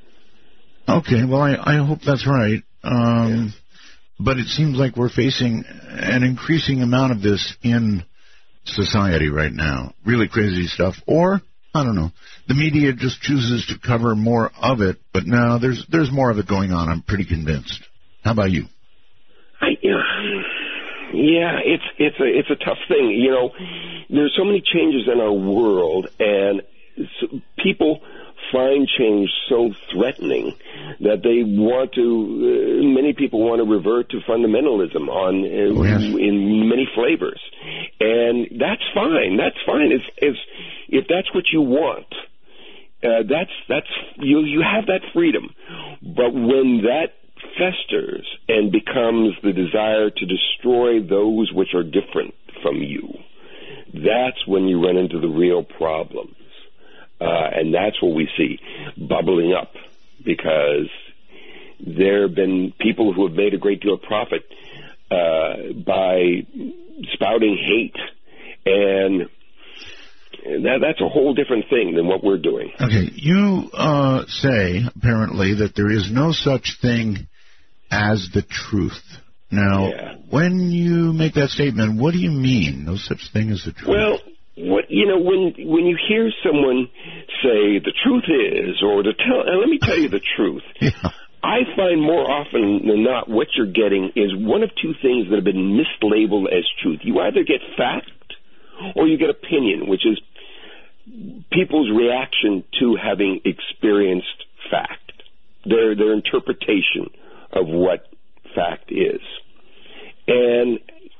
Okay, well, I, I hope that's right. Um, yeah. But it seems like we're facing an increasing amount of this in society right now. Really crazy stuff. Or, I don't know, the media just chooses to cover more of it, but now there's there's more of it going on, I'm pretty convinced. How about you? I, you know, yeah, it's it's a it's a tough thing. You know, there's so many changes in our world, and so people find change so threatening that they want to, uh, many people want to revert to fundamentalism on uh, oh, yes. in many flavors. And that's fine. That's fine. If, if, if that's what you want, uh, that's, that's, you, you have that freedom. But when that festers and becomes the desire to destroy those which are different from you, that's when you run into the real problems. Uh, and that's what we see bubbling up, because there have been people who have made a great deal of profit uh, by spouting hate, and that, that's a whole different thing than what we're doing. Okay, you uh, say, apparently, that there is no such thing as the truth. Now, yeah. when you make that statement, what do you mean, no such thing as the truth? Well, What you know, when when you hear someone say the truth is, or to tell, and let me tell you the truth, yeah. I find more often than not what you're getting is one of two things that have been mislabeled as truth. You either get fact or you get opinion, which is people's reaction to having experienced fact, their their interpretation of what fact is, and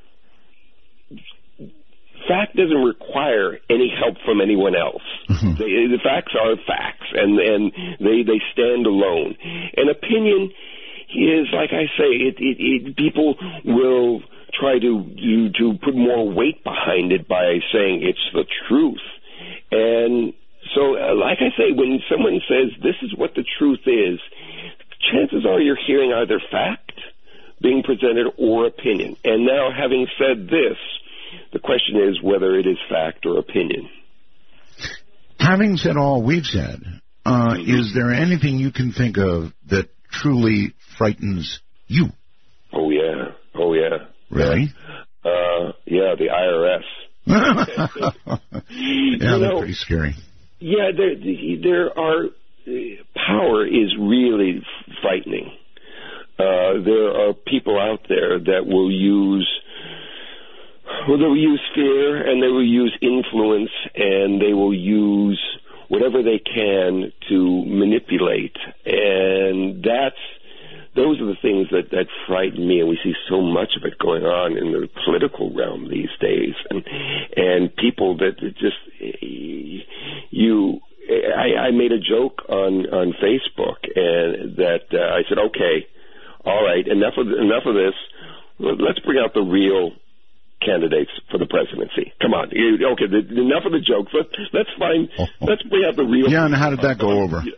fact doesn't require any help from anyone else. Mm-hmm. They, the facts are facts, and, and they, they stand alone. An opinion is, like I say, it, it, it, people will try to, to to put more weight behind it by saying it's the truth. And so, uh, like I say, when someone says this is what the truth is, chances are you're hearing either fact being presented or opinion. And now, having said this, the question is whether it is fact or opinion. Having said all we've said, uh, mm-hmm. is there anything you can think of that truly frightens you? Oh, yeah. Oh, yeah. Really? Uh, yeah, the I R S. yeah, you they're know, pretty scary. Yeah, there, there are... Power is really frightening. Uh, there are people out there that will use... Well, they will use fear, and they will use influence, and they will use whatever they can to manipulate. And that's those are the things that, that frighten me, and we see so much of it going on in the political realm these days. And and people that just you, I, I made a joke on on Facebook, and that uh, I said, okay, all right, enough of enough of this. Let's bring out the real candidates for the presidency. Come on. Okay, the, enough of the jokes. Let's, let's find, let's bring out the real... Yeah, and how did that go over?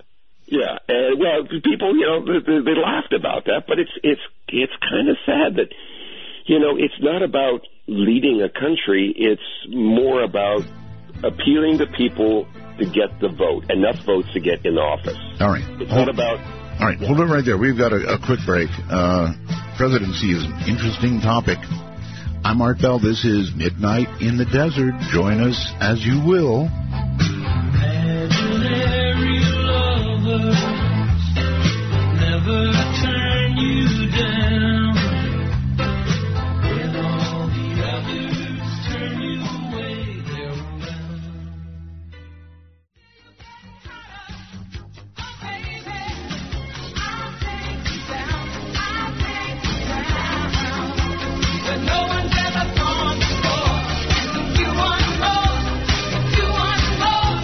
Yeah, and well, people, you know, they, they laughed about that, but it's it's it's kind of sad that, you know, it's not about leading a country. It's more about appealing to people to get the vote, enough votes to get in office. All right. It's hold, not about... All right, hold it right there. We've got a, a quick break. Uh, presidency is an interesting topic. I'm Art Bell. This is Midnight in the Desert. Join us as you will. Imaginary lovers never turn you down. When all the others turn you away, they're around. But no one's ever gone before. If you want more, if you want more,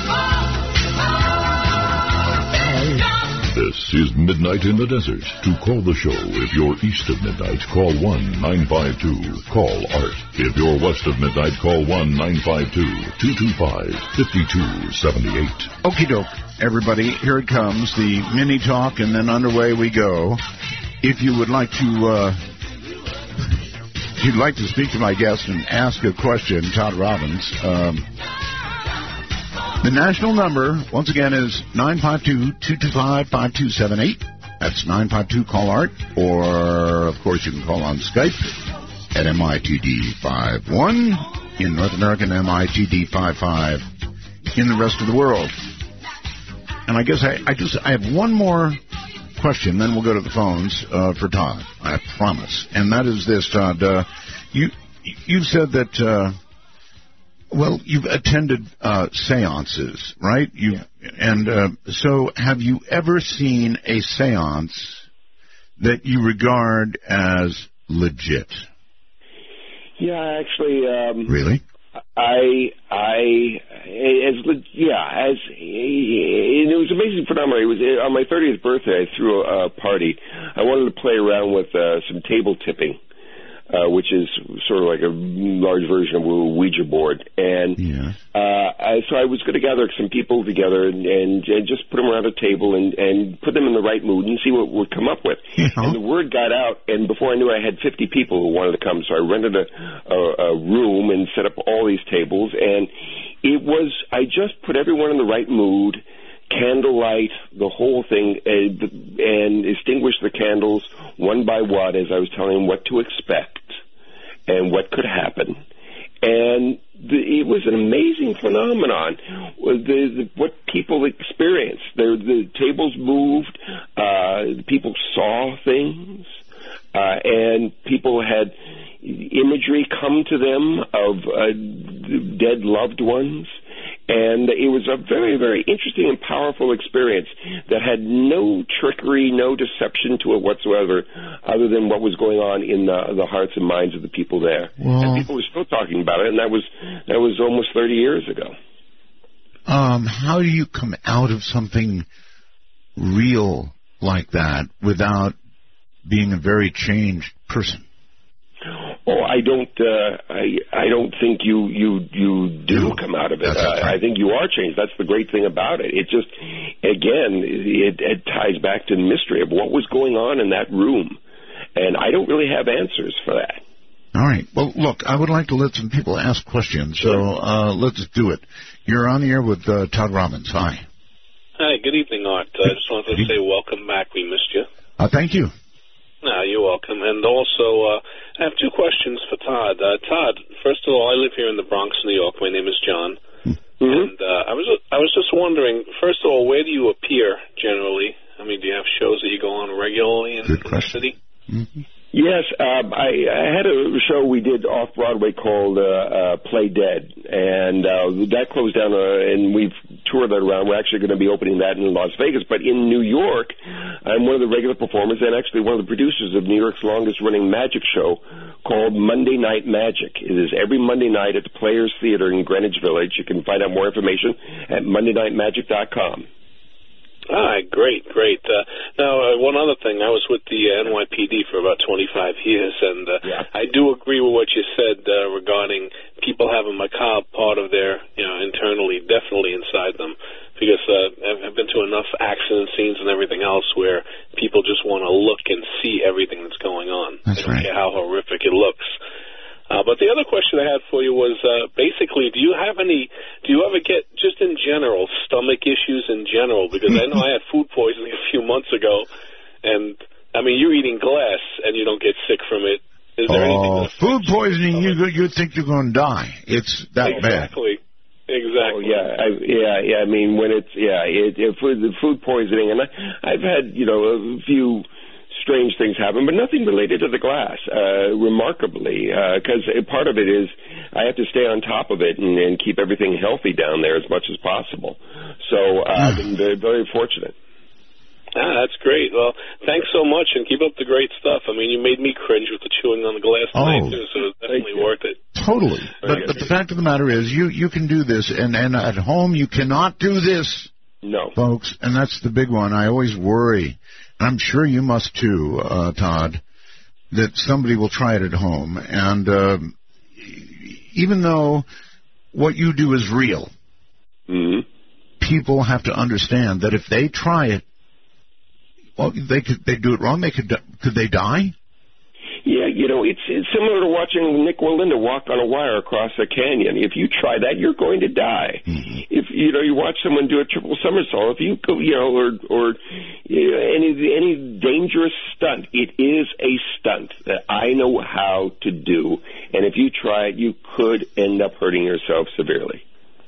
more, more. This is Midnight in the Desert. To call the show, if you're east of midnight, call one nine five two. Call Art. If you're west of midnight, call one nine five two, two two five, five two seven eight. Okie doke, everybody. Here it comes, the mini talk, and then underway we go. If you would like to, uh, if you'd like to speak to my guest and ask a question, Todd Robbins, um, the national number, once again, is nine five two, two two five, five two seven eight. That's nine five two, call Art. Or, of course, you can call on Skype at M I T D fifty-one in North America and M I T D fifty-five in the rest of the world. And I guess I, I just I have one more question, then we'll go to the phones uh, for Todd. I promise. And that is this, Todd. Uh, you you've said that. Uh, Well, you've attended uh, seances, right? You yeah. And uh, so have you ever seen a seance that you regard as legit? Yeah, actually... Um, really? I, I, as, yeah, as, and it was an amazing phenomenon. It was on my thirtieth birthday, I threw a, a party. I wanted to play around with uh, some table tipping. Uh, which is sort of like a large version of a Ouija board. And yeah. uh, I, so I was going to gather some people together and, and, and just put them around a table and, and put them in the right mood and see what would come up with. Yeah. And the word got out, and before I knew it, I had fifty people who wanted to come. So I rented a, a, a room and set up all these tables. And it was, I just put everyone in the right mood, candlelight, the whole thing, uh, and extinguished the candles one by one as I was telling them what to expect and what could happen. And the, it was an amazing phenomenon, the, the, what people experienced. The, the tables moved, uh, people saw things, uh, and people had imagery come to them of uh, dead loved ones. And it was a very, very interesting and powerful experience that had no trickery, no deception to it whatsoever, other than what was going on in the, the hearts and minds of the people there. Well, and people were still talking about it, and that was that was almost thirty years ago. Um, how do you come out of something real like that without being a very changed person? Oh, I don't. Uh, I I don't think you you you do come out of it. Uh, right. I think you are changed. That's the great thing about it. It just, again, it, it ties back to the mystery of what was going on in that room, and I don't really have answers for that. All right. Well, look, I would like to let some people ask questions, so uh, let's do it. You're on the air with uh, Todd Robbins. Hi. Hi. Good evening, Art. I uh, just wanted to say welcome back. We missed you. Uh, thank you. No, you're welcome. And also, uh, I have two questions for Todd. Uh, Todd, first of all, I live here in the Bronx, New York. My name is John. Mm-hmm. And uh, I was I was just wondering, first of all, where do you appear generally? I mean, do you have shows that you go on regularly in, in the city? Mm-hmm. Yes, um, I, I had a show we did off-Broadway called uh, uh, Play Dead, and uh, that closed down, uh, and we've toured that around. We're actually going to be opening that in Las Vegas. But in New York, I'm one of the regular performers and actually one of the producers of New York's longest-running magic show called Monday Night Magic. It is every Monday night at the Players Theater in Greenwich Village. You can find out more information at monday night magic dot com. Ah, great, great. Uh, now, uh, one other thing, I was with the uh, N Y P D for about twenty-five years, and uh, yeah. I do agree with what you said uh, regarding people having macabre part of their, you know, internally, definitely inside them. because uh, I've I've been to enough accident scenes and everything else where people just want to look and see everything that's going on. That's they don't right. care how horrific it looks. Uh, but the other question I had for you was uh, basically, do you have any, do you ever get, just in general, stomach issues in general? Because I know I had food poisoning a few months ago, and, I mean, you're eating glass and you don't get sick from it. Is there anything Oh, that affects food your poisoning, you stomach? you think you're going to die. It's that bad. Exactly. Oh Exactly. yeah, I, yeah, yeah. I mean, when it's yeah, it, it, for the food poisoning, and I, I've had you know a few strange things happen, but nothing related to the glass. Uh, remarkably, because uh, part of it is I have to stay on top of it and, and keep everything healthy down there as much as possible. So uh, I've been very, very fortunate. Ah, that's great. Well, thanks so much, and keep up the great stuff. I mean, you made me cringe with the chewing on the glass tonight, Oh. too, so it's definitely worth it. Totally. But, Very but good. the fact of the matter is, you, you can do this, and, and at home you cannot do this, No. folks, and that's the big one. I always worry, and I'm sure you must too, uh, Todd, that somebody will try it at home. And um, even though what you do is real, Mm-hmm. people have to understand that if they try it, well, they could they do it wrong. They could could they die? Yeah, you know, it's, it's similar to watching Nick Walinda walk on a wire across a canyon. If you try that, you're going to die. Mm-hmm. If you know, you watch someone do a triple somersault, if you go, you know, or or you know, any any dangerous stunt, it is a stunt that I know how to do. And if you try it, you could end up hurting yourself severely.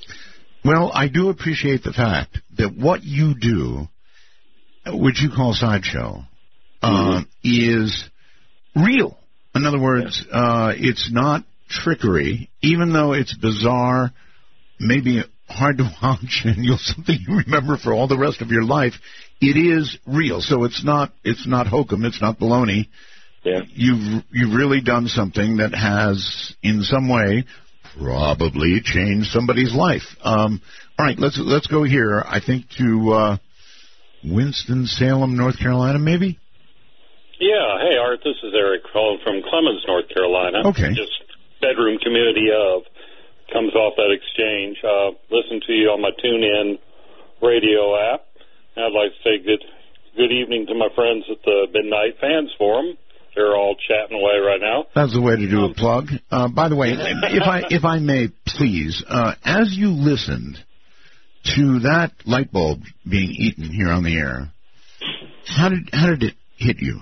Well, I do appreciate the fact that what you do, which you call sideshow, uh, is real. In other words, uh, it's not trickery, even though it's bizarre, maybe hard to watch, and you'll something you remember for all the rest of your life. It is real, so it's not it's not hokum, it's not baloney. Yeah. You've you've really done something that has, in some way, probably changed somebody's life. Um, all right, let's let's go here. I think to uh, Winston-Salem, North Carolina, maybe. Yeah. Hey, Art, this is Eric calling from Clemens, North Carolina. Okay. Just bedroom community of comes off that exchange. Uh, listen to you on my TuneIn radio app. I'd like to say good good evening to my friends at the Midnight Fans Forum. They're all chatting away right now. That's the way to do a plug. Uh, by the way, if I if I may, please, uh, as you listened to that light bulb being eaten here on the air, how did how did it hit you?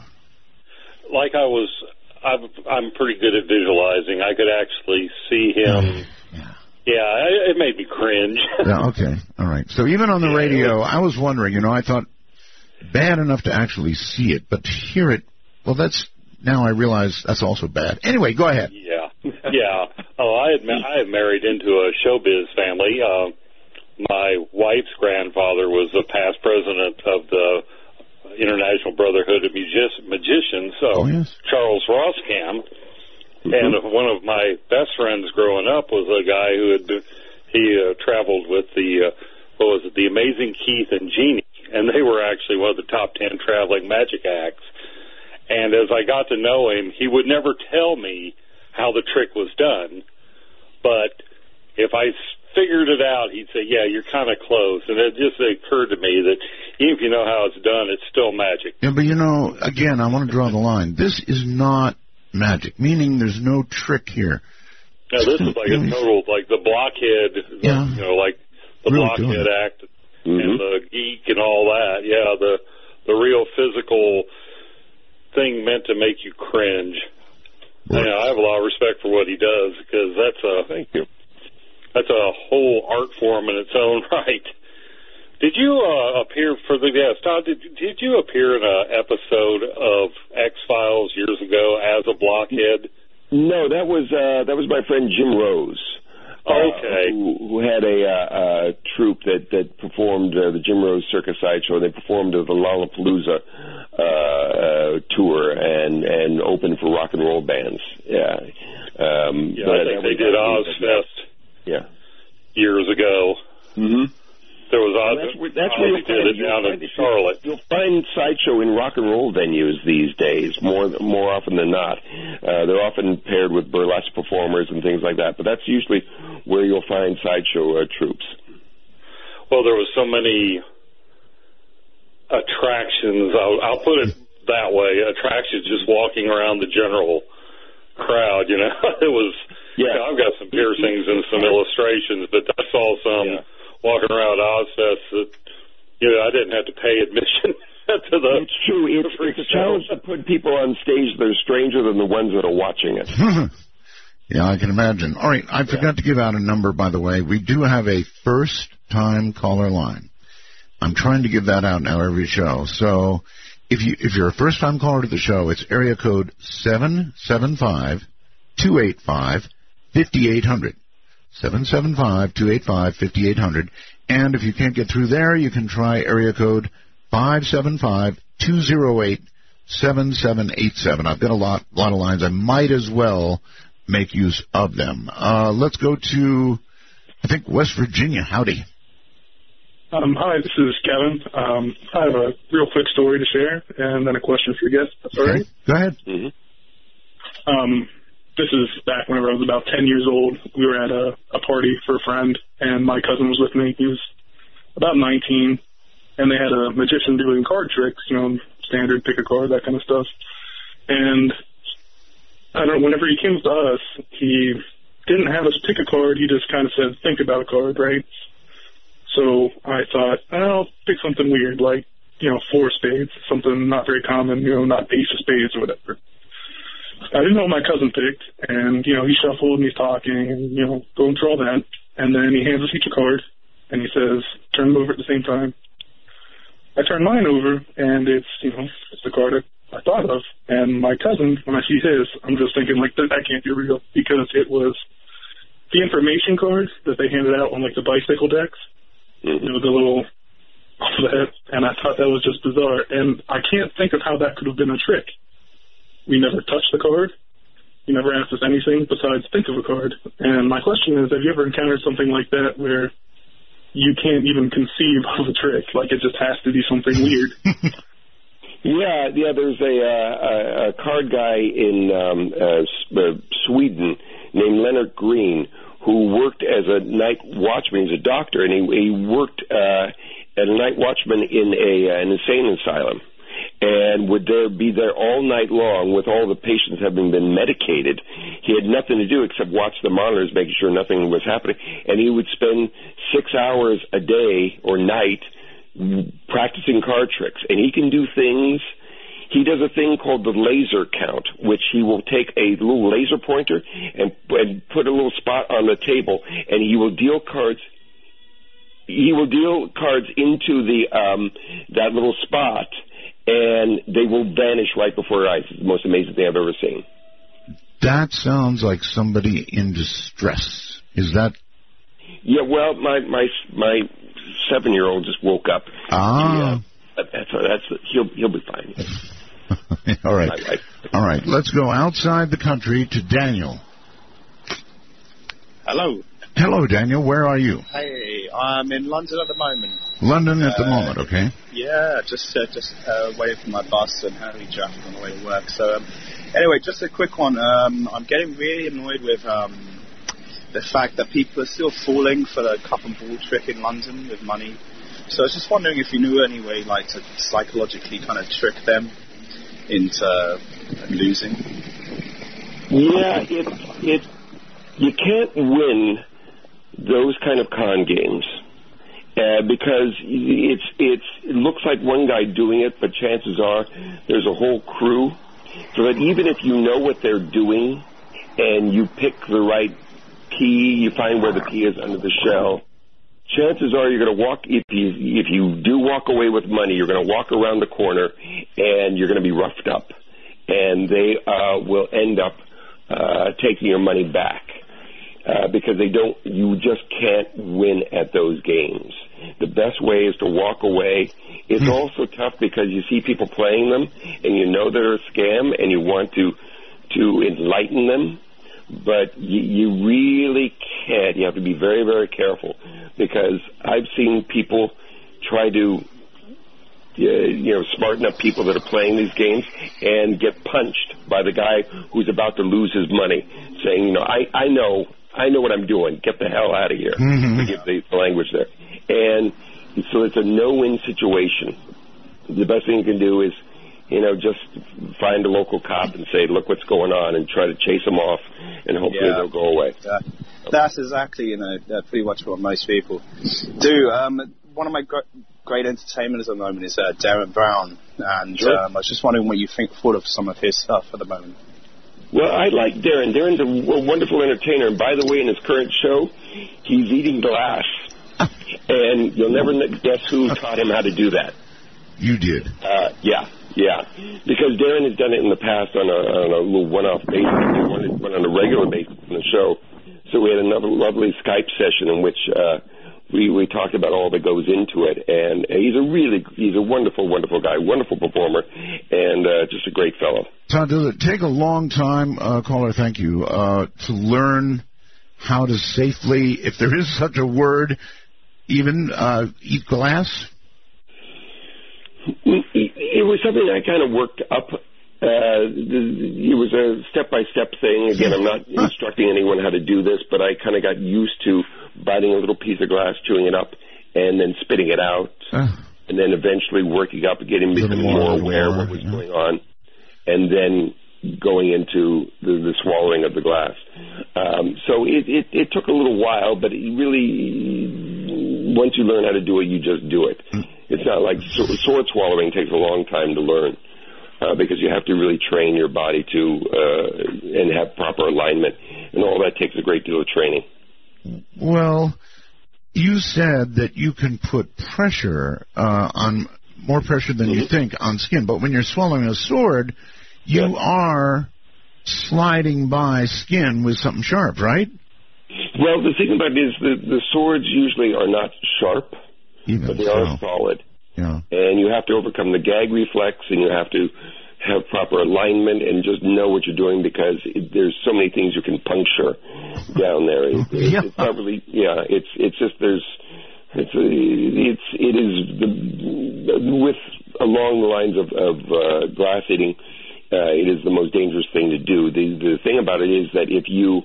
Like I was, I'm, I'm pretty good at visualizing. I could actually see him. Yeah. Yeah, it, it made me cringe. Yeah, okay, all right. So even on the radio, I was wondering, you know, I thought bad enough to actually see it, but to hear it, well, that's, now I realize that's also bad. Anyway, go ahead. Yeah, yeah. Oh, I had ma- I had married into a showbiz family. Uh, my wife's grandfather was a past president of the International Brotherhood of Magi- Magicians, so Oh, yes. Charles Roskam. And one of my best friends growing up was a guy who had been, he uh, traveled with the uh, what was it, the Amazing Keith and Jeannie, and they were actually one of the top ten traveling magic acts. And as I got to know him, he would never tell me how the trick was done, but if I figured it out, he'd say, "Yeah, you're kind of close." And it just occurred to me that even if you know how it's done, it's still magic. Yeah, but you know, again, I want to draw the line. This is not magic, meaning there's no trick here. Now, this is like a total, like the blockhead, Yeah. you know, like the Really doing blockhead it. act and the geek and all that. Yeah, the the real physical thing meant to make you cringe. Right. You know, I have a lot of respect for what he does because that's a Thank you. that's a whole art form in its own right. Did you uh, appear for the guest? Todd, did, did you appear in an episode of X-Files years ago as a blockhead? No, that was uh, that was my friend Jim Rose. Uh, Okay. who, who had a uh, uh, troupe that that performed uh, the Jim Rose Circus Sideshow. They performed at the Lollapalooza uh, uh, tour and and opened for rock and roll bands. Yeah. Um, Yeah, but I think that they was- did Ozfest Yeah. years ago. Mm-hmm. There was Well, Oz. that's where, that's where they you'll find, did it you'll down find in it. Charlotte. You'll find sideshow in rock and roll venues these days more more often than not. Uh, they're often paired with burlesque performers and things like that. But that's usually where you'll find sideshow uh, troops. well, there was so many attractions. I'll, I'll put it that way. Attractions just walking around the general crowd, you know. It was, yeah. You know, I've got some piercings and some illustrations, but I saw some yeah. walking around Ozfest that, you know, I didn't have to pay admission to the... It's true. It's, it's a challenge to put people on stage that are stranger than the ones that are watching it. Yeah, I can imagine. All right, I forgot yeah. to give out a number, by the way. We do have a first-time caller line. I'm trying to give that out now every show. So if, you, if you're a first-time caller to the show, it's area code seven seven five, two eight five, five eight zero zero. seven seven five, two eight five, five eight zero zero. And if you can't get through there, you can try area code five seven five, two zero eight, seven seven eight seven. I've got a lot, lot of lines. I might as well make use of them. Uh, let's go to, I think, West Virginia. Howdy. Um, hi, this is Kevin. Um, I have a real quick story to share, and then a question for your guest. That's all right? Go ahead. Mm-hmm. Um, this is back whenever I was about ten years old. We were at a, a party for a friend, and my cousin was with me. He was about nineteen, and they had a magician doing card tricks, you know, standard pick a card, that kind of stuff. And I don't know, whenever he came to us, he didn't have us pick a card. He just kind of said, think about a card, right? So I thought, I'll pick something weird, like, you know, four spades, something not very common, you know, not ace of spades or whatever. I didn't know what my cousin picked, and, you know, he shuffled and he's talking and, you know, going through all that. And then he hands us each a card, and he says, turn them over at the same time. I turn mine over, and it's, you know, it's the card I I thought of, and my cousin, when I see his, I'm just thinking, like, that, that can't be real, because it was the information cards that they handed out on, like, the bicycle decks, mm-hmm. you know, the little, that, and I thought that was just bizarre, and I can't think of how that could have been a trick. We never touched the card. You never asked us anything besides think of a card, and my question is, have you ever encountered something like that where you can't even conceive of a trick, like it just has to be something weird? Yeah, yeah. There's a, uh, a card guy in um, uh, uh, Sweden named Leonard Green who worked as a night watchman. He's a doctor, and he, he worked uh, as a night watchman in a uh, an insane asylum, and would there be there all night long with all the patients having been medicated. He had nothing to do except watch the monitors, making sure nothing was happening, and he would spend six hours a day or night practicing card tricks, and he can do things. He does a thing called the laser count, which he will take a little laser pointer and, and put a little spot on the table, and he will deal cards. He will deal cards into the um, that little spot, and they will vanish right before your eyes. It's the most amazing thing I've ever seen. That sounds like somebody in distress. Is that? Yeah. Well, my my my. seven-year-old just woke up. Ah. Yeah, that's, that's, he'll, he'll be fine. All right. All right. Let's go outside the country to Daniel. Hello. Hello, Daniel. Where are you? Hey, I'm in London at the moment. London at uh, the moment, okay. Yeah, just uh, just uh, waiting for my bus and heavy traffic on the way to work. So, um, anyway, just a quick one. Um, I'm getting really annoyed with... Um, the fact that people are still falling for the cup and ball trick in London with money. So I was just wondering if you knew any way, like, to psychologically kind of trick them into losing. Yeah, it, it, you can't win those kind of con games uh, because it's, it's, it looks like one guy doing it, but chances are there's a whole crew. So that even if you know what they're doing and you pick the right key, you find where the key is under the shell, chances are you're going to walk, if you if you do walk away with money, you're going to walk around the corner and you're going to be roughed up, and they uh, will end up uh, taking your money back uh, because they don't. You just can't win at those games. The best way is to walk away. It's also tough because you see people playing them and you know they're a scam and you want to to enlighten them. But you, you really can't. You have to be very, very careful because I've seen people try to, uh, you know, smarten up people that are playing these games and get punched by the guy who's about to lose his money, saying, you know, I, I know, I know what I'm doing. Get the hell out of here. Mm-hmm. Forgive the language there. And so it's a no-win situation. The best thing you can do is, you know, just find a local cop and say, look what's going on, and try to chase them off, and hopefully Yeah. they'll go away. That, that's exactly, you know, uh, pretty much what most people do. Um, one of my gr- great entertainers at the moment is uh, Darren Brown, and Sure. um, I was just wondering what you think thought of some of his stuff at the moment. Well, I like Darren. Darren's a, w- wonderful entertainer, and by the way, in his current show, he's eating glass. And you'll never kn- guess who taught him how to do that. You did. Uh, yeah, yeah. Because Darren has done it in the past on a, on a little one-off basis. He wanted to run on a regular basis in the show. So we had another lovely Skype session in which uh, we, we talked about all that goes into it. And he's a really, he's a wonderful, wonderful guy, wonderful performer, and uh, just a great fellow. Todd, does it take a long time, uh, caller, thank you, uh, to learn how to safely, if there is such a word, even uh, eat glass? It was something I kind of worked up. Uh, it was a step-by-step thing. Again, I'm not instructing anyone how to do this, but I kind of got used to biting a little piece of glass, chewing it up, and then spitting it out, Uh, and then eventually working up, getting Little becoming more more aware of aware, what was yeah. going on, and then going into the, the swallowing of the glass. Um, so it, it, it took a little while, but it really, once you learn how to do it, you just do it. It's not like sword swallowing takes a long time to learn, uh, because you have to really train your body to uh, and have proper alignment, and all that takes a great deal of training. well, you said that you can put pressure uh, on, more pressure than you think, on skin, but when you're swallowing a sword, you Yeah. are sliding by skin with something sharp, right? Well, the thing about it is the, the swords usually are not sharp, Even but they so. are solid. Yeah. And you have to overcome the gag reflex, and you have to have proper alignment and just know what you're doing, because it, there's so many things you can puncture down there. It, it, Yeah. It's not really, yeah, it's it's just there's, it's a, it's it is the, with along the lines of, of uh, glass eating. Uh, it is the most dangerous thing to do. The the thing about it is that if you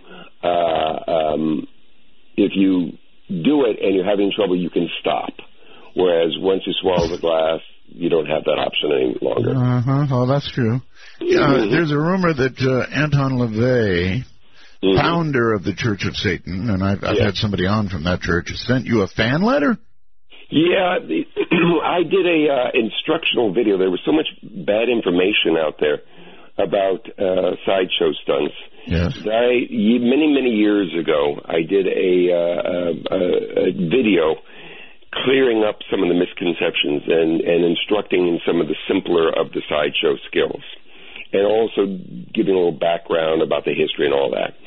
uh, um, if you do it and you're having trouble, you can stop. Whereas once you swallow the glass, you don't have that option any longer. Uh-huh. Oh, that's true. Uh, there's a rumor that uh, Anton LaVey, Mhm. founder of the Church of Satan, and I've, I've Yeah. had somebody on from that church, sent you a fan letter? Yeah, the, I did a uh, instructional video. There was so much bad information out there about uh, sideshow stunts. Yes. that I, ye- many, many years ago, I did a, uh, a, a video clearing up some of the misconceptions and, and instructing in some of the simpler of the sideshow skills, and also giving a little background about the history and all that.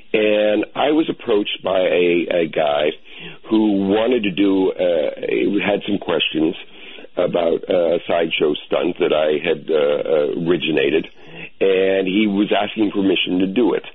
And I was approached by a, a guy who wanted to do, uh, had some questions about a sideshow stunt that I had uh, originated, and he was asking permission to do it.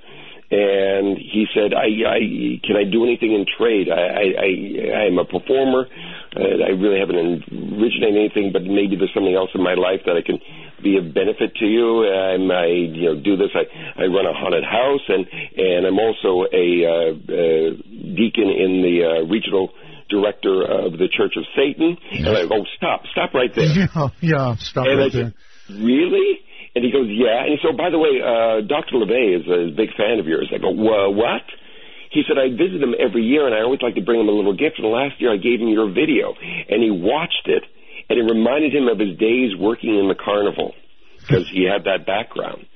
And he said, I, I, can I do anything in trade? I, I, I, I'm a performer. Uh, I really haven't originated anything, but maybe there's something else in my life that I can be of benefit to you. I'm, I, you know, do this. I, I run a haunted house, and, and I'm also a uh, uh, deacon in the uh, regional director of the Church of Satan. Yes. And I go, stop, stop right there. Yeah, yeah, stop And right I said, there. really? And he goes, yeah. And so, by the way, uh, Doctor LaVey is a big fan of yours. I go, well, what? He said, I visit him every year, and I always like to bring him a little gift. And last year I gave him your video, and he watched it, and it reminded him of his days working in the carnival, because he had that background.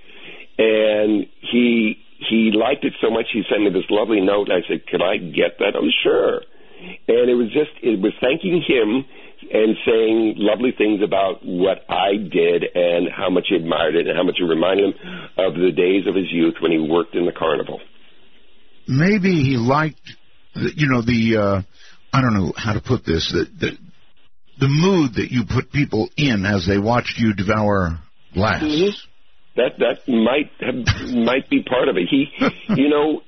And he he liked it so much, he sent me this lovely note. I said, could I get that? Oh, sure. And it was just, it was thanking him and saying lovely things about what I did and how much he admired it and how much it reminded him of the days of his youth when he worked in the carnival. Maybe he liked, the, you know, the, uh, I don't know how to put this, the, the, the mood that you put people in as they watched you devour glass. Mm-hmm. That that might have, might be part of it. He, you know,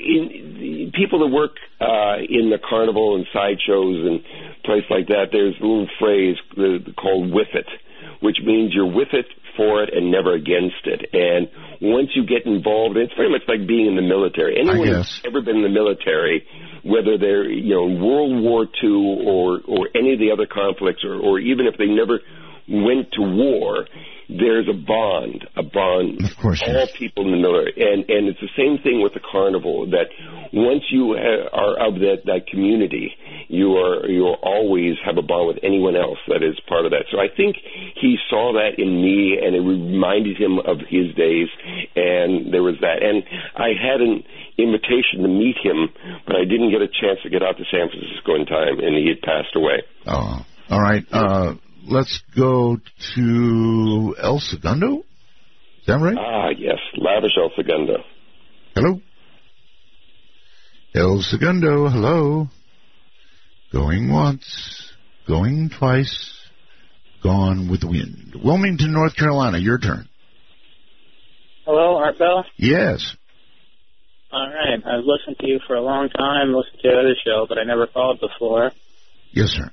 in, people that work uh, in the carnival and sideshows and place like that, there's a little phrase uh, called "with it," which means you're with it, for it, and never against it. And once you get involved, it's very much like being in the military. Anyone who's ever been in the military whether they're, you know, World War Two or, or any of the other conflicts, or, or even if they never went to war, there's a bond, a bond. Of course, all yes. people in the military, and and it's the same thing with the carnival. That once you ha- are of that that community, you are you will always have a bond with anyone else that is part of that. So I think he saw that in me, and it reminded him of his days, and there was that. And I had an invitation to meet him, but I didn't get a chance to get out to San Francisco in time, and he had passed away. Oh, all right. Uh, let's go to El Segundo. Is that right? Ah, yes, Lavish El Segundo. Hello? El Segundo, hello. Going once, going twice, gone with the wind. Wilmington, North Carolina, your turn. Hello, Art Bell? Yes. All right. I've listened to you for a long time, listened to the other show, but I never called before. Yes, sir.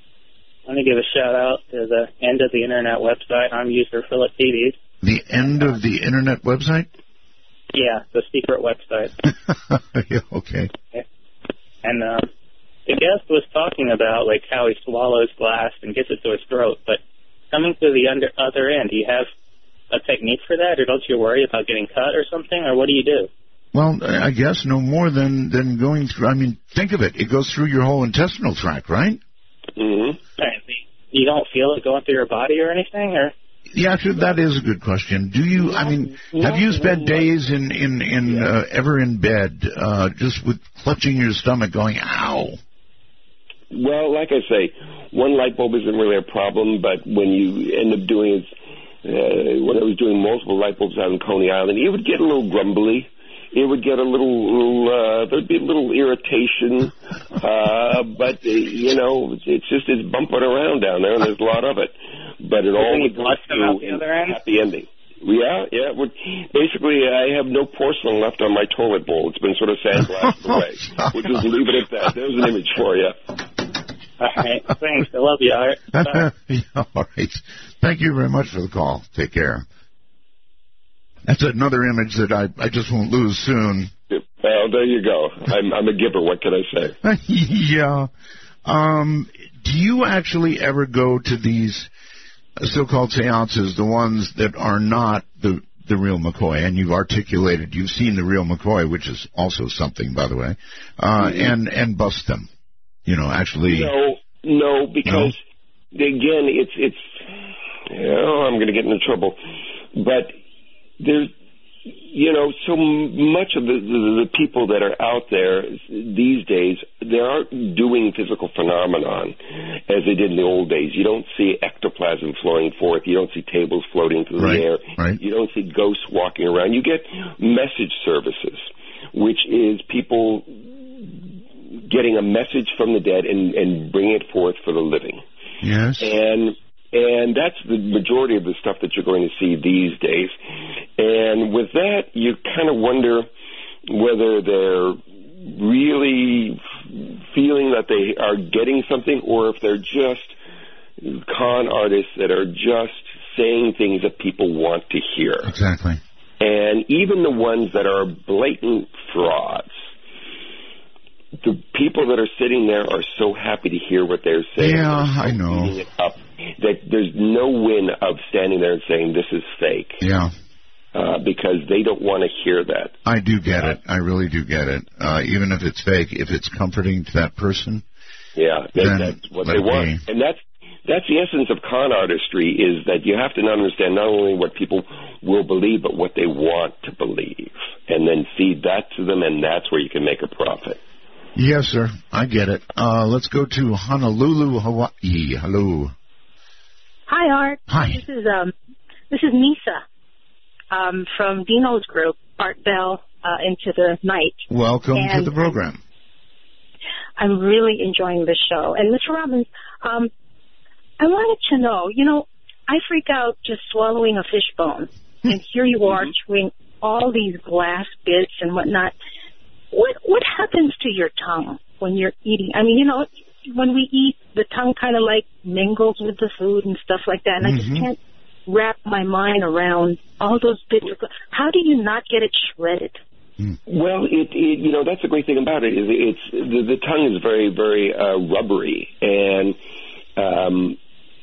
I want to give a shout-out to the end of the Internet website. I'm user Philip Davies. The end of the Internet website? Yeah, the secret website. Yeah, okay. And uh, the guest was talking about, like, how he swallows glass and gets it to his throat, but coming to the under, other end, do you have a technique for that, or don't you worry about getting cut or something, or what do you do? Well, I guess no more than, than going through, I mean, think of it. It goes through your whole intestinal tract, right? Mm-hmm. You don't feel it going through your body or anything, or? Yeah, actually, that is a good question. Do you, I mean, have you spent days in, in, in uh, ever in bed uh, just with clutching your stomach going, ow? Well, like I say, one light bulb isn't really a problem, but when you end up doing it, uh, when I was doing multiple light bulbs out in Coney Island, it would get a little grumbly. It would get a little, little uh, there'd be a little irritation, uh, but, uh, you know, it's just it's bumping around down there, and there's a lot of it. But it all would go through a happy ending. Yeah, yeah. Would, basically, I have no porcelain left on my toilet bowl. It's been sort of sandblasted away. We'll just leave it at that. There's an image for you. All right, thanks. I love you, Art. Bye. Yeah, all right. Thank you very much for the call. Take care. That's another image that I, I just won't lose soon. Well, there you go. I'm, I'm a giver. What can I say? Yeah. Um, do you actually ever go to these so-called seances, the ones that are not the the real McCoy, and you've articulated, you've seen the real McCoy, which is also something, by the way, uh, mm-hmm. and, and bust them? You know, actually... No, no, because, no? again, it's, it's, you know, I'm going to get into trouble, but there's, you know, so much of the, the, the people that are out there these days, they aren't doing physical phenomenon as they did in the old days. You don't see ectoplasm flowing forth. You don't see tables floating through right, the air. Right. You don't see ghosts walking around. You get message services, which is people getting a message from the dead and, and bringing it forth for the living. Yes. And... And that's the majority of the stuff that you're going to see these days. And with that, you kind of wonder whether they're really feeling that they are getting something, or if they're just con artists that are just saying things that people want to hear. Exactly. And even the ones that are blatant frauds, the people that are sitting there are so happy to hear what they're saying. Yeah, so I know. It up, that there's no win of standing there and saying this is fake. Yeah. Uh, because they don't want to hear that. I do get it. I really do get it. Uh, even if it's fake, if it's comforting to that person. Yeah, that, that's what they want. Be. And that's that's the essence of con artistry, is that you have to understand not only what people will believe, but what they want to believe. And then feed that to them, and that's where you can make a profit. Yes, sir. I get it. Uh, let's go to Honolulu, Hawaii. Hello. Hi, Art. Hi. This is um, this is Misa um, from Dino's group, Art Bell, uh, Into the Night. Welcome and to the program. I'm really enjoying the show. And Mister Robbins, um, I wanted to know, you know, I freak out just swallowing a fish bone, and here you are chewing all these glass bits and whatnot. What what happens to your tongue when you're eating? I mean, you know, when we eat, the tongue kind of like mingles with the food and stuff like that, and mm-hmm. I just can't wrap my mind around all those bits of. How do you not get it shredded? Well, it, it you know that's the great thing about it is it's the, the tongue is very very uh, rubbery, and um,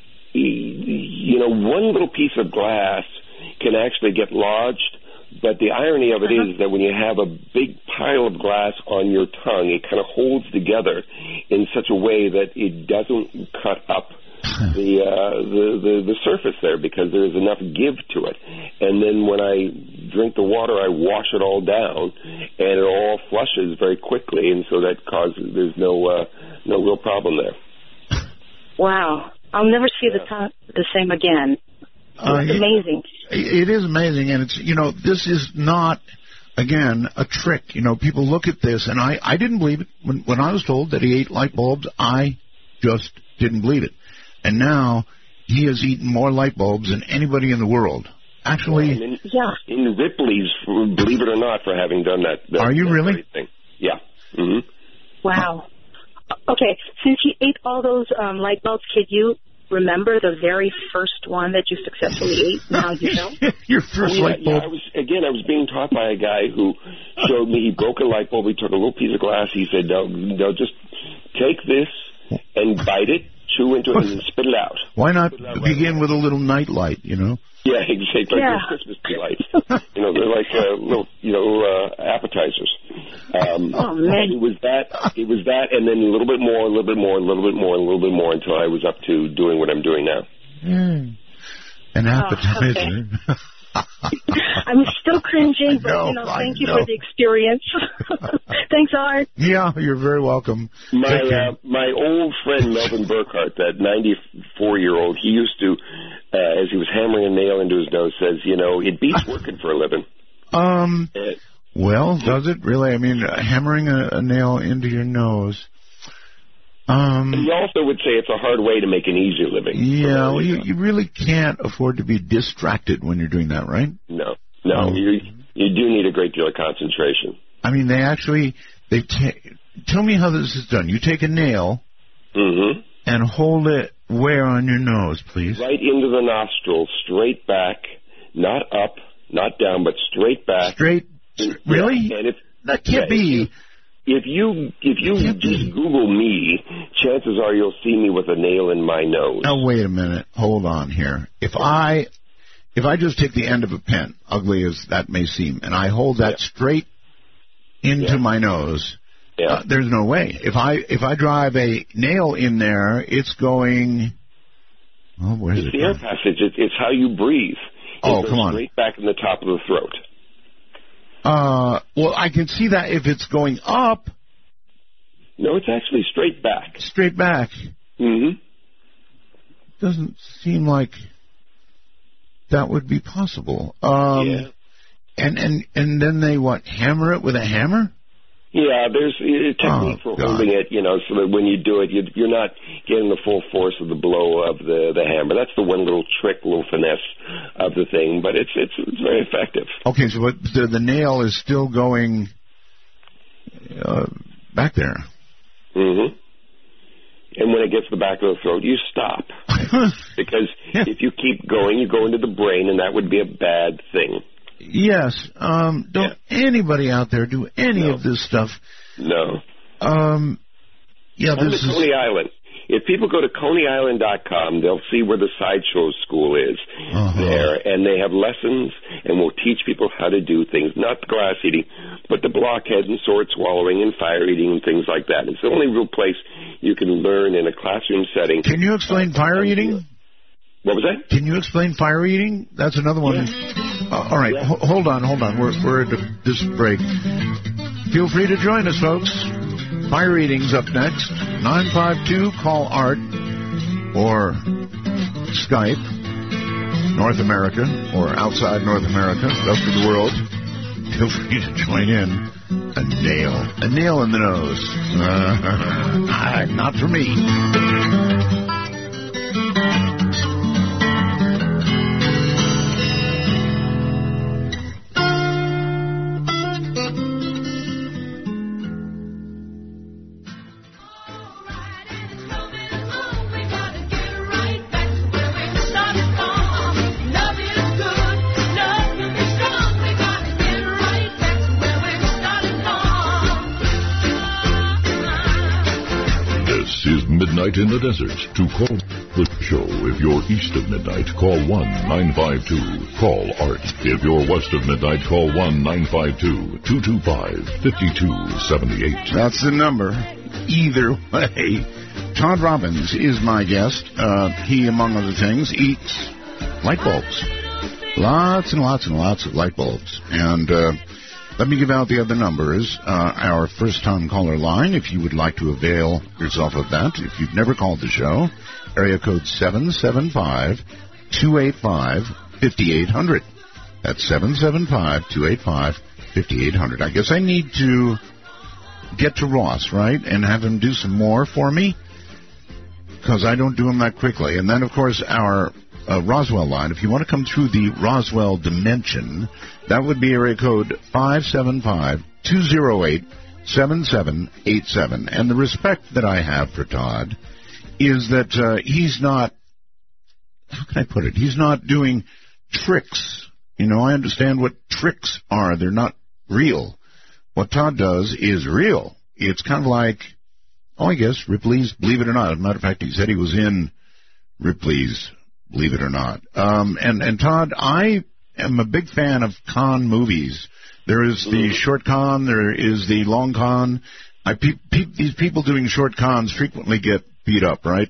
you know one little piece of glass can actually get lodged. But the irony of it uh-huh. is that when you have a big pile of glass on your tongue, it kind of holds together in such a way that it doesn't cut up the, uh, the the the surface there because there is enough give to it. And then when I drink the water, I wash it all down, and it all flushes very quickly, and so that causes there's no uh, no real problem there. Wow, I'll never see the tongue the same again. Uh, it's amazing. It, it is amazing, and it's, you know, this is not, again, a trick. You know, people look at this, and I, I didn't believe it. When, when I was told that he ate light bulbs, I just didn't believe it. And now he has eaten more light bulbs than anybody in the world. Actually, yeah, in, yeah. in Ripley's, believe it or not, for having done that. that Are you that really? Thing. Yeah. Mm-hmm. Wow. Okay, since he ate all those um, light bulbs, could you remember the very first one that you successfully ate? Now you know. Your first oh, yeah, light bulb. Yeah, I was, again, I was being taught by a guy who showed me. He broke a light bulb. He took a little piece of glass. He said, "No, no, just take this and bite it, chew into it, and spit it out." Why not right begin now. with a little night light? You know. Yeah, exactly. Yeah. Like Christmas tree lights. You know, they're like uh, little, you know, uh, appetizers. Um, oh man! It was that. It was that, and then a little bit more, a little bit more, a little bit more, a little bit more, until I was up to doing what I'm doing now. Mm. An appetizer. Oh, okay. I'm still cringing, but know, you know, thank I you know. for the experience. Thanks, Art. Yeah, you're very welcome. My uh, my old friend Melvin Burkhart, that ninety-four-year-old, he used to, uh, as he was hammering a nail into his nose, says, you know, it beats working for a living. Um. Uh, well, does it really? I mean, uh, hammering a, a nail into your nose. Um, he also would say it's a hard way to make an easy living. Yeah, well, you, you really can't afford to be distracted when you're doing that, right? No, no, Oh. you you do need a great deal of concentration. I mean, they actually, they ta- tell me how this is done. You take a nail Mm-hmm. and hold it where on your nose, please? Right into the nostril, straight back, not up, not down, but straight back. Straight, really? Yeah, and if, That can't yeah, be. If you if you Can't just be. Google me, chances are you'll see me with a nail in my nose. Now, wait a minute. Hold on here. If I, if I just take the end of a pen, ugly as that may seem, and I hold that Yeah. straight into Yeah. my nose, Yeah. uh, there's no way. If I if I drive a nail in there, it's going. Oh, where's It's it? the air going? passage. It, it's how you breathe. Oh, It goes come on. Straight back in the top of the throat. Uh, well, I can see that if it's going up, No, it's actually straight back. straight back. Mm-hmm. Doesn't seem like that would be possible. Um, Yeah. And and and then they what? Hammer it with a hammer? Yeah, there's a technique Oh, for God. holding it, you know, so that when you do it, you, you're not getting the full force of the blow of the, the hammer. That's the one little trick, little finesse of the thing, but it's it's, it's very effective. Okay, so what, the, the nail is still going uh, back there. Mm-hmm. And when it gets to the back of the throat, you stop. Because Yeah. if you keep going, you go into the brain, and that would be a bad thing. Yes. Um, don't anybody out there do any No. of this stuff. No. Um, yeah, Come this to is. Coney Island. If people go to Coney Island dot com, they'll see where the sideshow school is Uh-huh. there, and they have lessons, and we'll teach people how to do things, not the glass eating, but the blockhead and sword swallowing and fire eating and things like that. It's the only real place you can learn in a classroom setting. Can you explain fire eating? What was that? Can you explain fire eating? That's another one. Uh, all right, Yeah. ho- hold on, hold on. We're we're at this break. Feel free to join us, folks. Fire eating's up next. nine five two, call Art, or Skype, North America, or outside North America, rest of the world. Feel free to join in. A nail. A nail in the nose. Uh, not for me. Love is good, love will be strong. We gotta get right back to where we Midnight in the Desert. To call the show, if you're east of midnight, call one nine five two. Call Art. If you're west of midnight, call one nine five two, two two five, five two seven eight. That's the number. Either way, Todd Robbins is my guest. Uh, he, among other things, eats light bulbs. Lots and lots and lots of light bulbs. And uh, let me give out the other numbers. Uh, our first-time caller line, if you would like to avail yourself of that. If you've never called the show, area code seven seven five, two eight five, five eight zero zero. That's seven seven five, two eight five, five eight zero zero. I guess I need to get to Ross, right, and have him do some more for me, because I don't do them that quickly. And then, of course, our uh, Roswell line, if you want to come through the Roswell dimension, that would be area code five seven five, two zero eight, seven seven eight seven. And the respect that I have for Todd is that uh, he's not, how can I put it, he's not doing tricks. You know, I understand what tricks are. They're not real. What Todd does is real. It's kind of like, oh, I guess, Ripley's Believe It or Not. As a matter of fact, he said he was in Ripley's Believe It or Not. Um, and, and Todd, I am a big fan of con movies. There is the short con, there is the long con. I, pe- pe- these people doing short cons frequently get beat up, right?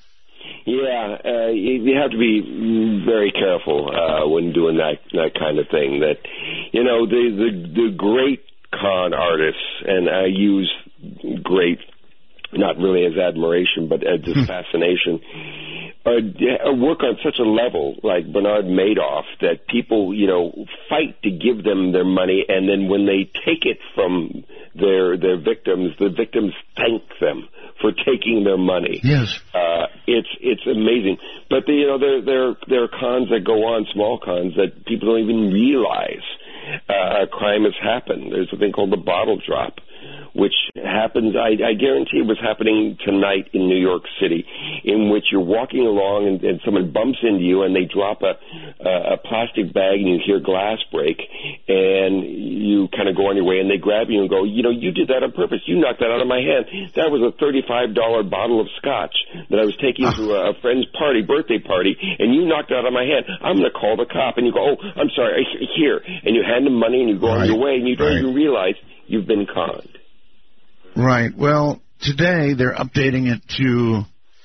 Yeah, uh, you, you have to be very careful uh, when doing that that kind of thing. That, you know, the the, the great con artists, and I use great not really as admiration, but as just fascination, uh, work on such a level like Bernard Madoff that people, you know, fight to give them their money, and then when they take it from their their victims, the victims thank them for taking their money. Yes, uh, it's it's amazing. But the, you know, there there there are cons that go on, small cons that people don't even realize uh, a crime has happened. There's a thing called the bottle drop, which happens, I, I guarantee it was happening tonight in New York City, in which you're walking along and, and someone bumps into you and they drop a, a, a plastic bag and you hear glass break, and you kind of go on your way and they grab you and go, you know, you did that on purpose. You knocked that out of my hand. That was a thirty-five dollars bottle of scotch that I was taking to a, a friend's party, birthday party, and you knocked it out of my hand. I'm going to call the cop. And you go, oh, I'm sorry, here. And you hand them money and you go right. on your way, and you don't right. even realize you've been conned. Right. Well, today they're updating it to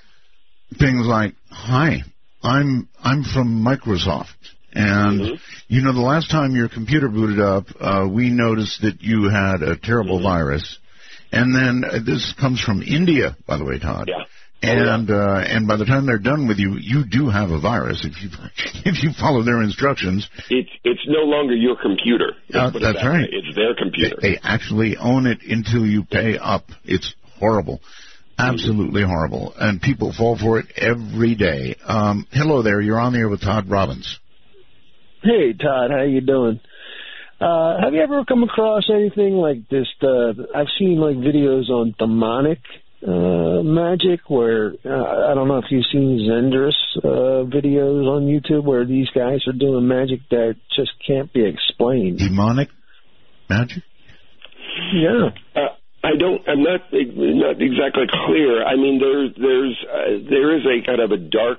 things like, hi, I'm I'm from Microsoft. And, mm-hmm. you know, the last time your computer booted up, uh, we noticed that you had a terrible mm-hmm. virus. And then uh, this comes from India, by the way, Todd. Yeah. And oh, yeah. uh, and by the time they're done with you, you do have a virus if you if you follow their instructions. It's it's no longer your computer. Uh, that's that right. Way. It's their computer. They, they actually own it until you pay up. It's horrible, absolutely mm-hmm. horrible, and people fall for it every day. Um, hello there. You're on the air with Todd Robbins. Hey, Todd. How you doing? Uh, have you ever come across anything like this? Uh, I've seen like videos on demonic Uh, magic, where uh, I don't know if you've seen Zendris uh, videos on YouTube where these guys are doing magic that just can't be explained. Demonic magic? Yeah. Uh, I don't. I'm not not exactly clear. I mean, there's there's uh, there is a kind of a dark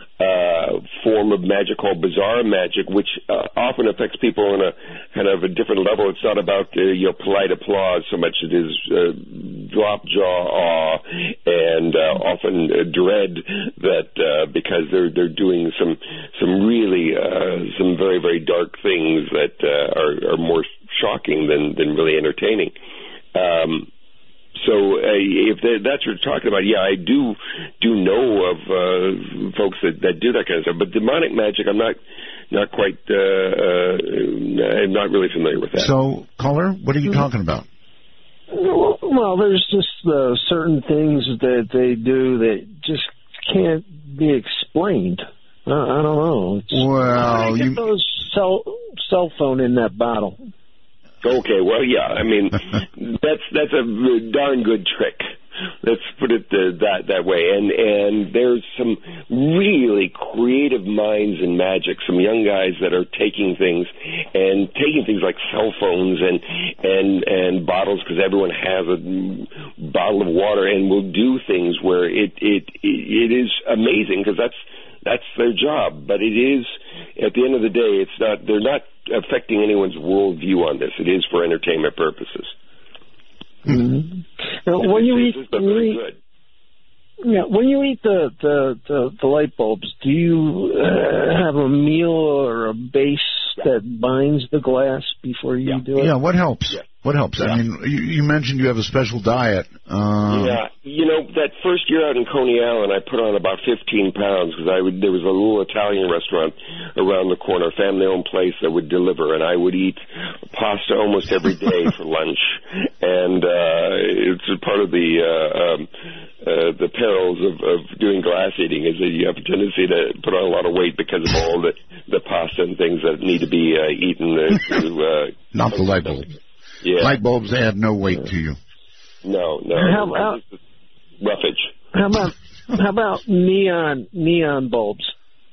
uh, form of magic called bizarre magic, which uh, often affects people on a kind of a different level. It's not about uh, your polite applause so much as it is uh, drop jaw awe and uh, often uh, dread that uh, because they're they're doing some some really uh, some very very dark things that uh, are, are more shocking than than really entertaining. Um, So uh, if that's what you're talking about, yeah, I do do know of uh, folks that, that do that kind of stuff. But demonic magic, I'm not not quite, uh, uh, I'm not really familiar with that. So, caller, what are you talking about? Well, there's just uh, certain things that they do that just can't be explained. I, I don't know. It's, well, get you those cell cell phone in that bottle. Okay, well, yeah, I mean, that's that's a darn good trick. Let's put it uh, that that way. And and there's some really creative minds in magic, some young guys that are taking things and taking things like cell phones and and and bottles, because everyone has a bottle of water and will do things where it it it is amazing because that's that's their job. But it is, at the end of the day, it's not. They're not affecting anyone's worldview on this. It is for entertainment purposes. Mm-hmm. Now, when you eat, when you eat yeah, when you eat the the, the, the light bulbs, do you uh, have a meal or a base that binds the glass before you yeah. do it? Yeah, what helps? Yeah. What helps? Yeah. I mean, you, you mentioned you have a special diet. Um, yeah, you know, that first year out in Coney Island, I put on about fifteen pounds because I would. There was a little Italian restaurant around the corner, a family-owned place that would deliver, and I would eat pasta almost every day for lunch. And uh, it's a part of the uh, um, uh, the perils of, of doing glass eating is that you have a tendency to put on a lot of weight because of all the the pasta and things that need to be uh, eaten uh, to. Uh, Not the light bulbs. Yeah. Light bulbs add no weight to you. No, no. How about roughage? How about how about neon neon bulbs?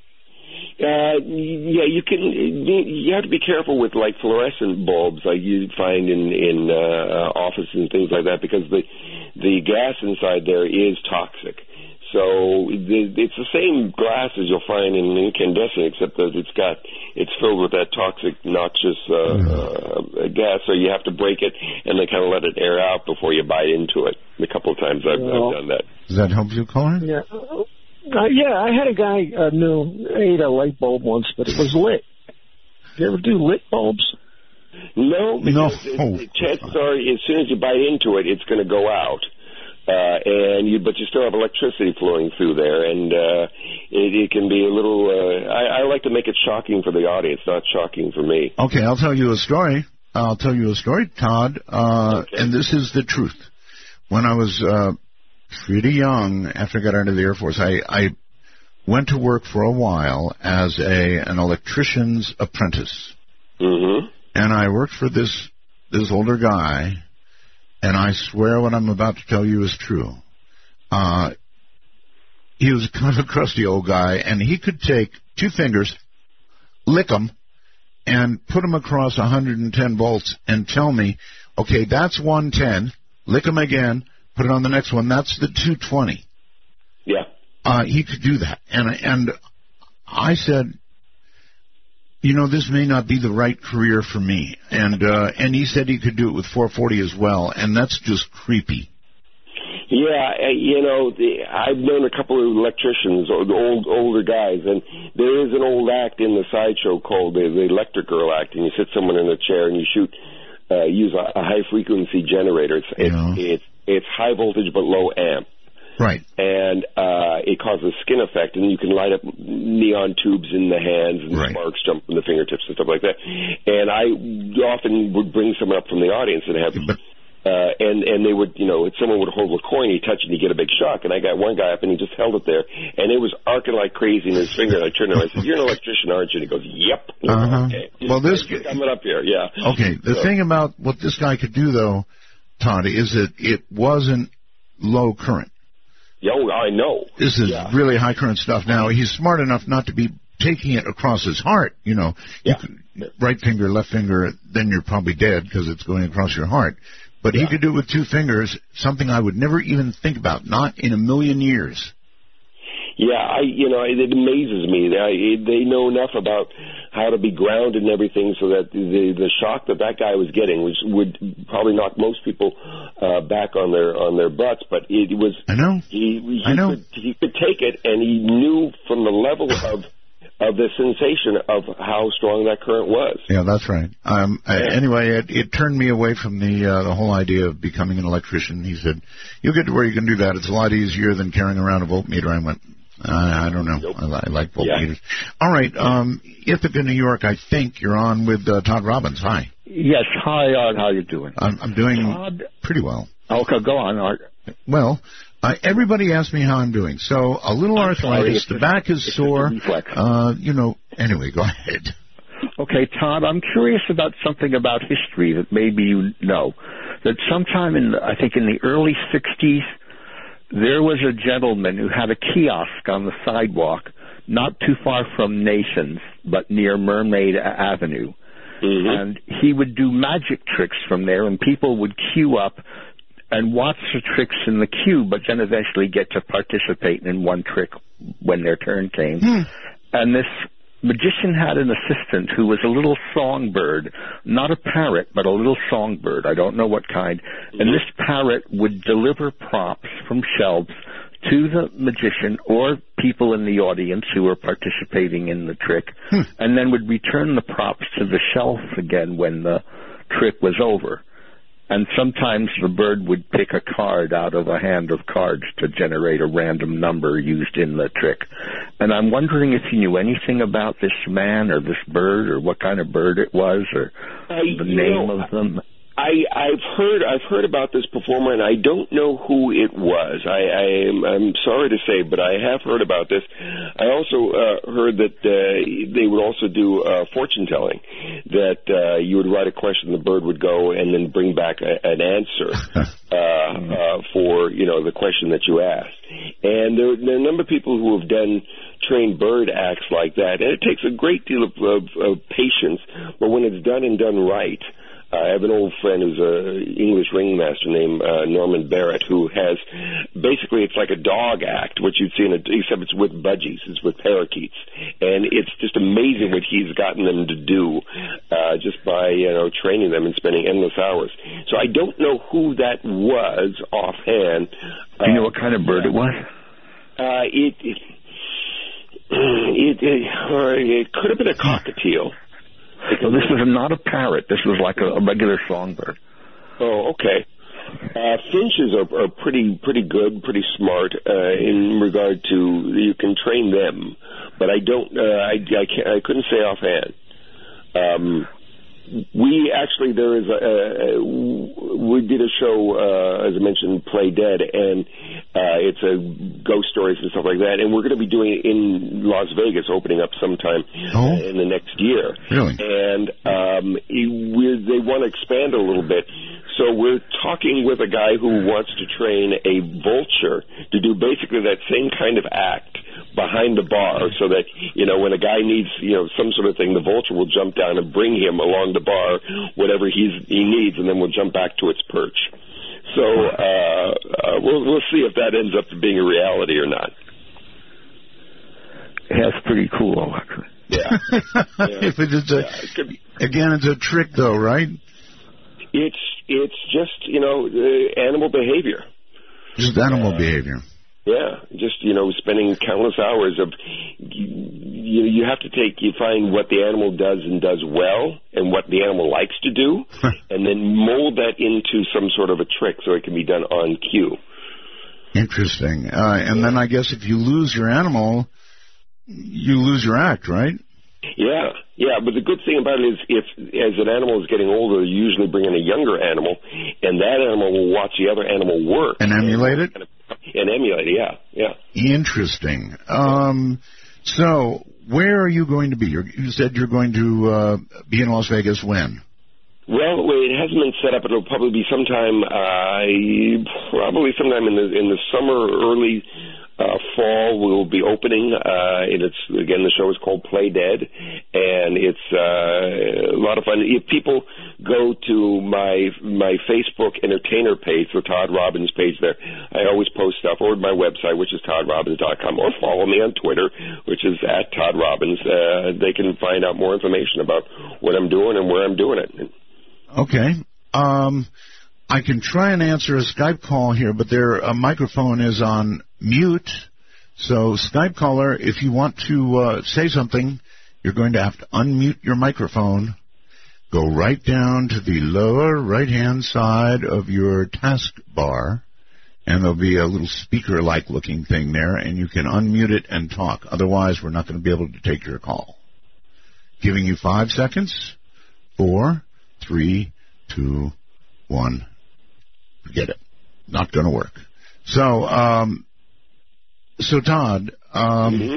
Uh, yeah, you can. You have to be careful with like fluorescent bulbs, like you find in in uh, offices and things like that, because the the gas inside there is toxic. So it's the same glass as you'll find in incandescent, except that it's got it's filled with that toxic, noxious uh, uh, gas. So you have to break it and then kind of let it air out before you bite into it. A couple of times I've, well, I've done that. Does that help you, Colin? Yeah, uh, yeah. I had a guy uh, knew ate a light bulb once, but it was lit. You ever do lit bulbs? No, because no. It, chances are, as soon as you bite into it, it's going to go out. Uh, and you, but you still have electricity flowing through there, and uh, it, it can be a little. Uh, I, I like to make it shocking for the audience, not shocking for me. Okay, I'll tell you a story. I'll tell you a story, Todd, uh, okay. And this is the truth. When I was uh, pretty young, after I got out of the Air Force, I, I went to work for a while as a an electrician's apprentice, mm-hmm. and I worked for this this older guy. And I swear what I'm about to tell you is true. Uh, he was kind of a crusty old guy, and he could take two fingers, lick them, and put them across one hundred ten volts and tell me, okay, that's one ten, lick them again, put it on the next one, that's the two twenty. Yeah. Uh, he could do that. And, and I said, you know, this may not be the right career for me. And uh, and he said he could do it with four forty as well, and that's just creepy. Yeah, you know, the, I've known a couple of electricians, or the old older guys, and there is an old act in the sideshow called the, the Electric Girl Act, and you sit someone in a chair and you shoot, uh, use a, a high-frequency generator. It's, it's, yeah. it's, it's high voltage but low amp. Right. And uh, it causes skin effect, and you can light up neon tubes in the hands, and right. sparks jump from the fingertips and stuff like that. And I often would bring someone up from the audience and have, but, uh, and and they would, you know, someone would hold a coin, he'd touch it, and he'd get a big shock. And I got one guy up, and he just held it there, and it was arcing like crazy in his finger. And I turned to him, I said, "You're an electrician, aren't you?" And he goes, "Yep." Uh-huh. Okay. Well, this coming up here, yeah. Okay. The so. thing about what this guy could do, though, Todd, is that it wasn't low current. Yeah, oh, I know. This is yeah. really high current stuff. Now, he's smart enough not to be taking it across his heart. You know, yeah. you could, right finger, left finger, then you're probably dead because it's going across your heart. But yeah. he could do it with two fingers, something I would never even think about, not in a million years. Yeah, I, you know, it amazes me. They, they know enough about how to be grounded and everything so that the the shock that that guy was getting, which would probably knock most people uh, back on their on their butts, but it was. I know. He, he I know. Could, he could take it, and he knew from the level of of the sensation of how strong that current was. Yeah, that's right. Um, yeah. I, anyway, it, it turned me away from the uh, the whole idea of becoming an electrician. He said, "You'll get to where you can do that. It's a lot easier than carrying around a voltmeter." I went. Uh, I don't know. Nope. I, I like voltmeters. Yeah. All right. Um, Ithaca, New York, I think you're on with uh, Todd Robbins. Hi. Yes. Hi, Art. How you doing? I'm, I'm doing Todd? pretty well. Okay, go on, Art. Well, uh, everybody asks me how I'm doing. So a little I'm arthritis, sorry, the back is sore. Uh, you know, anyway, go ahead. Okay, Todd, I'm curious about something about history that maybe you know. That sometime in, the, I think in the early sixties, there was a gentleman who had a kiosk on the sidewalk not too far from Nations, but near Mermaid Avenue. Mm-hmm. And he would do magic tricks from there, and people would queue up and watch the tricks in the queue, but then eventually get to participate in one trick when their turn came. Hmm. And this magician had an assistant who was a little songbird, not a parrot, but a little songbird. I don't know what kind. And this parrot would deliver props from shelves to the magician or people in the audience who were participating in the trick, hmm. and then would return the props to the shelf again when the trick was over. And sometimes the bird would pick a card out of a hand of cards to generate a random number used in the trick. And I'm wondering if you knew anything about this man or this bird, or what kind of bird it was, or I, the name know, of them. I, I've heard I've heard about this performer, and I don't know who it was. I, I am I'm sorry to say, but I have heard about this. I also uh, heard that uh, they would also do uh, fortune telling. That uh, you would write a question, the bird would go and then bring back a, an answer uh, uh, for you know the question that you asked. And there, there are a number of people who have done trained bird acts like that, and it takes a great deal of, of, of patience. But when it's done and done right. I have an old friend who's an English ringmaster named uh, Norman Barrett, who has basically it's like a dog act, which you'd see in a, except it's with budgies, it's with parakeets, and it's just amazing what he's gotten them to do uh, just by you know training them and spending endless hours. So I don't know who that was offhand. Do you know what kind of bird it was? Uh, it it it, it, uh, it could have been a cockatiel. So this was not a parrot. This was like a, a regular songbird. Oh, okay. Uh, finches are, are pretty pretty good, pretty smart uh, in regard to you can train them, but I don't. Uh, I I, can't, I couldn't say offhand. Um, we actually there is a, a we did a show uh, as I mentioned, Play Dead, and uh, it's a ghost stories and stuff like that, and we're going to be doing it in Las Vegas, opening up sometime oh. in the next year. Really? And um, we're, they want to expand a little bit. So we're talking with a guy who wants to train a vulture to do basically that same kind of act behind the bar, so that, you know, when a guy needs, you know, some sort of thing, the vulture will jump down and bring him along the bar whatever he's, he needs, and then we'll jump back to its perch. So uh, uh, we'll, we'll see if that ends up being a reality or not. Yeah, it's pretty cool, actually. Yeah. yeah. if it is a, yeah, it could be. Again, it's a trick, though, right? It's it's just you know uh, animal behavior. Just animal uh, behavior. Yeah, just you know spending countless hours of you. You have to take you find what the animal does and does well, and what the animal likes to do, and then mold that into some sort of a trick so it can be done on cue. Interesting. Uh, and then I guess if you lose your animal, you lose your act, right? Yeah, yeah, but the good thing about it is if, as an animal is getting older, you usually bring in a younger animal, and that animal will watch the other animal work. And emulate it? And emulate it, yeah, yeah. Interesting. Um, so, where are you going to be? You're, you said you're going to uh, be in Las Vegas when? Well, it hasn't been set up. It'll probably be sometime, uh, probably sometime in the in the summer, early uh, fall. We'll be opening, uh, and it's again the show is called Play Dead, and it's uh, a lot of fun. If people go to my my Facebook entertainer page, so Todd Robbins page there, I always post stuff, or my website, which is todd robbins dot com, or follow me on Twitter, which is at Todd Robbins. Uh, they can find out more information about what I'm doing and where I'm doing it. Okay. Um, I can try and answer a Skype call here, but their uh, microphone is on mute. So, Skype caller, if you want to uh, say something, you're going to have to unmute your microphone. Go right down to the lower right-hand side of your taskbar, and there'll be a little speaker-like looking thing there, and you can unmute it and talk. Otherwise, we're not going to be able to take your call. Giving you five seconds. Four. Three, two, one. Forget it. Not going to work. So, um, so Todd, um, mm-hmm.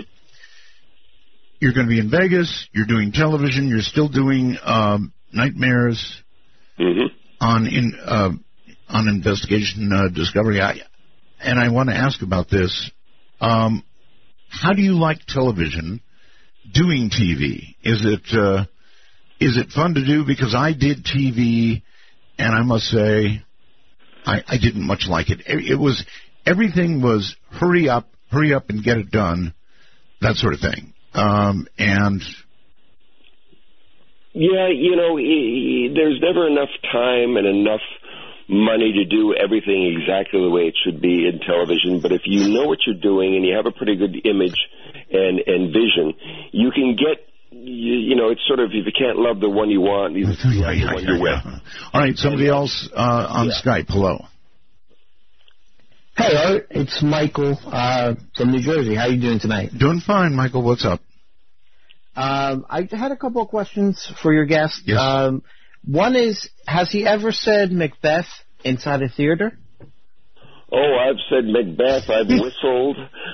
you're going to be in Vegas. You're doing television. You're still doing um, Nightmares mm-hmm. on in uh, on Investigation uh, Discovery. I, and I want to ask about this. Um, how do you like television? Doing T V? Is it? Uh, Is it fun to do? Because I did T V, and I must say, I, I didn't much like it. it. It was, everything was hurry up, hurry up and get it done, that sort of thing. Um, and... Yeah, you know, there's never enough time and enough money to do everything exactly the way it should be in television. But if you know what you're doing and you have a pretty good image and, and vision, you can get, you, you know, it's sort of, if you can't love the one you want, you love the one you're with. All right, somebody else uh, on yeah. Skype. Hello. Hey, Art. It's Michael uh, from New Jersey. How are you doing tonight? Doing fine, Michael. What's up? Um, I had a couple of questions for your guest. Yes. Um, one is, has he ever said Macbeth inside a theater? Oh, I've said Macbeth. I've whistled.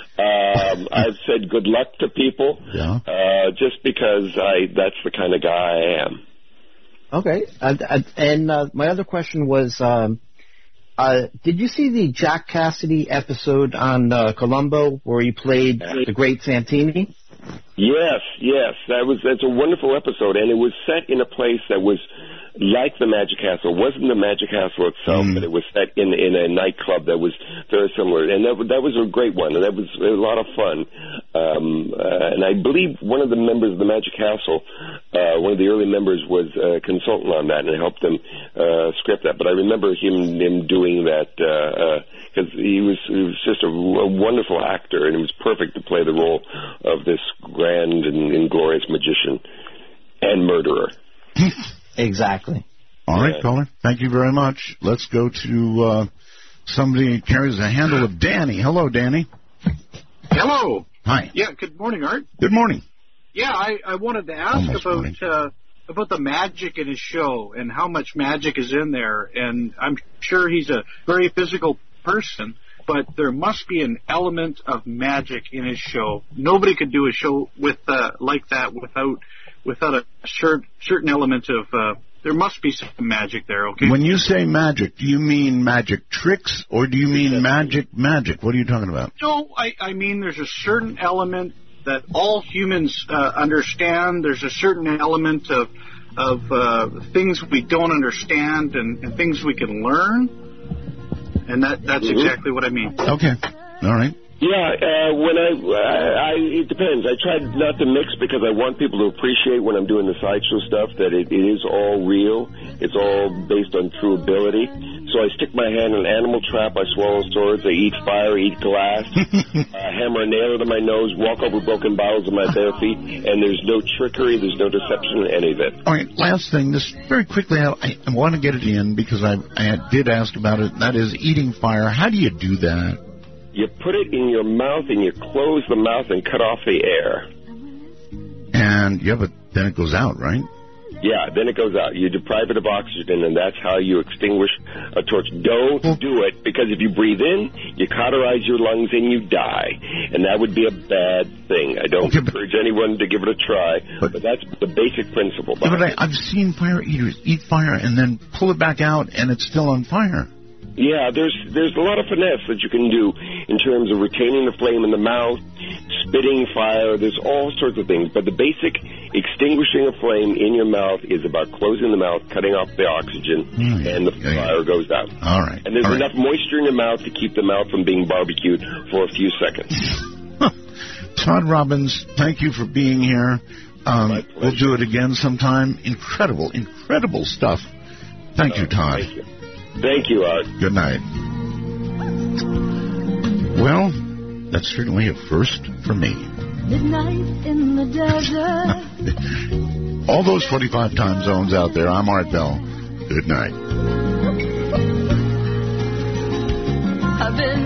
Um, I've said good luck to people. Yeah. Uh, just because I that's the kind of guy I am. Okay. Uh, uh, and uh, my other question was, um, uh, did you see the Jack Cassidy episode on uh, Columbo where he played the great Santini? Yes, yes, that was that's a wonderful episode, and it was set in a place that was like the Magic Castle. It wasn't the Magic Castle itself, mm. but it was set in in a nightclub that was very similar, and that that was a great one, and that was a lot of fun. Um, uh, and I believe one of the members of the Magic Castle, uh, one of the early members, was a consultant on that and helped them uh, script that. But I remember him him doing that. Uh, uh, Because he was, he was just a, a wonderful actor, and it was perfect to play the role of this grand and, and glorious magician and murderer. Exactly. All right, caller. Thank you very much. Let's go to uh, somebody who carries the handle of Danny. Hello, Danny. Hello. Hi. Yeah, good morning, Art. Good morning. Yeah, I, I wanted to ask Almost about uh, about the magic in his show and how much magic is in there. And I'm sure he's a very physical person, but there must be an element of magic in his show. Nobody could do a show with uh, like that without without a certain certain element of. Uh, there must be some magic there. Okay. When you say magic, do you mean magic tricks or do you mean magic magic? What are you talking about? No, I, I mean there's a certain element that all humans uh, understand. There's a certain element of of uh, things we don't understand and, and things we can learn. And that that's mm-hmm. exactly what I mean. Okay. All right. Yeah, uh, when I, I, it depends. I try not to mix because I want people to appreciate when I'm doing the sideshow stuff that it, it is all real. It's all based on true ability. So I stick my hand in an animal trap, I swallow swords, I eat fire, eat glass, uh, hammer a nail into my nose, walk over broken bottles with my bare feet, and there's no trickery, there's no deception in any of it. All right, last thing, this very quickly, I, I want to get it in because I, I did ask about it, and that is eating fire. How do you do that? You put it in your mouth and you close the mouth and cut off the air. And, yeah, but then it goes out, right? Yeah, then it goes out. You deprive it of oxygen, and that's how you extinguish a torch. Don't do it, because if you breathe in, you cauterize your lungs and you die. And that would be a bad thing. I don't okay, encourage anyone to give it a try, but, but that's the basic principle. Yeah, but I, I've seen fire eaters eat fire and then pull it back out, and it's still on fire. Yeah, there's there's a lot of finesse that you can do in terms of retaining the flame in the mouth, spitting fire. There's all sorts of things. But the basic extinguishing a flame in your mouth is about closing the mouth, cutting off the oxygen, mm, and the yeah, fire yeah. goes out. All right. And there's all enough right. moisture in your mouth to keep the mouth from being barbecued for a few seconds. Todd Robbins, thank you for being here. Um, we'll do it again sometime. Incredible, incredible stuff. Thank oh, you, Todd. Thank you. Thank you, Art. Good night. Well, that's certainly a first for me. Midnight in the desert. All those forty-five time zones out there, I'm Art Bell. Good night. I've been